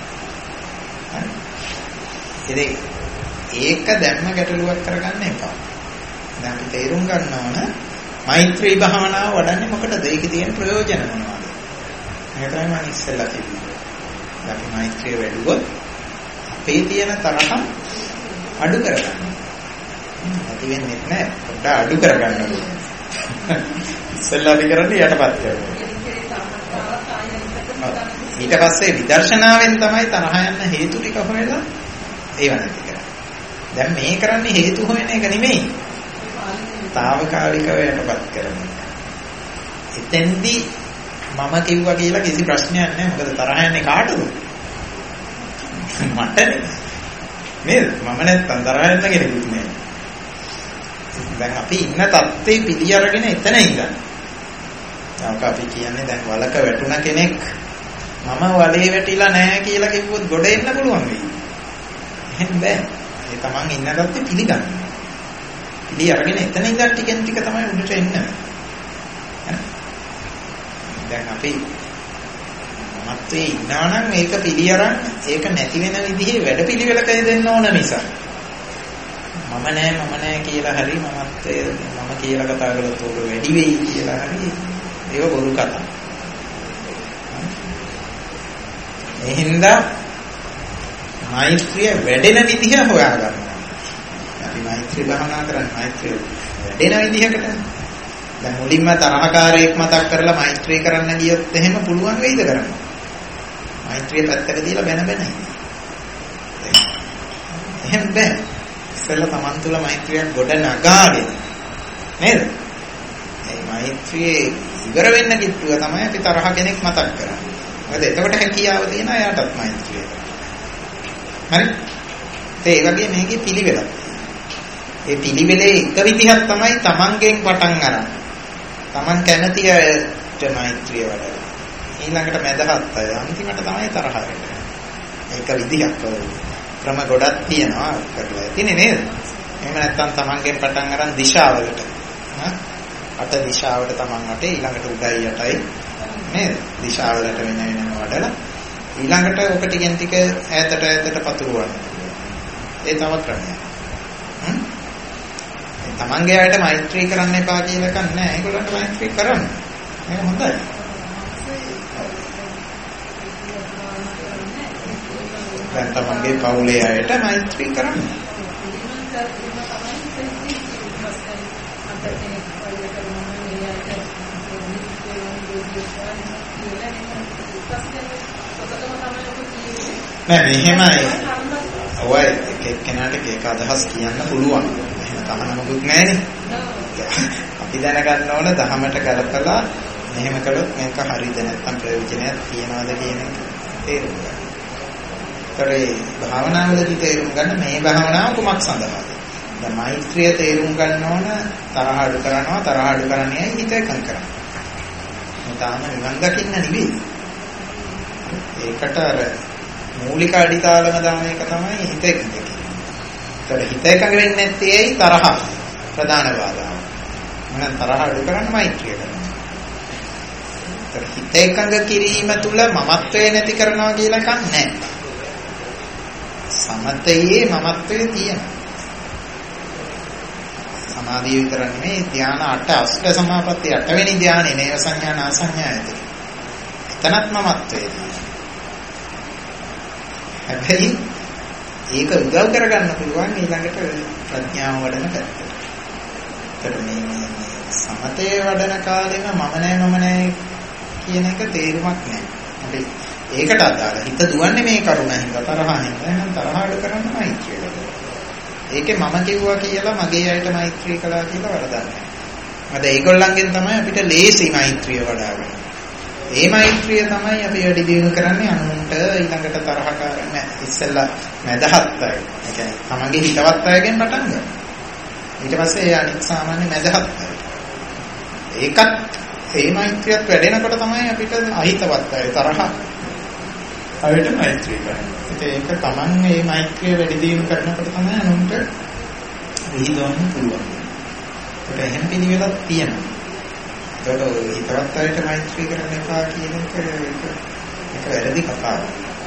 හරි. ඒක දැම්ම ගැටලුවක් කරගන්න එපා. දැන් අපි තේරුම් ගන්න ඕන මෛත්‍රී භාවනාව වඩන්නේ මොකටද? ඒකේ තියෙන ප්‍රයෝජන මොනවද? මේක තමයි මම ඉස්සෙල්ලා කිව්වේ. අපි මෛත්‍රිය වැඩුවොත් අපේ තියෙන තරහ අඩු කරගන්න. ඇති වෙන්නේ නැහැ. පොඩ්ඩක් අඩු කරගන්න ඕනේ. ඉස්සෙල්ලා අපි කරන්නේ යටපත් කරනවා. ඊට පස්සේ විදර්ශනාවෙන් තමයි තරහ යන හේතු ටික හොයලා ඒව නැති කරන්නේ. දැන් මේ කරන්නේ හේතු හොයන එක නෙමෙයි. తాවකාලිකව යටපත් කරනවා. එතෙන්දී මම කිව්වා කියලා කිසි ප්‍රශ්නයක් නැහැ. මොකද තරහ යන්නේ කාටද? මටනේ. නේද? මම නැත්තම් තරහ යන්න කෙනෙකුත් නෑ. දැන් අපි ඉන්න තත්ත්වේ පිළි අරගෙන එතන ඉඳන්. දැන් අපි කියන්නේ දැන් වලක වැටුණ කෙනෙක් මම වලේ වැටිලා නැහැ කියලා කිව්වොත් ගොඩ එන්න පුළුවන් වෙයි. එහෙම බෑ. ඒ තමන් ඉන්න තත්ත්වේ පිළිගන්න. පිළි අරගෙන එතන ඉඳන් ටිකෙන් ටික තමයි උඩට එන්නේ. දැන් අපි මමත්වේ ඉන්නා නම් මේක පිළි අරන් ඒක නැති වෙන විදිහේ වැඩපිළිවෙලක දෙන්න ඕන නිසා. මම නෑ මම නෑ කියලා හරි මමත්වයේ මම කියලා කතා කළොත් ඕක වැඩි වෙයි කියලා හරි ඒක බොරු කතා. ඒ හින්දා මෛත්‍රිය වැඩෙන විදිහ හොයාගන්නවා. අපි මෛත්‍රී භාවනා කරන්නේ මෛත්‍රිය වැඩෙන විදිහකට. දැන් මුලින්ම තරහකාරයෙක් මතක් කරලා මෛත්‍රී කරන්න ගියොත් එහෙම පුළුවන් වෙයිද කරන්න? මෛත්‍රිය පැත්තක දාලා බැන බැන ඉන්නේ. එහෙම බෑ. ඉස්සෙල්ලා Taman තුල මෛත්‍රියක් ගොඩ නගාගෙන නේද? ඒ මෛත්‍රියේ ඉවර වෙන්න කිට්ටුව තමයි අපි තරහ කෙනෙක් මතක් කරන්නේ. මොකද එතකොට හැකියාව තියෙන අයටත් මෛත්‍රිය. හරි? ඒ වගේ මේකේ පිළිවෙලක්. ඒ පිළිවෙලේ එක විදිහක් තමයි Tamanගෙන් පටන් ගන්න. Taman කැමති අයට මෛත්‍රිය වඩලා. ඊළඟට මැදහත් අය අන්තිමට තමයි තරහ වෙන්නේ. ඒක විදිහක් ක්‍රම ගොඩක් තියෙනවා කරලා තියෙන්නේ නේද? එහෙම නැත්නම් Tamanගෙන් පටන් ගන්න දිශාවලට. හා? අට දිශාවට Taman වටේ ඊළඟට උඩයි යටයි නේද? දිශාවලට වෙන වෙනම වඩලා ඊළඟට ඔක ටිකෙන් ටික ඈතට ඈතට පතුරවන්න. ඒ තව ක්‍රමයක්. හ්ම්? තමන්ගේ අයට මෛත්‍රී කරන්න එපා කියලා එකක් නැහැ. ඒගොල්ලන්ට මෛත්‍රී කරන්න. මේක හොඳයි. දැන් තමන්ගේ පවුලේ අයට මෛත්‍රී කරන්න. නෑ මෙහෙමයි. ඔය එක්කෙනාට එක අදහස් කියන්න පුළුවන්. තමන මොකුත් නැහැනේ. අපි දැනගන්න ඕන දහමට කලකලා මෙහෙම කළොත් මේක හරියද නැත්නම් ප්‍රයෝජනයක් තියනවද කියන එක තේරුම් ගන්න. ඒතරේ භාවනාවලදී තේරුම් ගන්න මේ භාවනාව කුමක් සඳහාද? දැන් මෛත්‍රිය තේරුම් ගන්න ඕන තරහ අඩු කරනවා තරහ අඩු කරන්නේ හිත එකඟ කරනවා. තාම නිවන් දකින්න නෙවෙයි. ඒකට අර මූලික අඩිතාලම දාන එක තමයි හිත එකඟ කියන්නේ. ඒතර හිත එකඟ වෙන්නේ නැත්තේ ඇයි? තරහ ප්‍රධාන බාධාව. මම තරහ අඩු කරන්න මෛත්‍රිය කරනවා. ඒතර හිත එකඟ කිරීම තුල මමත්වය නැති කරනවා කියලා එකක් නැහැ. සමතයේ මමත්වය තියෙනවා. සමාධිය විතර නෙමෙයි ධ්‍යාන අට අෂ්ට සමාපatti අටවෙනි ධ්‍යානෙ නේව සංඥා නා සංඥායති. එතනත් මමත්වය තියෙනවා. හැබැයි ඒක උදව් කරගන්න පුළුවන් ඊළඟට ප්‍රඥාව වඩන පැත්තට. ඒතර මේ සමතේ වඩන කාලෙම මම නෑ මම නෑ කියන එක තේරුමක් නෑ. අපි ඒකට අදාළ හිත දුවන්නේ මේ කරුණ හින්දා තරහ හින්දා එහෙනම් තරහ අඩු කරන්න මෛත්‍රිය කරනවා. ඒකේ මම කිව්වා කියලා මගේ අයට මෛත්‍රී කළා කියලා වරදක් නෑ. මොකද ඒගොල්ලන්ගෙන් තමයි අපිට ලේසි මෛත්‍රිය වඩා ගන්න. ඒ මෛත්‍රිය තමයි අපි වැඩි දියුණු කරන්නේ අනුන්ට ඊළඟට තරහකාර නැහැ. ඉස්සෙල්ලා මදහත් අය. ඒ කියන්නේ තමන්ගේ හිතවත් අයගෙන් පටන් ගන්න. ඊට පස්සේ ඒ අනිත් සාමාන්‍ය මදහත් අය. ඒකත් ඒ මෛත්‍රියත් වැඩෙනකොට තමයි අපිට අහිතවත් අය තරහ අයට මෛත්‍රී කරන්නේ. ඒක තමන් මේ මෛත්‍රිය වැඩි දියුණු කරනකොට තමයි අනුන්ට විහිදවන්න පුළුවන්. ඒක එහෙම පිළිවෙලක් තියෙනවා. ඒකට හිතවත් අයට මෛත්‍රී කරන්න එපා කියන එක ඒක වැරදි කතාවක්.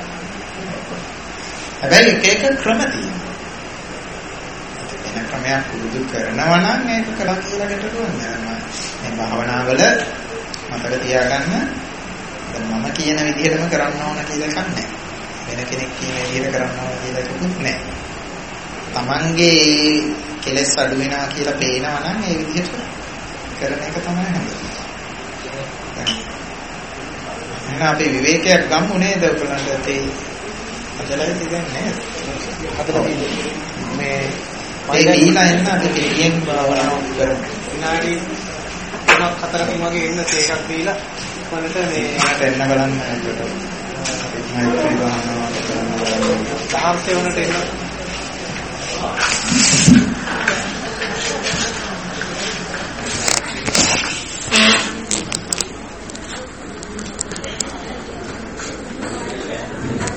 හැබැයි එක එක ක්‍රම තියෙනවා. වෙන ක්‍රමයක් පුරුදු කරනවා නම් ඒක කළා කියලා ගැටලුවක් නෑ. මේ භාවනාවල මතක තියාගන්න දැන් මම කියන විදිහටම කරන්න ඕන කියලා එකක් නෑ. වෙන කෙනෙක් කියන විදිහට කරන්න ඕන කියලා එකකුත් නෑ. Tamange කෙලෙස් අඩු වෙනවා කියලා පේනවා නම් ඒ විදිහට කරන එක තමයි හොඳ. එහෙනම් අපි විවේකයක් ගමු නේද ඔයගොල්ලන්ට ඒ අදලයි තියන්නේ හදලා මේ මේ දීලා එන්න අපි කෙලියෙන් භාවනාව කරමු. විනාඩි තුනක් හතරකින් වගේ එන්න තේකක් දීලා මනට මේ මට එන්න බලන්න. මෛත්‍රී භාවනාව කරනවා. තාර්ථය වුණට එන්න